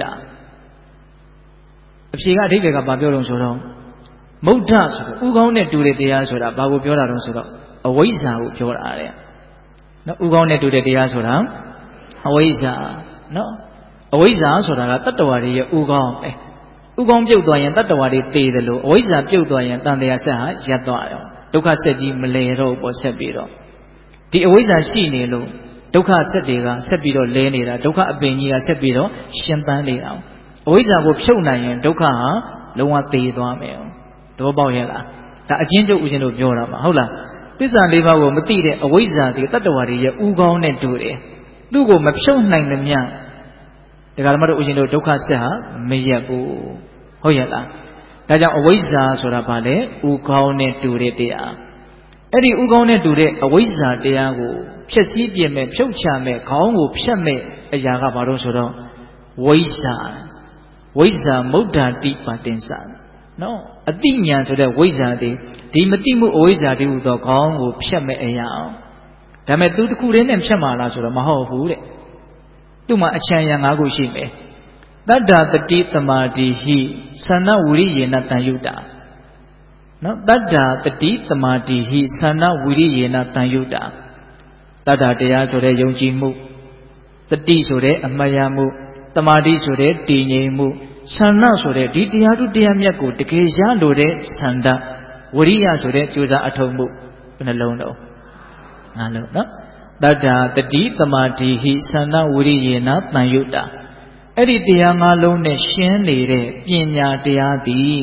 အဖြေကအဓိပ္ပာယ်ကဘာပြောတော့ဆိုတော့မௌဒ္ဒဆိုတော့ဥကောင်းနဲ့တူတဲ့တရားဆိုတာဘာကိုပြောတာတော့ဆိုတော့အဝိဇ္ဇာကိုပြောတာတဲ့နော်ဥကောင်းနဲ့တူတဲ့တရားဆိုတာအဝိဇ္ဇာနော်အဝိဇ္ဇာဆိုတာကတတ္တဝါတွေရဲ့ဥကောင်းပဲဥကောင်းပြုတ်သွားရင်တတ္တဝါတွေတည်တယ်လို့အဝိဇ္ဇာပြုတ်သွားရင်တန်တရားဆက်ဟာရပ်သွားတယ်ဒုက္ခဆက်ကြီးမလဲတော့ဘောဆက်ပြီးတော့ဒီအဝိဇ္ဇာရှိနေလို့ဒုက္ခဆက်တွေကဆက်ပြီးတော့လဲနေတာဒုက္ခအပင်ကြီးကဆက်ပြီးတော့ရှင်သန်နေတာအဝိဇ္ဇာကိုဖြုတ်နိုင်ရင်ဒုက္ခဟာလုံးဝတည်သွားမယ်သဘောပေါက်ရဲ့လားဒါအချင်းချုပ်ဦးချင်းတို့ပြောတာပါဟုတ်လားသစ္စာလေးပါးကိုမသိတဲ့အဝိဇ္ဇာဒီတတ္တဝါတွေရဲ့ဥကောင်းနဲ့တူတယ်သူ့ကိုမဖြုတ်နိုင်သမျှဒကာဓမ္မတို့ဦးရှင်တို့ဒုက္ခဆက်ဟာမရက်ဘူးဟုတ်ရဲ့လားဒါကြောင့်အဝိဇ္ဇာဆိုတာဘာလဲဥကောင်းနဲ့တူတဲ့တရားအဲ့ဒီဥကောင်းနဲ့တူတဲ့အဝိဇ္ဇာတရားကိုဖြည့်ဆည်းပြမဲ့ဖြုတ်ချမဲ့ခေါင်းကိုဖြတ်မဲ့အရာကဘာလို့ဆိုတော့ဝိဇ္ဇာဝိဇ္ဇာမௌဒ္ဒတိပါတင်္စနော်အတိညာဆိုတဲ့ဝိဇ္ဇာတွေဒီမတိမှုအဝိဇ္ဇာတွေဟူသောခေါင်းကိုဖြတ်မဲ့အရာအောင်ဒါမဲ့သူတစ်ခုတည်းနဲ့ဖြတ်မှာလားဆိုတော့မဟုတ်ဘူးတဲ့သူ့မှာအချမ်းရံ၅ခုရှိမယ်တတ္တတတိသမာဓိဟိသန္နဝိရိယေနတန်ယုတနော်တတ္တတတိသမာဓိဟိသန္နဝိရိယေနတန်ယုတတတ္တတရားဆိုတဲ့ယုံကြည်မှုတတိဆိုတဲ့အမှတ်ရမှုသမာဓိဆိုတဲ့တည်ငြိမ်မှုဆန္ဒဆိုတဲ့ဒီတရားထုတရားမြတ်ကိုတကယ်ရလို့တဲ့ဆန္ဒဝိရိယဆိုတဲ့ကြိုးစားအထောက်မှုဘယ်နှလုံးတော့ငါလုံးနော်တတ္တာတတိသမာဓိဟိသန္နဝိရိယေနတန်ယုတအဲ့ဒီတရားငါးလုံးနဲ့ရှင်းနေတဲ့ပညာတရားသည်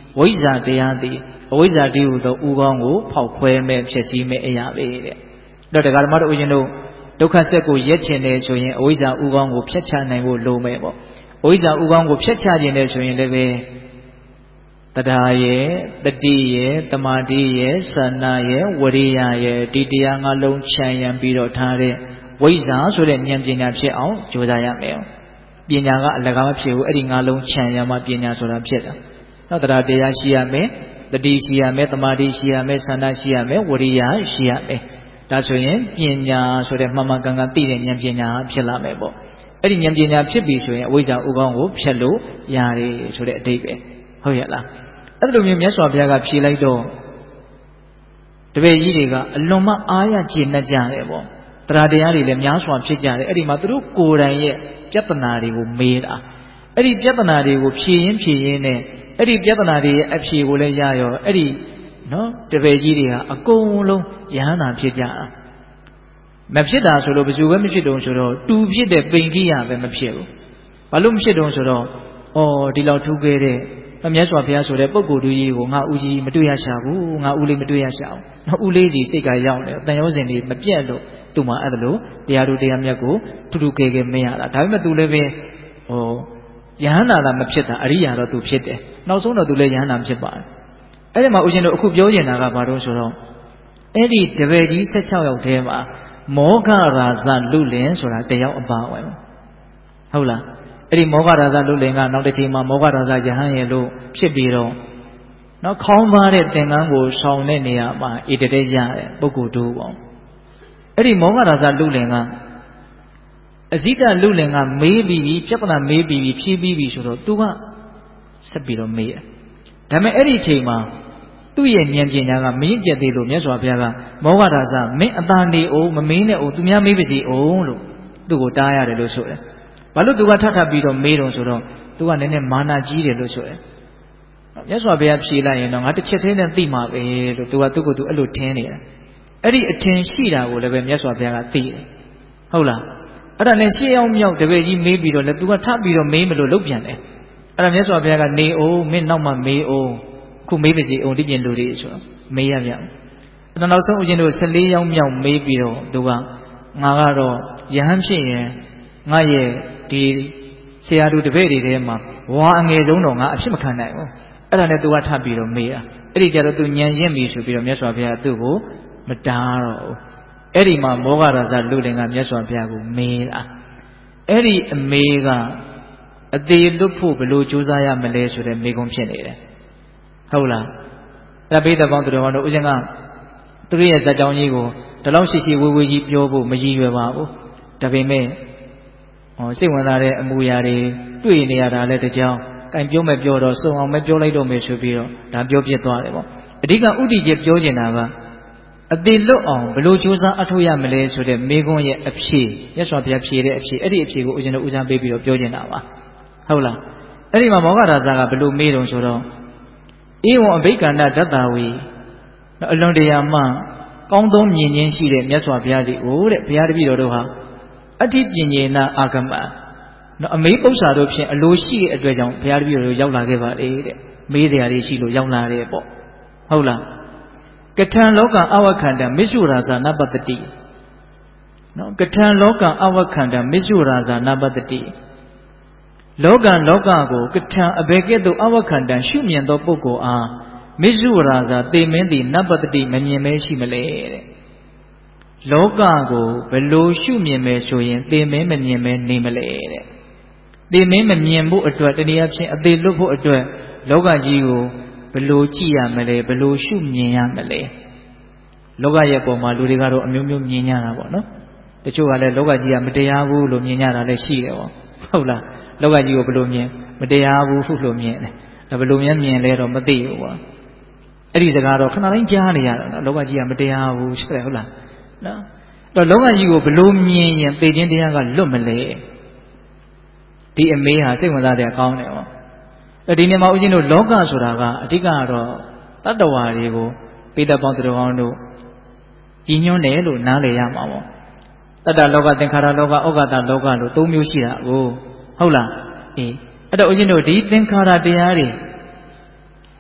ဝိဇ္ဇာတရားသည်အဝိဇ္ဇာတည်းဟူသောဥကောင်းကိုဖောက်ခွဲမဲ့ဖြစ်စည်းမဲ့အရာပဲတဲ့တော့တရားဓမ္မတို့ဦးဇင်းတို့ဒုက္ခဆက်ကိုရက်ချင်တယ်ဆိုရင်အဝိဇ္ဇာဥကောင်းကိုဖျက်ချနိုင်ဖို့လိုမယ်ပေါ့အဝိဇ္ဇာဥကောင်းကိုဖျက်ချခြင်းတယ်ဆိုရင်လည်းပဲတရားရဲ့တတိရဲ့တမာတိရဲ့ဆန္ဒရဲ့ဝရိယရဲ့ဒီတရားငါးလုံးခြံရံပြီးတော့ထားတဲ့ဝိဇ္ဇာဆိုတဲ့ဉာဏ်ပညာဖြစ်အောင်ကြိုးစားရမယ်ပညာကအလကားမဖြစ်ဘူးအဲ့ဒီငါးလုံးခြံရံမှပညာဆိုတာဖြစ်တာနောက်တရားတရားရှိရမယ်တတိရှိရမယ်တမာတိရှိရမယ်ဆန္ဒရှိရမယ်ဝရိယရှိရမယ်ဒါဆိုရင်ပညာဆိုတဲ့မှန်မှန်ကန်ကန်သိတဲ့ဉာဏ်ပညာဖြစ်လာမယ်ပေါ့အဲ့ဒီဉာဏ်ပညာဖြစ်ပြီဆိုရင်အဝိဇ္ဇာဥကောင်းကိုဖျက်လို့ရတယ်ဆိုတဲ့အဓိပ္ပာယ်ဟုတ်ရဲ့လားအဲ့လိုမျိုးမြတ်စွာဘုရားကဖြေလိုက်တော့တပည့်ကြီးတွေကအလွန်မှအားရကျေနပ်ကြတယ်ပေါ့တရားတရားတွေလည်းများစွာဖြစ်ကြတယ်အဲ့ဒီမှာသူတို့ကိုယ်တိုင်ရဲ့ပြဿနာတွေကိုမေးတာအဲ့ဒီပြဿနာတွေကိုဖြေရင်းဖြေရင်းနဲ့အဲ့ဒီပြဿနာတွေရဲ့အဖြေကိုလည်းရရောအဲ့ဒီနော်တပည့်ကြီးတွေဟာအကုန်လုံးယဟန္တာဖြစ်ကြတာမဖြစ်တာဆိုလို့ဘယ်သူပဲမဖြစ်တုံဆိုတော့တူဖြစ်တဲ့ပိန်ခိယပဲမဖြစ်ဘူးဘာလို့မဖြစ်တုံဆိုတော့အော်ဒီလောက်ထူးခဲ့တဲ့မြတ်စွာဘုရားဆိုတဲ့ပုဂ္ဂိုလ်တူကြီးကိုငါဦးကြီးမတွေ့ရရှာဘူးငါဦးလေးမတွေ့ရရှာဘူးနော်ဦးလေးစီစိတ်ကရောက်တယ်တန်ရုံးစင်တွေမပြတ်လို့သူ့မှာအဲ့ဒါလို့တရားတို့တရားမြတ်ကိုထူးထူးခဲခဲမရတာဒါပေမဲ့သူလည်းပဲဟိုယဟန္တာသာမဖြစ်တာအရိယာတော့သူဖြစ်တယ်နောက်ဆုံးတော့သူလည်းယဟန္တာဖြစ်ပါတယ်အဲ့ဒီမှာဦးဇင်းတို့အခုပြောနေတာကဘာလို့ဆိုတော့အဲ့ဒီတပည့်ကြီး၁၆ယောက်ထဲမှာမောဃရာဇလူလင်ဆိုတာတယောက်အပါဝင်ဟုတ်လားအဲ့ဒီမောဃရာဇလူလင်ကနောက်တစ်ချိန်မှာမောဃရာဇယဟန်ရဲ့လို့ဖြစ်ပြီးတော့နော်ခေါင်းပါတဲ့သင်္ကန်းကိုဆောင်တဲ့နေရာမှာဣတတေရတဲ့ပုဂ္ဂိုလ်တို့ပေါ့အဲ့ဒီမောဃရာဇလူလင်ကအဇိတလူလင်ကမေးပြီးပြီပြဿနာမေးပြီးပြီဖြေးပြီးပြီဆိုတော့သူကဆက်ပြီးတော့မေးတယ်ဒါပေမဲ့အဲ့ဒီအချိန်မှာသူ့ရဲ့ဉာဏ်ပညာကမင်းကျက်သေးလို့မြတ်စွာဘုရားကမောဃရာဇမင်းအသာနေအောင်မမေးနဲ့အောင်သူများမေးပါစီအောင်လို့သူ့ကိုတားရတယ်လို့ဆိုတယ်ဘာလို့သူကထပ်ထပ်ပြီးတော့မေးတော့ဆိုတော့သူကနည်းနည်းမာနကြီးတယ်လို့ဆိုတယ်မြတ်စွာဘုရားဖြေလိုက်ရင်တော့ငါတစ်ချက်သေးနဲ့သိမှာပဲလို့သူကသူ့ကိုယ်သူအဲ့လိုထင်းနေတယ်အဲ့ဒီအထင်ရှိတာကိုလည်းပဲမြတ်စွာဘုရားကသိတယ်ဟုတ်လားအဲ့ဒါနဲ့ရှေ့အောင်မြောက်တပည့်ကြီးမေးပြီးတော့လည်းသူကထပ်ပြီးတော့မေးမလို့လုပ်ပြန်တယ်အဲ့ဒါမြတ်စွာဘုရားကနေအောင်မင်းနောက်မှမေးအောင်ခုမေးပါစီအောင်ဒီပြင်လူတွေဆိုတော့မေးရပြန်အဲ့တော့နောက်ဆုံးဦးဇင်းတို့၁၄ယောက်မြောက်မေးပြီးတော့သူကငါကတော့ယဟန်ဖြစ်ရင်ငါရဲ့ဒီဆရာသူတပည့်တွေထဲမှာဝါအငယ်ဆုံးတော့ငါအဖြစ်မခံနိုင်ဘူးအဲ့ဒါနဲ့သူကထပ်ပြီးတော့မေးတာအဲ့ဒီကြတော့သူညံရင့်ပြီဆိုပြီးတော့မြတ်စွာဘုရားသူ့ကိုမတားတော့ဘူးအဲ့ဒီမှာမောဃရာဇလူလင်ကမြတ်စွာဘုရားကိုမေးတာအဲ့ဒီအမေးကအသေးလွတ်ဖို့ဘယ်လိုကြိုးစားရမလဲဆိုတဲ့မေးခွန်းဖြစ်နေတယ်ဟုတ်လားအဲ့ဒါပိဋကပေါင်းသူတော်ကောင်းတို့ဦးဇင်းကသူတို့ရဲ့ဇာကြောင်းကြီးကိုဒီလောက်ရှိရှိဝေဝေကြီးပြောဖို့မရည်ရွယ်ပါဘူးဒါပေမဲ့ဟောစိတ်ဝင်စားတဲ့အမူအရာတွေတွေ့နေရတာလည်းတကြောင်ကင်ပြောမဲ့ပြောတော့စုံအောင်ပဲပြောလိုက်တော့မယ်ဆိုပြီးတော့ဒါပြောပြသွားတယ်ပေါ့အဓိကဥတီချက်ပြောချင်တာကအသေးလွတ်အောင်ဘယ်လိုကြိုးစားအထောက်ရမလဲဆိုတဲ့မေခွန်းရဲ့အဖြေမြတ်စွာဘုရားဖြေတဲ့အဖြေအဲ့ဒီအဖြေကိုဦးဇင်းတို့ဦးစားပေးပြီးတော့ပြောချင်တာပါဟုတ်လားအဲ့ဒီမှာမောဃရာဇကဘယ်လိုမေးတုံဆိုတော့ဧဝံအဘိက္ခန္တဒတ္တဝေအလွန်တရာမှကောင်းသောမြင်ခြင်းရှိတဲ့မြတ်စွာဘုရားကြီးကိုတဲ့ဘုရားတပည့်တော်တို့ဟာအဋ္ဌိပညေနအာဂမနော်အမေးပု္ပ္ပာတို့ဖြင့်အလိုရှိတဲ့အတွက်ကြောင့်ဘုရားတပည့်တော်တို့ရောက်လာခဲ့ပါလေတဲ့မေးစရာတွေရှိလို့ရောက်လာတယ်ပေါ့ဟုတ်လားကထံလောကအဝခန္တမစ္ဆုရာဇာနပတ္တိနော်ကထံလောကအဝခန္တမစ္ဆုရာဇာနပတ္တိလောကလောကကိုကထံအဘယ်ကဲ့သို့အဝခန္တရှုမြင်သောပုဂ္ဂိုလ်အားမစ္ဆုရာဇာသေမင်းသည်နပတ္တိမမြင်မဲရှိမလဲတဲ့လောကကိုဘယ်လိုရှုမြင်မယ်ဆိုရင်သေမင်းမမြင်မဲနေမလဲတဲ့သေမင်းမမြင်ဖို့အတွက်တနည်းအားဖြင့်အသေးလွတ်ဖို့အတွက်လောကကြီးကိုဘယ်လိုကြည့်ရမလဲဘယ်လိုရှုမြင်ရမလဲလောကရဲ့ပုံမှာလူတွေကတော့အမျိုးမျိုးမြင်ကြတာပေါ့နော်တချို့ကလည်းလောကကြီးကမတရားဘူးလို့မြင်ကြတာလည်းရှိတယ်ပေါ့ဟုတ်လားလောကကြီးကိုဘယ်လိုမြင်မတရားဘူးဟုလို့မြင်တယ်ဒါဘယ်လိုများမြင်လဲတော့မသိဘူးပေါ့အဲ့ဒီစကားတော့ခဏတိုင်းကြားနေရတာနော်လောကကြီးကမတရားဘူးဆိုတယ်ဟုတ်လားနော်တော့လောကကြီးကိုဘယ်လိုမြင်ရင်သိခြင်းတရားကလွတ်မလဲဒီအမေးဟာစိတ်ဝင်စားတဲ့အကောင်းတယ်ပေါ့ဒီနေ့မှာဦးဇင်းတို့လောကဆိုတာကအဓိကကတော့တတ္တဝါတွေကိုပိဋကပေါင်းသူတော်ကောင်းတို့ကြီးညွှန်းတယ်လို့နားလည်ရမှာပေါ့တတ္တလောကသင်္ခါရလောကဩဃတလောကလို့သုံးမျိုးရှိတာကိုဟုတ်လားအေးအဲ့တော့ဦးဇင်းတို့ဒီသင်္ခါရတရားတွေ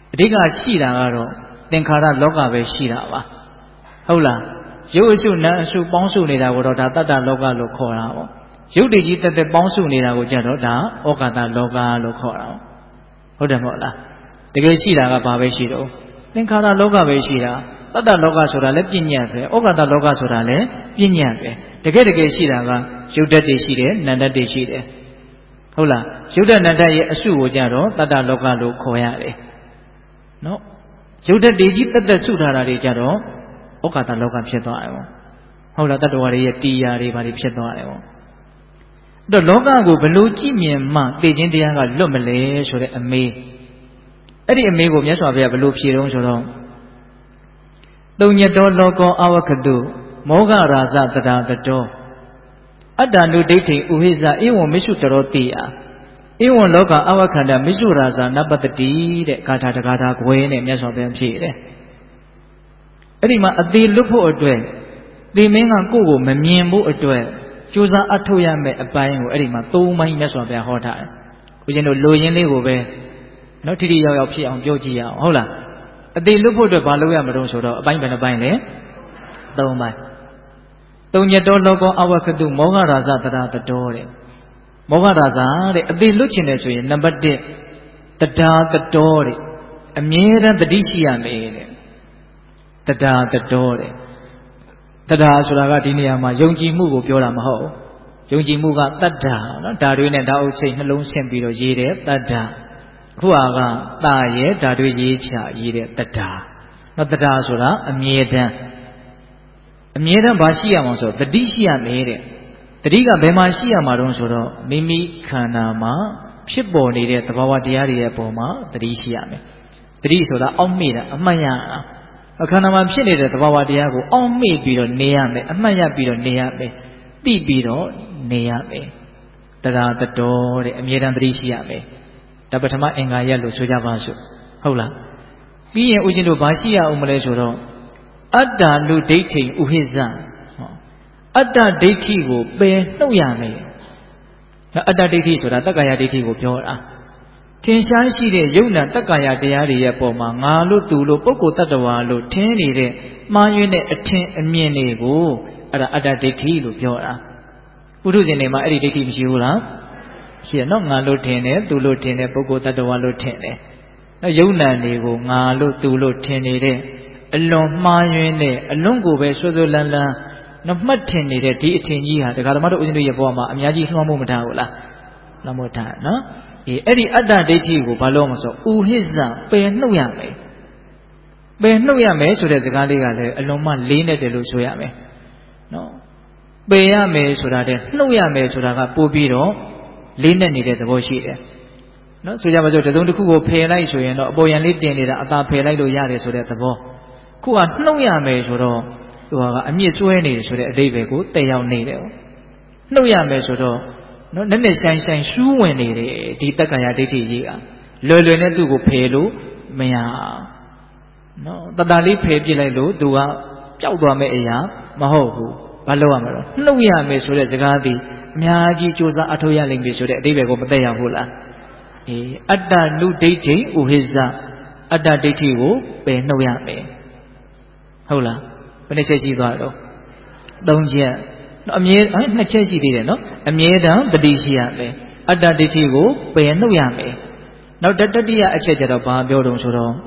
အဓိကရှိတာကတော့သင်္ခါရလောကပဲရှိတာပါဟုတ်လားရုပ်အစုနာမ်အစုပေါင်းစုနေတာကိုတော့ဒါတတ္တလောကလို့ခေါ်တာပေါ့ရုပ်တည်ကြီးတက်တက်ပေါင်းစုနေတာကိုကြတော့ဒါဩကာသလောကလို့ခေါ်တာဟုတ်တယ်မဟုတ်လားတကယ်ရှိတာကဘာပဲရှိတော့သင်္ခါရလောကပဲရှိတာတတ္တလောကဆိုတာလည်းပညာပဲဩကာသလောကဆိုတာလည်းပညာပဲတကယ်တကယ်ရှိတာကရုပ်ဓာတ်တွေရှိတယ်နာမ်ဓာတ်တွေရှိတယ်ဟုတ်လားရုပ်ဓာတ်နာမ်ဓာတ်ရဲ့အစုကိုကြတော့တတ္တလောကလို့ခေါ်ရတယ်နော်ရုပ်ဓာတ်တွေကြီးတက်တက်စုထားတာတွေကြတော့ဩကာသလောကဖြစ်သွားတယ်ပေါ့ဟုတ်လားတတ္တဝါတွေရဲ့တရားတွေဘာတွေဖြစ်သွားတယ်ပေါ့အဲ့တော့လောကကိုဘလို့ကြည့်မြင်မှသိခြင်းတရားကလွတ်မလဲဆိုတဲ့အမေးအဲ့ဒီအမေးကိုမြတ်စွာဘုရားဘလို့ဖြေတော့ဆိုတော့တုံညတောလောကောအဝကတုမောဂရာဇတရာတတောအတ္တနုဒိဋ္ဌိဥဟိဇဧဝံမိစုတရောတိယဧဝံလောကအဝခန္ဓမိစုရာဇနပတ္တိတဲ့ဂါထာတဂါထာခွဲနဲ့မြတ်စွာဘုရားဖြေတယ်အဲ့ဒီမှာအသေးလွတ်ဖို့အတွက်သေမင်းကကိုယ့်ကိုမမြင်ဖို့အတွက်ကြိုးစားအထောက်ရမယ့်အပိုင်းကိုအဲ့ဒီမှာသုံးပိုင်းမြတ်စွာဘုရားဟောထားတယ်ဦးဇင်းတို့လိုရင်းလေးကိုပဲနော်ထိထိရောက်ရောက်ဖြစ်အောင်ပြောကြည့်ရအောင်ဟုတ်လားအသေးလွတ်ဖို့အတွက်ဘာလုပ်ရမလို့ဆိုတော့အပိုင်းဘယ်နှပိုင်းလဲသုံးပိုင်းတုံညတောလောကောအဝကတုမောဂရာဇတရာတတောတဲ့မောဂရာဇတဲ့အသေးလွတ်ချင်တယ်ဆိုရင်နံပါတ်တစ်တဒါတတောတဲ့အမြဲတမ်းတတိရှိရမယ်တဲ့တဒါတတောတဲ့တဒါဆိုတာကဒီနေရာမှာယုံကြည်မှုကိုပြောတာမဟုတ်ယုံကြည်မှုကတတ္တာနော်ဓာတွေနဲ့ဓာအုပ်ချိတ်နှလုံးဆင့်ပြီးတော့ရေးတယ်တတ္တာခုဟာကတာရဲ့ဓာတွေရေးချရေးတဲ့တတ္တာနော်တတ္တာဆိုတာအမြဲတမ်းအမြဲတမ်းဘာရှိရမှာဆိုတတိရှိရမယ်တဲ့တတိကဘယ်မှာရှိရမှာတုံးဆိုတော့မိမိခန္ဓာမှာဖြစ်ပေါ်နေတဲ့သဘာဝတရားတွေရဲ့ပုံမှာတတိရှိရမယ်တတိဆိုတာအောက်မေ့တာအမှတ်ရတာအခန္ဓာမှာဖြစ်နေတဲ့သဘာဝတရားကိုအောက်မေ့ပြီးတော့နေရမယ်အမှတ်ရပြီးတော့နေရမယ်သိပြီးတော့နေရမယ်တရာတတော်တဲ့အမြဲတမ်းတတိရှိရမယ်ဒါပထမအင်္ဂါရက်လို့ဆိုကြပါစို့ဟုတ်လားပြီးရင်ဦးဇင်းတို့ဘာရှိရအောင်မလဲဆိုတော့အတ္တနုဒိဋ္ဌိဥဟိဇအတ္တဒိဋ္ဌိကိုပယ်နှုတ်ရမယ်အတ္တဒိဋ္ဌိဆိုတာတက္ကာယဒိဋ္ဌိကိုပြောတာထင်ရှားရှိတဲ့ယုံနာတက္ကာယတရားတွေရဲ့ပုံမှာငါလို့သူလို့ပုဂ္ဂိုလ်တ attva လို့ထင်နေတဲ့မှားယွင်းတဲ့အထင်အမြင်တွေကိုအဲ့ဒါအတ္တဒိဋ္ဌိလို့ပြောတာပုထုဇဉ်တွေမှာအဲ့ဒီဒိဋ္ဌိမရှိဘူးလားရှိရနော်ငါလို့ထင်တယ်သူလို့ထင်တယ်ပုဂ္ဂိုလ်တ attva လို့ထင်တယ်နော်ယုံနာတွေကိုငါလို့သူလို့ထင်နေတဲ့အလွန်မှားယွင်းတဲ့အလွန်ကိုပဲဆွဆွလန်းလန်းနော်မှတ်ထင်နေတဲ့ဒီအထင်ကြီးဟာဒကာဓမ္မတို့ဦးဇင်းတို့ရဲ့ဘဝမှာအများကြီးလွှမ်းမိုးမထားဘူးလားလွှမ်းမိုးထားနော်အေးအဲ့ဒီအတ္တဒိဋ္ဌိကိုဘာလို့မဆိုဥဟိဇပယ်နှုတ်ရမယ်ပယ်နှုတ်ရမယ်ဆိုတဲ့စကားလေးကလည်းအလွန်မှလေးနဲ့တယ်လို့ဆိုရမယ်နော်ပယ်ရမယ်ဆိုတာတဲ့နှုတ်ရမယ်ဆိုတာကပို့ပြီးတော့လေးနဲ့နေတဲ့သဘောရှိတယ်နော်ဆိုကြပါစို့တစုံတစ်ခုကိုဖယ်လိုက်ဆိုရင်တော့အပေါ်ယံလေးတင်နေတာအသာဖယ်လိုက်လို့ရတယ်ဆိုတဲ့သဘောခုကနှုတ်ရမယ်ဆိုတော့ဟိုကအမြင့်စွဲနေတယ်ဆိုတဲ့အဓိပ္ပာယ်ကိုတက်ရောက်နေတယ်နှုတ်ရမယ်ဆိုတော့နော်နက်နက်ဆိုင်ဆိုင်ရှူးဝင်နေတယ်ဒီတက္ကာယဒိဋ္ဌိကြီးကလွယ်လွယ်နဲ့သူ့ကိုဖယ်လို့မရနော်တတလေးဖယ်ပြစ်လိုက်လို့သူကပျောက်သွားမယ့်အရာမဟုတ်ဘူးဘာလို့ရမလဲနှုတ်ရမယ်ဆိုတဲ့စကားသည်အများကြီးစူးစမ်းအထောက်ရလိမ့်မယ်ဆိုတဲ့အဓိပ္ပာယ်ကိုမသက်ရောက်ဘူးလားအေးအတ္တနုဒိဋ္ဌိဥဟိဇအတ္တဒိဋ္ဌိကိုပယ်နှုတ်ရမယ်ဟုတ်လားဘယ်နှချက်ရှိသွားတော့သုံးချက်အမြဲနှစ်ချက်ရှိသေးတယ်နော်အမြဲတမ်းတတိရှိရမယ်အတ္တဒိဋ္ဌိကိုပယ်နှုတ်ရမယ်နောက်တတိယအချက်ကျတော့ဘာပြောတုံဆိုတော့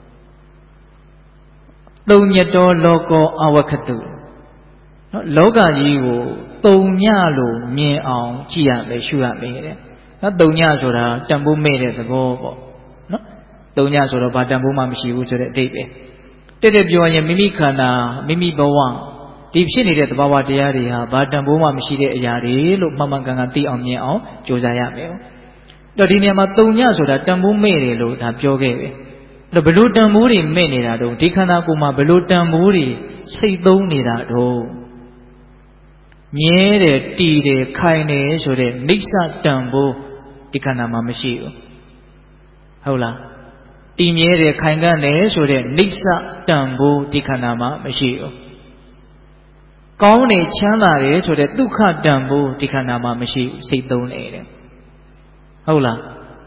သုံးညတောလောကောအဝကတုနော်လောကကြီးကိုတုံညလို့မြင်အောင်ကြည့်ရမယ်ရှုရမယ်တဲ့နော်တုံညဆိုတာတန်ဖိုးမဲ့တဲ့သဘောပေါ့နော်တုံညဆိုတော့ဘာတန်ဖိုးမှမရှိဘူးဆိုတဲ့အတိတ်ပဲတဲ့တဲ့ပြောရင်မိမိခန္ဓာမိမိဘဝဒီဖြစ်နေတဲ့သဘာဝတရားတွေဟာဘာတန်ဖိုးမှမရှိတဲ့အရာတွေလို့မှန်မှန်ကန်ကန်သိအောင်မြင်အောင်ကြိုးစားရမယ်။တော့ဒီနေရာမှာတုံညဆိုတာတန်ဖိုးမဲ့တယ်လို့ဒါပြောခဲ့ပဲ။တော့ဘလို့တန်ဖိုးတွေမဲ့နေတာတော့ဒီခန္ဓာကိုယ်မှာဘလို့တန်ဖိုးတွေစိတ်သုံးနေတာတော့မြဲတယ်တည်တယ်ခိုင်တယ်ဆိုတဲ့နိစ္စတန်ဖိုးဒီခန္ဓာမှာမရှိဘူး။ဟုတ်လား။တည်မြဲတယ်ခိုင်ခံ့တယ်ဆိုတဲ့နိစ္စတန်ဖိုးဒီခန္ဓာမှာမရှိဘူး။ကောင်းတယ်ချမ်းသာတယ်ဆိုတဲ့ဒုက္ခတန်ဖိုးဒီခန္ဓာမှာမရှိဘူးစိတ်သုံးနေတဲ့ဟုတ်လား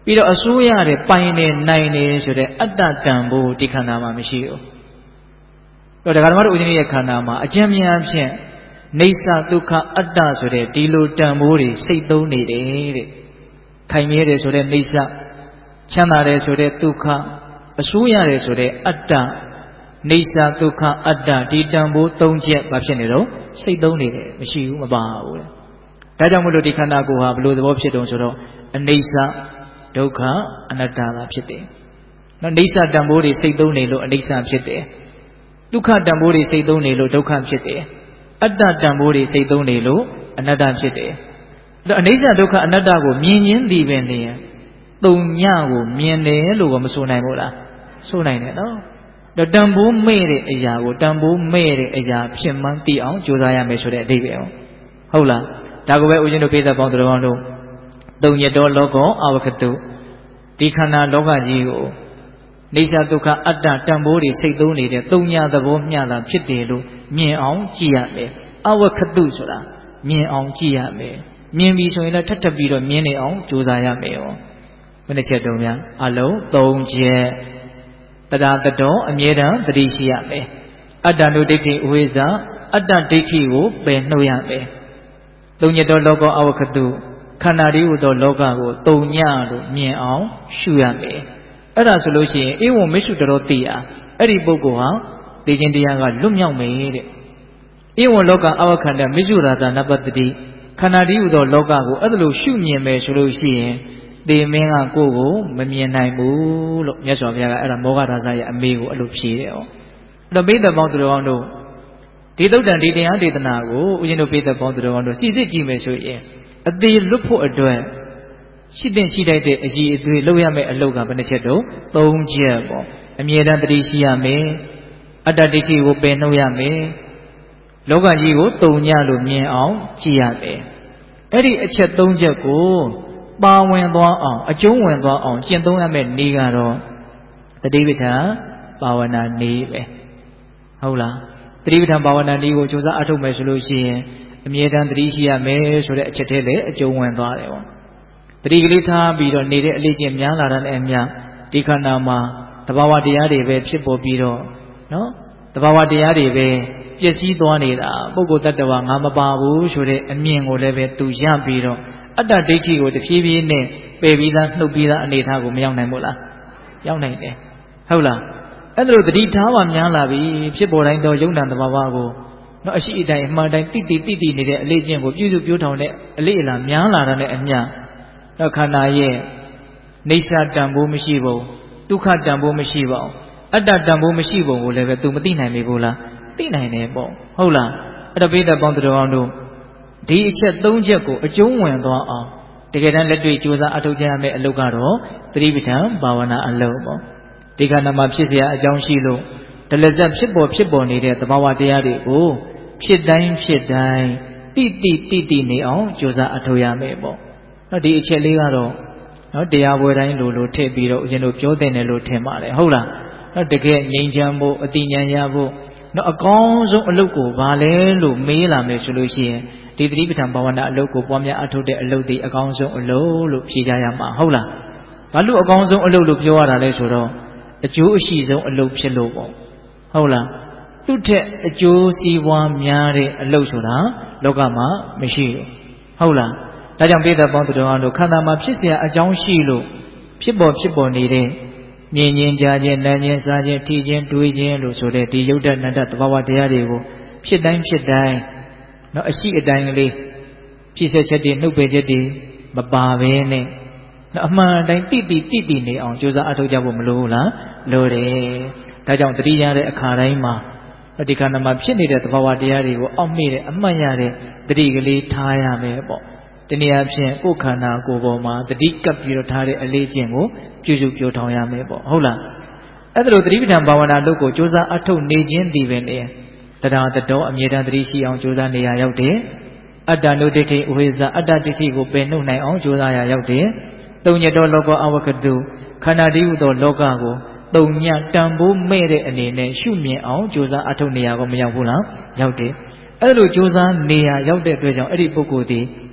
ပြီးတော့အစိုးရတဲ့ပိုင်နေနိုင်နေဆိုတဲ့အတ္တတန်ဖို့ဒီခန္ဓာမှာမရှိဘူးတော့ဒါကဓမ္မတို့ဦးဇင်းရဲ့ခန္ဓာမှာအကျဉ်းများဖြင့်နေဆာဒုက္ခအတ္တဆိုတဲ့ဒီလိုတန်ဖိုးတွေစိတ်သုံးနေတယ်တဲ့ခိုင်မြဲတယ်ဆိုတဲ့နေဆာချမ်းသာတယ်ဆိုတဲ့ဒုက္ခအစိုးရတယ်ဆိုတဲ့အတ္တနေဆာဒုက္ခအတ္တဒီတန်ဖိုးသုံးချက်ဘာဖြစ်နေတော့စိတ်သုံးနေတယ်မရှိဘူးမပါဘူးတဲ့ဒါကြောင့်မလို့ဒီခန္ဓာကိုယ်ဟာဘယ်လိုသဘောဖြစ်တုံဆိုတော့အနေဆာဒုက္ခအနတ္တသာဖြစ်တယ်နော်နေဆာတန်ဖိုးတွေစိတ်သုံးနေလို့အနေဆာဖြစ်တယ်ဒုက္ခတန်ဖိုးတွေစိတ်သုံးနေလို့ဒုက္ခဖြစ်တယ်အတ္တတန်ဖိုးတွေစိတ်သုံးနေလို့အနတ္တဖြစ်တယ်အဲ့တော့အနေဆာဒုက္ခအနတ္တကိုမြင်ရင်းသည်ပင်နေတုံညကိုမြင်တယ်လို့ကမဆိုနိုင်ဘူးလားဆိုနိုင်တယ်နော်တော့တန်ဖိုးမဲ့တဲ့အရာကိုတန်ဖိုးမဲ့တဲ့အရာဖြစ်မှန်းသိအောင်ကြိုးစားရမယ်ဆိုတဲ့အဓိပ္ပာယ်ဟုတ်လားဒါကိုပဲဦးဇင်းတို့ပိဿပေါင်းတော်ကောင်းတို့တုံညတောလောကောအဝကတုဒီခန္ဓာလောကကြီးကိုနေဆာဒုက္ခအတ္တတန်ဖိုးတွေစိတ်သုံးနေတဲ့တုံညသဘောမျှတာဖြစ်တယ်လို့မြင်အောင်ကြည့်ရမယ်အဝကတုဆိုတာမြင်အောင်ကြည့်ရမယ်မြင်ပြီဆိုရင်လည်းထပ်ထပ်ပြီးတော့မြင်နေအောင်ကြိုးစားရမယ်ရောဘယ်နှချက်တုံးများအလုံးသုံးချက်တရားတတော်အမြဲတမ်းသတိရှိရမယ်အတ္တနုဒိဋ္ဌိဥဝိဇ္ဇာအတ္တဒိဋ္ဌိကိုပယ်နှုတ်ရမယ်တုံညတောလောကောအဝကတုခန္ဓာဒီဟုသောလောကကိုတုံညလို့မြင်အောင်ရှုရမယ်အဲ့ဒါဆိုလို့ရှိရင်ဧဝံမေရှုတရောတိယအဲ့ဒီပုဂ္ဂိုလ်ဟာသိခြင်းတရားကလွတ်မြောက်မယ်တဲ့ဧဝံလောကအဝခန္ဓာမေရှုရာတာနပတ္တိခန္ဓာဒီဟုသောလောကကိုအဲ့ဒါလို့ရှုမြင်မယ်ဆိုလို့ရှိရင်သေမင်းကကိုယ့်ကိုမမြင်နိုင်ဘူးလို့မြတ်စွာဘုရားကအဲ့ဒါမောဂဒါစရဲ့အမေကိုအဲ့လိုဖြေတယ်ဟောအဲ့တော့ပိဿပေါင်းသူတော်ကောင်းတို့ဒီသုတ်တန်ဒီတရားဒေသနာကိုဦးဇင်းတို့ပိဿပေါင်းသူတော်ကောင်းတို့စီစစ်ကြည့်မယ်ဆိုရင်အသေးလွတ်ဖို့အတွက်ရှိတဲ့ရှိတိုက်တဲ့အည်အသွေးလုပ်ရမယ့်အလုပ်ကဘယ်နှချက်တော့သုံးချက်ပေါ့အမြဲတမ်းတတိရှိရမယ်အတ္တဒိဋ္ဌိကိုပယ်နှုတ်ရမယ်လောကကြီးကိုတုံညလို့မြင်အောင်ကြည့်ရတယ်အဲ့ဒီအချက်သုံးချက်ကိုပါဝင်သွားအောင်အကျုံးဝင်သွားအောင်ကျင့်သုံးရမယ့်နည်းကတော့တတိပဋ္ဌာန်ဘာဝနာနည်းပဲဟုတ်လားတတိပဋ္ဌာန်ဘာဝနာနည်းကိုကြိုးစားအထုတ်မယ်ဆိုလို့ရှိရင်အမြဲတမ်းတတိရှိရမယ်ဆိုတဲ့အချက်တည်းလည်းအကျုံးဝင်သွားတယ်ပေါ့တတိကလေးထားပြီးတော့နေတဲ့အလေးကျင့်များလာတဲ့အမြဒီခန္ဓာမှာတဘာဝတရားတွေပဲဖြစ်ပေါ်ပြီးတော့နော်တဘာဝတရားတွေပဲပျက်စီးသွားနေတာပုဂ္ဂိုလ်တ attva ငါမပါဘူးဆိုတဲ့အမြင်ကိုလည်းပဲသူရပြီးတော့အတ္တဒိဋ္ဌိကိုတဖြည်းဖြည်းနဲ့ပယ်ပြီးသားနှုတ်ပြီးသားအနေထားကိုမရောက်နိုင်ဘူးလားရောက်နိုင်တယ်ဟုတ်လားအဲ့ဒါလိုတတိထားမှများလာပြီဖြစ်ပေါ်တိုင်းသောယုံနာတဘာဝကိုနော်အရှိအတိုင်းအမှန်တိုင်းတိတိတိတိနေတဲ့အလေးကျင့်ကိုပြုစုပြောထောင်တဲ့အလေးအလာများလာတဲ့နဲ့အမျှတော့ခန္ဓာရဲ့နေဆာတန်ဖိုးမရှိပုံဒုက္ခတန်ဖိုးမရှိပုံအတ္တတန်ဖိုးမရှိပုံကိုလည်းပဲ तू မသိနိုင်ပြီဘူးလားသိနိုင်တယ်ပေါ့ဟုတ်လားအဲ့တော့ပိဋကပေါင်းတော်အောင်တို့ဒီအချက်သုံးချက်ကိုအကျုံးဝင်သွားအောင်တကယ်တမ်းလက်တွေ့ကြိုးစားအထောက်ကြရမယ့်အလုပ်ကတော့သတိပဋ္ဌာန်ဘာဝနာအလုပ်ပေါ့ဒီခန္ဓာမှာဖြစ်เสียအကြောင်းရှိလို့တလက်သက်ဖြစ်ပေါ်ဖြစ်ပေါ်နေတဲ့သဘာဝတရားတွေကိုဖြစ်တိုင်းဖြစ်တိုင်းတိတိတိတိနေအောင်ကြိုးစားအထောက်ရမယ်ပေါ့နော်ဒီအချက်လေးကတော့နော်တရားပွဲတိုင်းလိုလိုထည့်ပြီးတော့ဦးဇင်းတို့ပြောတဲ့နယ်လို့ထင်ပါတယ်ဟုတ်လားနော်တကယ်ငြိမ်းချမ်းဖို့အတိညာဏ်ရဖို့နော်အကောင်းဆုံးအလုပ်ကိုဘာလဲလို့မေးလာမယ်ဆိုလို့ရှိရင်ဒီသတိပဋ္ဌာန်ဘာဝနာအလုပ်ကိုပွားများအထုတ်တဲ့အလုပ်ဒီအကောင်းဆုံးအလုပ်လို့ဖြေကြရမှာဟုတ်လားဘာလို့အကောင်းဆုံးအလုပ်လို့ပြောရတာလဲဆိုတော့အကျိုးအရှိဆုံးအလုပ်ဖြစ်လို့ပေါ့ဟုတ်လားသူ့ထက်အကျိုးစီးပွားများတဲ့အလုပ်ဆိုတာလောကမှာမရှိဘူးဟုတ်လားဒါကြောင့်ပိဿပေါင်းသူတော်တို့ခန္ဓာမှာဖြစ်เสียအကြောင်းရှိလို့ဖြစ်ပေါ်ဖြစ်ပေါ်နေတဲ့မြင်ခြင်းကြားခြင်းနားခြင်းစားခြင်းထိခြင်းတွေးခြင်းလို့ဆိုတဲ့ဒီယုတ်တနတ္တသဘာဝတရားတွေကိုဖြစ်တိုင်းဖြစ်တိုင်းနော်အရှိအတိုင်းကလေးဖြစ်ဆက်ချက်တွေနှုတ်ပယ်ချက်တွေမပါဘဲနဲ့နော်အမှန်တိုင်းတိတိတိတိနေအောင်ကြိုးစားအထောက်ကြဖို့မလိုဘူးလားလိုတယ်ဒါကြောင့်တတိရတဲ့အခါတိုင်းမှာဒီခန္ဓာမှာဖြစ်နေတဲ့သဘာဝတရားတွေကိုအောက်မေ့တဲ့အမှတ်ရတဲ့တတိကလေးထားရမယ်ပေါ့တနည်းအားဖြင့်ကိုယ်ခန္ဓာကိုယ်ပေါ်မှာတတိကပ်ပြီးတော့ထားတဲ့အလေးကျင့်ကိုပြုစုပြောထောင်ရမယ်ပေါ့ဟုတ်လားအဲ့ဒါလိုတတိပဋ္ဌာန်ဘာဝနာလုပ်ကိုကြိုးစားအထုတ်နေခြင်းဒီပဲလေတရားတတော်အမြဲတမ်းတတိရှိအောင်ကြိုးစားနေရရောက်တယ်အတ္တနုဒိဋ္ဌိဝိဇ္ဇာအတ္တဒိဋ္ဌိကိုပယ်နှုတ်နိုင်အောင်ကြိုးစားရရောက်တယ်တုံညတောလောကောအဝကတုခန္ဓာတည်းဟူသောလောကကိုတုံညတန်ဖိုးမဲ့တဲ့အနေနဲ့ရှုမြင်အောင်ကြိုးစားအထုတ်နေရကိုမရောက်ဘူးလားရောက်တယ်အဲ့လိုကြိုးစားနေရရောက်တဲ့အတွက်ကြောင့်အဲ့ဒီပုဂ္ဂိုလ်ဒီ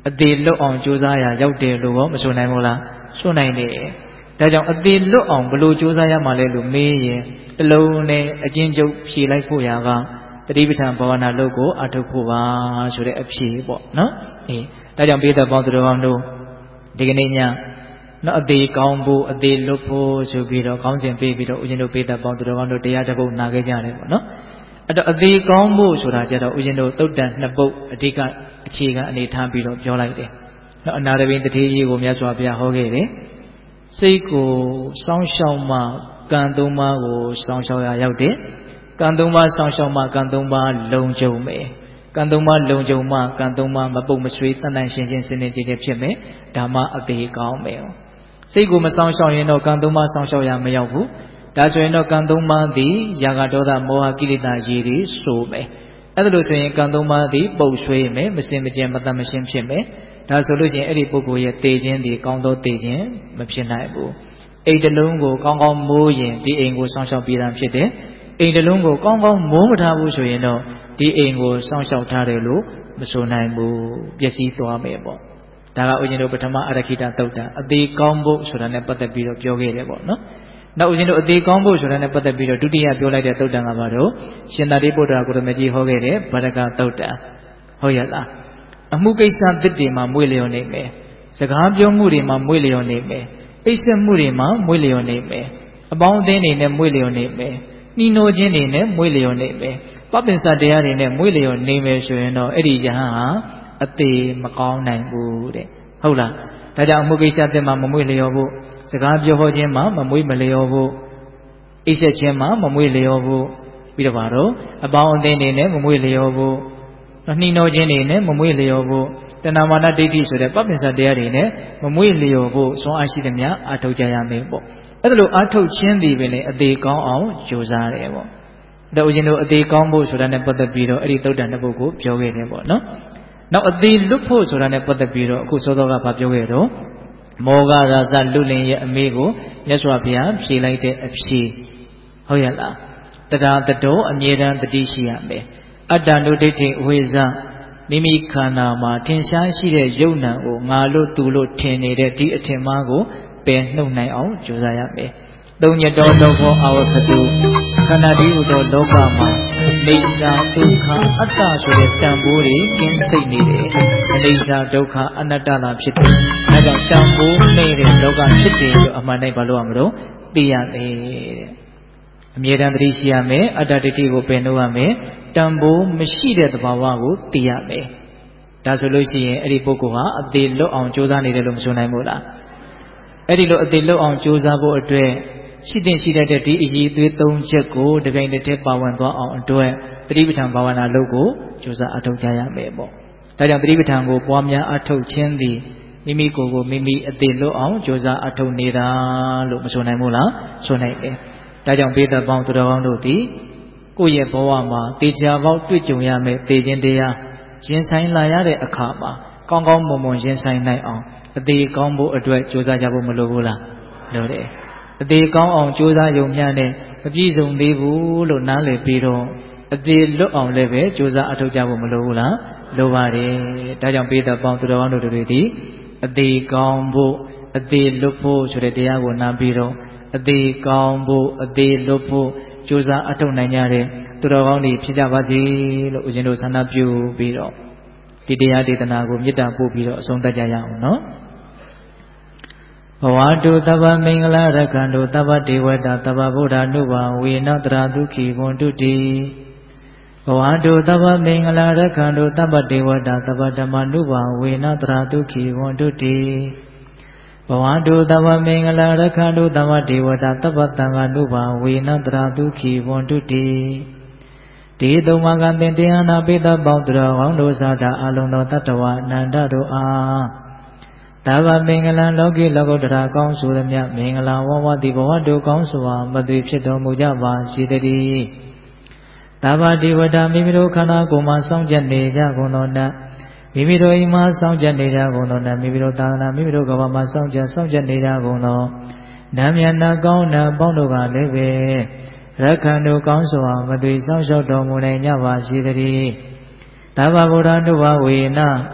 အသေးလွတ်အောင်ကြိုးစားရရောက်တယ်လို့ရောမဆိုနိုင်ဘူးလားဆိုနိုင်တယ်ဒါကြောင့်အသေးလွတ်အောင်ဘလို့ကြိုးစားရမှာလဲလို့မေးရင်တလုံးနဲ့အကျဉ်းချုပ်ဖြေလိုက်ဖို့ရာကတတိပဋ္ဌာန်ဘာဝနာလုပ်ကိုအထုတ်ဖို့ပါဆိုတဲ့အဖြေပေါ့နော်အေးဒါကြောင့်ပိဋကပေါင်းသူတော်ကောင်းတို့ဒီကနေ့ညနော်အသေးကောင်းဖို့အသေးလွတ်ဖို့ဆိုပြီးတော့ခေါင်းစဉ်ပေးပြီးတော့ဦးဇင်းတို့ပိဋကပေါင်းသူတော်ကောင်းတို့တရားတစ်ပုဒ်နာခဲ့ကြတယ်ပေါ့နော်အဲ့တော့အသေးကောင်းဖို့ဆိုတာကြတော့ဦးဇင်းတို့သုတ်တန်နှစ်ပုဒ်အဓိကအခြေခံအနေထားပြီးတော့ပြောလိုက်တယ်နော်အနာတပင်တတိကြီးကိုမြတ်စွာဘုရားဟောခဲ့တယ်စိတ်ကိုစောင့်ရှောက်မှကံသုံးပါးကိုစောင့်ရှောက်ရရောက်တယ်ကံသုံးပါးစောင့်ရှောက်မှကံသုံးပါးလုံခြုံမယ်ကံသုံးပါးလုံခြုံမှကံသုံးပါးမပုတ်မဆွေးတန်တန်ရှင်းရှင်းစင်စင်ကြည်ကြည်ဖြစ်မယ်ဒါမှအသေးကောင်းမယ်စိတ်ကိုမစောင့်ရှောက်ရင်တော့ကံသုံးပါးစောင့်ရှောက်ရမရောက်ဘူးဒါဆိုရင်တော့ကံသုံးပါးသည်ຢာကဒေါသမောဟကိလေသာရည်တွေစိုးမယ်အဲ့ဒါလို့ဆိုရင်ကံသုံးပါးသည်ပုတ်ဆွေးမယ်မစင်မကြင်မတန်မရှင်းဖြစ်မယ်ဒါဆိုလို့ရှိရင်အဲ့ဒီပုဂ္ဂိုလ်ရဲ့တေခြင်းဒီကောင်းသောတေခြင်းမဖြစ်နိုင်ဘူးအိမ်တလုံးကိုကောင်းကောင်းမိုးရင်ဒီအိမ်ကိုစောင့်ရှောက်ပြီးသားဖြစ်တယ်အိမ်တလုံးကိုကောင်းကောင်းမိုးမထားဘူးဆိုရင်တော့ဒီအိမ်ကိုစောင့်ရှောက်ထားတယ်လို့မဆိုနိုင်ဘူးပျက်စီးသွားမယ်ပေါ့ဒါကဦးဇင်းတို့ပထမအရခိတသုတ်တံအသေးကောင်းဖို့ဆိုတာနဲ့ပတ်သက်ပြီးတော့ပြောခဲ့တယ်ပေါ့နော်နောက်ဦးဇင်းတို့အသေးကောင်းဖို့ဆိုတာနဲ့ပတ်သက်ပြီးတော့ဒုတိယပြောလိုက်တဲ့သုတ်တံကဘာလို့ရှင်သာရိပုတ္တရာကိုရမကြီးဟောခဲ့တဲ့ဗဒကသုတ်တံဟုတ်ရဲ့လားအမှုကိစ္စသစ်တွေမှာမွေ့လျော်နေမယ်စကားပြောမှုတွေမှာမွေ့လျော်နေမယ်အိပ်စက်မှုတွေမှာမွေ့လျော်နေမယ်အပေါင်းအသင်းတွေနဲ့မွေ့လျော်နေမယ်နှီးနှိုးခြင်းတွေနဲ့မွေ့လျော်နေမယ်ပပ္ပင်္စတရားတွေနဲ့မွေ့လျော်နေမယ်ဆိုရင်တော့အဲ့ဒီယဟန်ဟာအသေးမကောင်းနိုင်ဘူးတဲ့ဟုတ်လားဒါကြောင့်အမှုကိစ္စသစ်မှာမမွေ့လျော်ဖို့စကားပြောဟောခြင်းမှာမမွေ့မလျော်ဖို့အိပ်စက်ခြင်းမှာမမွေ့လျော်ဖို့ပြီးတော့ပါတော့အပေါင်းအသင်းတွေနဲ့မမွေ့လျော်ဖို့နှီးနှောခြင်းတွေနဲ့မမွေ့လျော်ဖို့တဏမာနဒိဋ္ဌိဆိုတဲ့ပပ္ပင်္စတရားတွေနဲ့မမွေ့လျော်ဖို့စွမ်းအားရှိသမျှအာထုတ်ကြရမယ်ပေါ့အဲ့ဒါလိုအာထုတ်ခြင်းဒီပင်လေအသေးကောင်းအောင်ကြိုးစားတယ်ပေါ့ဒါဦးဇင်းတို့အသေးကောင်းဖို့ဆိုတာနဲ့ပတ်သက်ပြီးတော့အဲ့ဒီသုတ်တန်တစ်ပုဒ်ကိုပြောခဲ့တယ်ပေါ့နော်နောက်အသေးလွတ်ဖို့ဆိုတာနဲ့ပတ်သက်ပြီးတော့အခုစောစောကဗာပြောခဲ့တော့မောဂရာဇလွတ်လင်ရဲ့အမေကိုမြတ်စွာဘုရားဖြေလိုက်တဲ့အဖြေဟုတ်ရဲ့လားတရားတတော်အမြဲတမ်းတတိရှိရမယ်အတ္တနုဒိဋ္ဌိဝိဇ္ဇမိမိခန္ဓာမှာထင်ရှားရှိတဲ့ယုံနံကိုငါလို့သူလို့ထင်နေတဲ့ဒီအထင်မှားကိုပယ်နှုတ်နိုင်အောင်ကြိုးစားရမယ်။သုံးညတော်လောဘောအဝကတုခန္ဓာဒီဟုသောလောကမှာနေစာဒုက္ခအတ္တဆိုတဲ့တန်ဖိုးတွေကင်းစိတ်နေတယ်။နေစာဒုက္ခအနတ္တလာဖြစ်တယ်။ဒါကြောင့်တန်ဖိုးနေတဲ့လောကဖြစ်တယ်လို့အမှန်တိုင်းဘာလို့ရမလို့သိရမယ်တဲ့အမြဲတမ်းသတိရှိရမယ်အတ္တဒိဋ္ဌိကိုပယ်နှုတ်ရမယ်တန်ဖိုးမရှိတဲ့သဘာဝကိုသိရမယ်ဒါဆိုလို့ရှိရင်အဲ့ဒီပုဂ္ဂိုလ်ဟာအသေးလွတ်အောင်ကြိုးစားနေတယ်လို့မဆိုနိုင်ဘူးလားအဲ့ဒီလိုအသေးလွတ်အောင်ကြိုးစားဖို့အတွက်ရှိတဲ့ရှိတဲ့ဒီအရေးသွေးသုံးချက်ကိုတပြိုင်တည်းပါဝင်သွားအောင်အတွက်သတိပဋ္ဌာန်ဘာဝနာလုပ်ကိုကြိုးစားအထောက်ကြရမယ်ပေါ့ဒါကြောင့်သတိပဋ္ဌာန်ကိုပွားများအထောက်ခြင်းသည်မိမိကိုယ်ကိုမိမိအသေးလွတ်အောင်ကြိုးစားအထောက်နေတာလို့မဆိုနိုင်ဘူးလားဆိုနိုင်တယ်ဒါကြောင့်ဘေးသက်ပေါင်းသူတော်ကောင်းတို့သည်ကိုယ့်ရဲ့ဘဝမှာတေချာပေါက်တွေ့ကြုံရမယ်တေခြင်းတရားရင်ဆိုင်လာရတဲ့အခါမှာကောင်းကောင်းမွန်မွန်ရင်ဆိုင်နိုင်အောင်အသေးကောင်းဖို့အတွက်ကြိုးစားကြဖို့မလိုဘူးလားလိုတယ်အသေးကောင်းအောင်ကြိုးစားရုံမျှနဲ့မပြည့်စုံသေးဘူးလို့နားလည်ပြီးတော့အသေးလွတ်အောင်လည်းပဲကြိုးစားအထောက်ကြဖို့မလိုဘူးလားလိုပါတယ်ဒါကြောင့်ဘေးသက်ပေါင်းသူတော်ကောင်းတို့တွေသည်အသေးကောင်းဖို့အသေးလွတ်ဖို့ဆိုတဲ့တရားကိုနားပြီးတော့အသေးကောင်းဖို့အသေးလွတ်ဖို့ကြိုးစားအထောက်နိုင်ကြတဲ့သူတော်ကောင်းတွေဖြစ်ကြပါစေလို့ဦးဇင်းတို့ဆန္ဒပြုပြီးတော့ဒီတရားဒေသနာကိုမေတ္တာပို့ပြီးတော့အဆုံးသတ်ကြရအောင်နော်ဘဝတုတဗ္ဗမင်္ဂလာရခန္တုတဗ္ဗဒေဝတာတဗ္ဗဗုဒ္ဓ ानु ဘာဝေနတရာဒုခိဝန္တုတိဘဝတုတဗ္ဗမင်္ဂလာရခန္တုတဗ္ဗဒေဝတာတဗ္ဗဓမ္မ ानु ဘာဝေနတရာဒုခိဝန္တုတိဘဝတုတဗ္ဗမင်္ဂလာရခန္တုတဗ္ဗဒေဝတာတဗ္ဗသံဃာ ानु ဘာဝေနတရာဒုခိဝန္တုတိဒီသုံးပါးကသင်တရားနာပိသပေါင်းသူတော်ကောင်းတို့သာတာအလုံးသောတတ္တဝအနန္တတို့အားတဗ္ဗမင်္ဂလံလောကီလောကုတ္တရာကောင်းဆိုသမျှမင်္ဂလာဝဝတိဘဝတို့ကောင်းစွာမသွေဖြစ်တော်မူကြပါစေတည်းတဗ္ဗဒီဝဒမိမိတို့ခန္ဓာကိုယ်မှာစောင့်ကြနေကြကုန်သောနတ်မိမိတို့အိမ်မှာစောင့်ကြနေကြကုန်သောနတ်မိမိတို့သာသနာမိမိတို့ကဘာမှာစောင့်ကြစောင့်ကြနေကြကုန်သောနတ်မြတ်နာကောင်းနာပေါင်းတို့ကလည်းပဲရခန္တုကောင်းစွာမသွေစောင့်ရှောက်တော်မူနိုင်ကြပါစေတည်းတဗ္ဗဗုဒ္ဓ ानु ဘာဝေန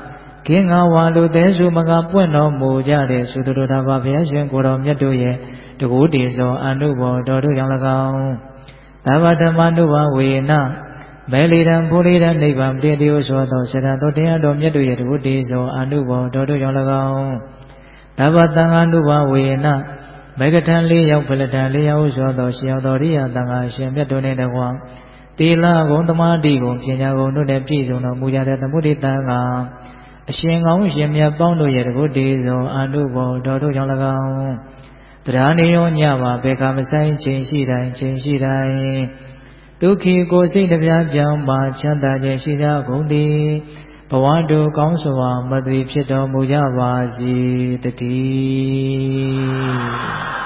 ခင်ငါဝါလူသေးစုမကပွင့်တော်မူကြတဲ့သုတတော်တာဘာဘုရားရှင်ကိုတော်မြတ်တို့ရဲ့တကူတည်သောအနုဘောတော်တို့ကြောင့်၎င်းသဗ္ဗဓမ္မနုဘဝေနမဲလီတံဘုလိတံနိဗ္ဗာန်တည်တည်ဆိုသောစရတော်တရားတော်မြတ်တို့ရဲ့တကူတည်သောအနုဘောတော်တို့ကြောင့်၎င်းသဗ္ဗတံဃာနုဘဝေနမေကထံလေးရောက်ဖလထံလေးရောက်ဆိုသောရှင်တော်ရိယတံဃာရှင်မြတ်တို့နှင့်တကွတိလဂုံသမာတိဂုံပညာဂုံတို့နှင့်ပြည့်စုံတော်မူကြတဲ့သမုဒိတံဃာအရှင်ကောင်းရှင်မြတ်ပေါင်းတို့ရဲ့တကုတည်သောအနုဘောတော်တို့ကြောင့်၎င်းတရားနေရောညပါဘေခမဆိုင်ချိန်ရှိတိုင်းချိန်ရှိတိုင်းဒုက္ခိကိုစိတ်တရားကြောင့်ပါချမ်းသာခြင်းရှိကြကုန်သည်ဘဝတို့ကောင်းစွာမသွေဖြစ်တော်မူကြပါစေတည်း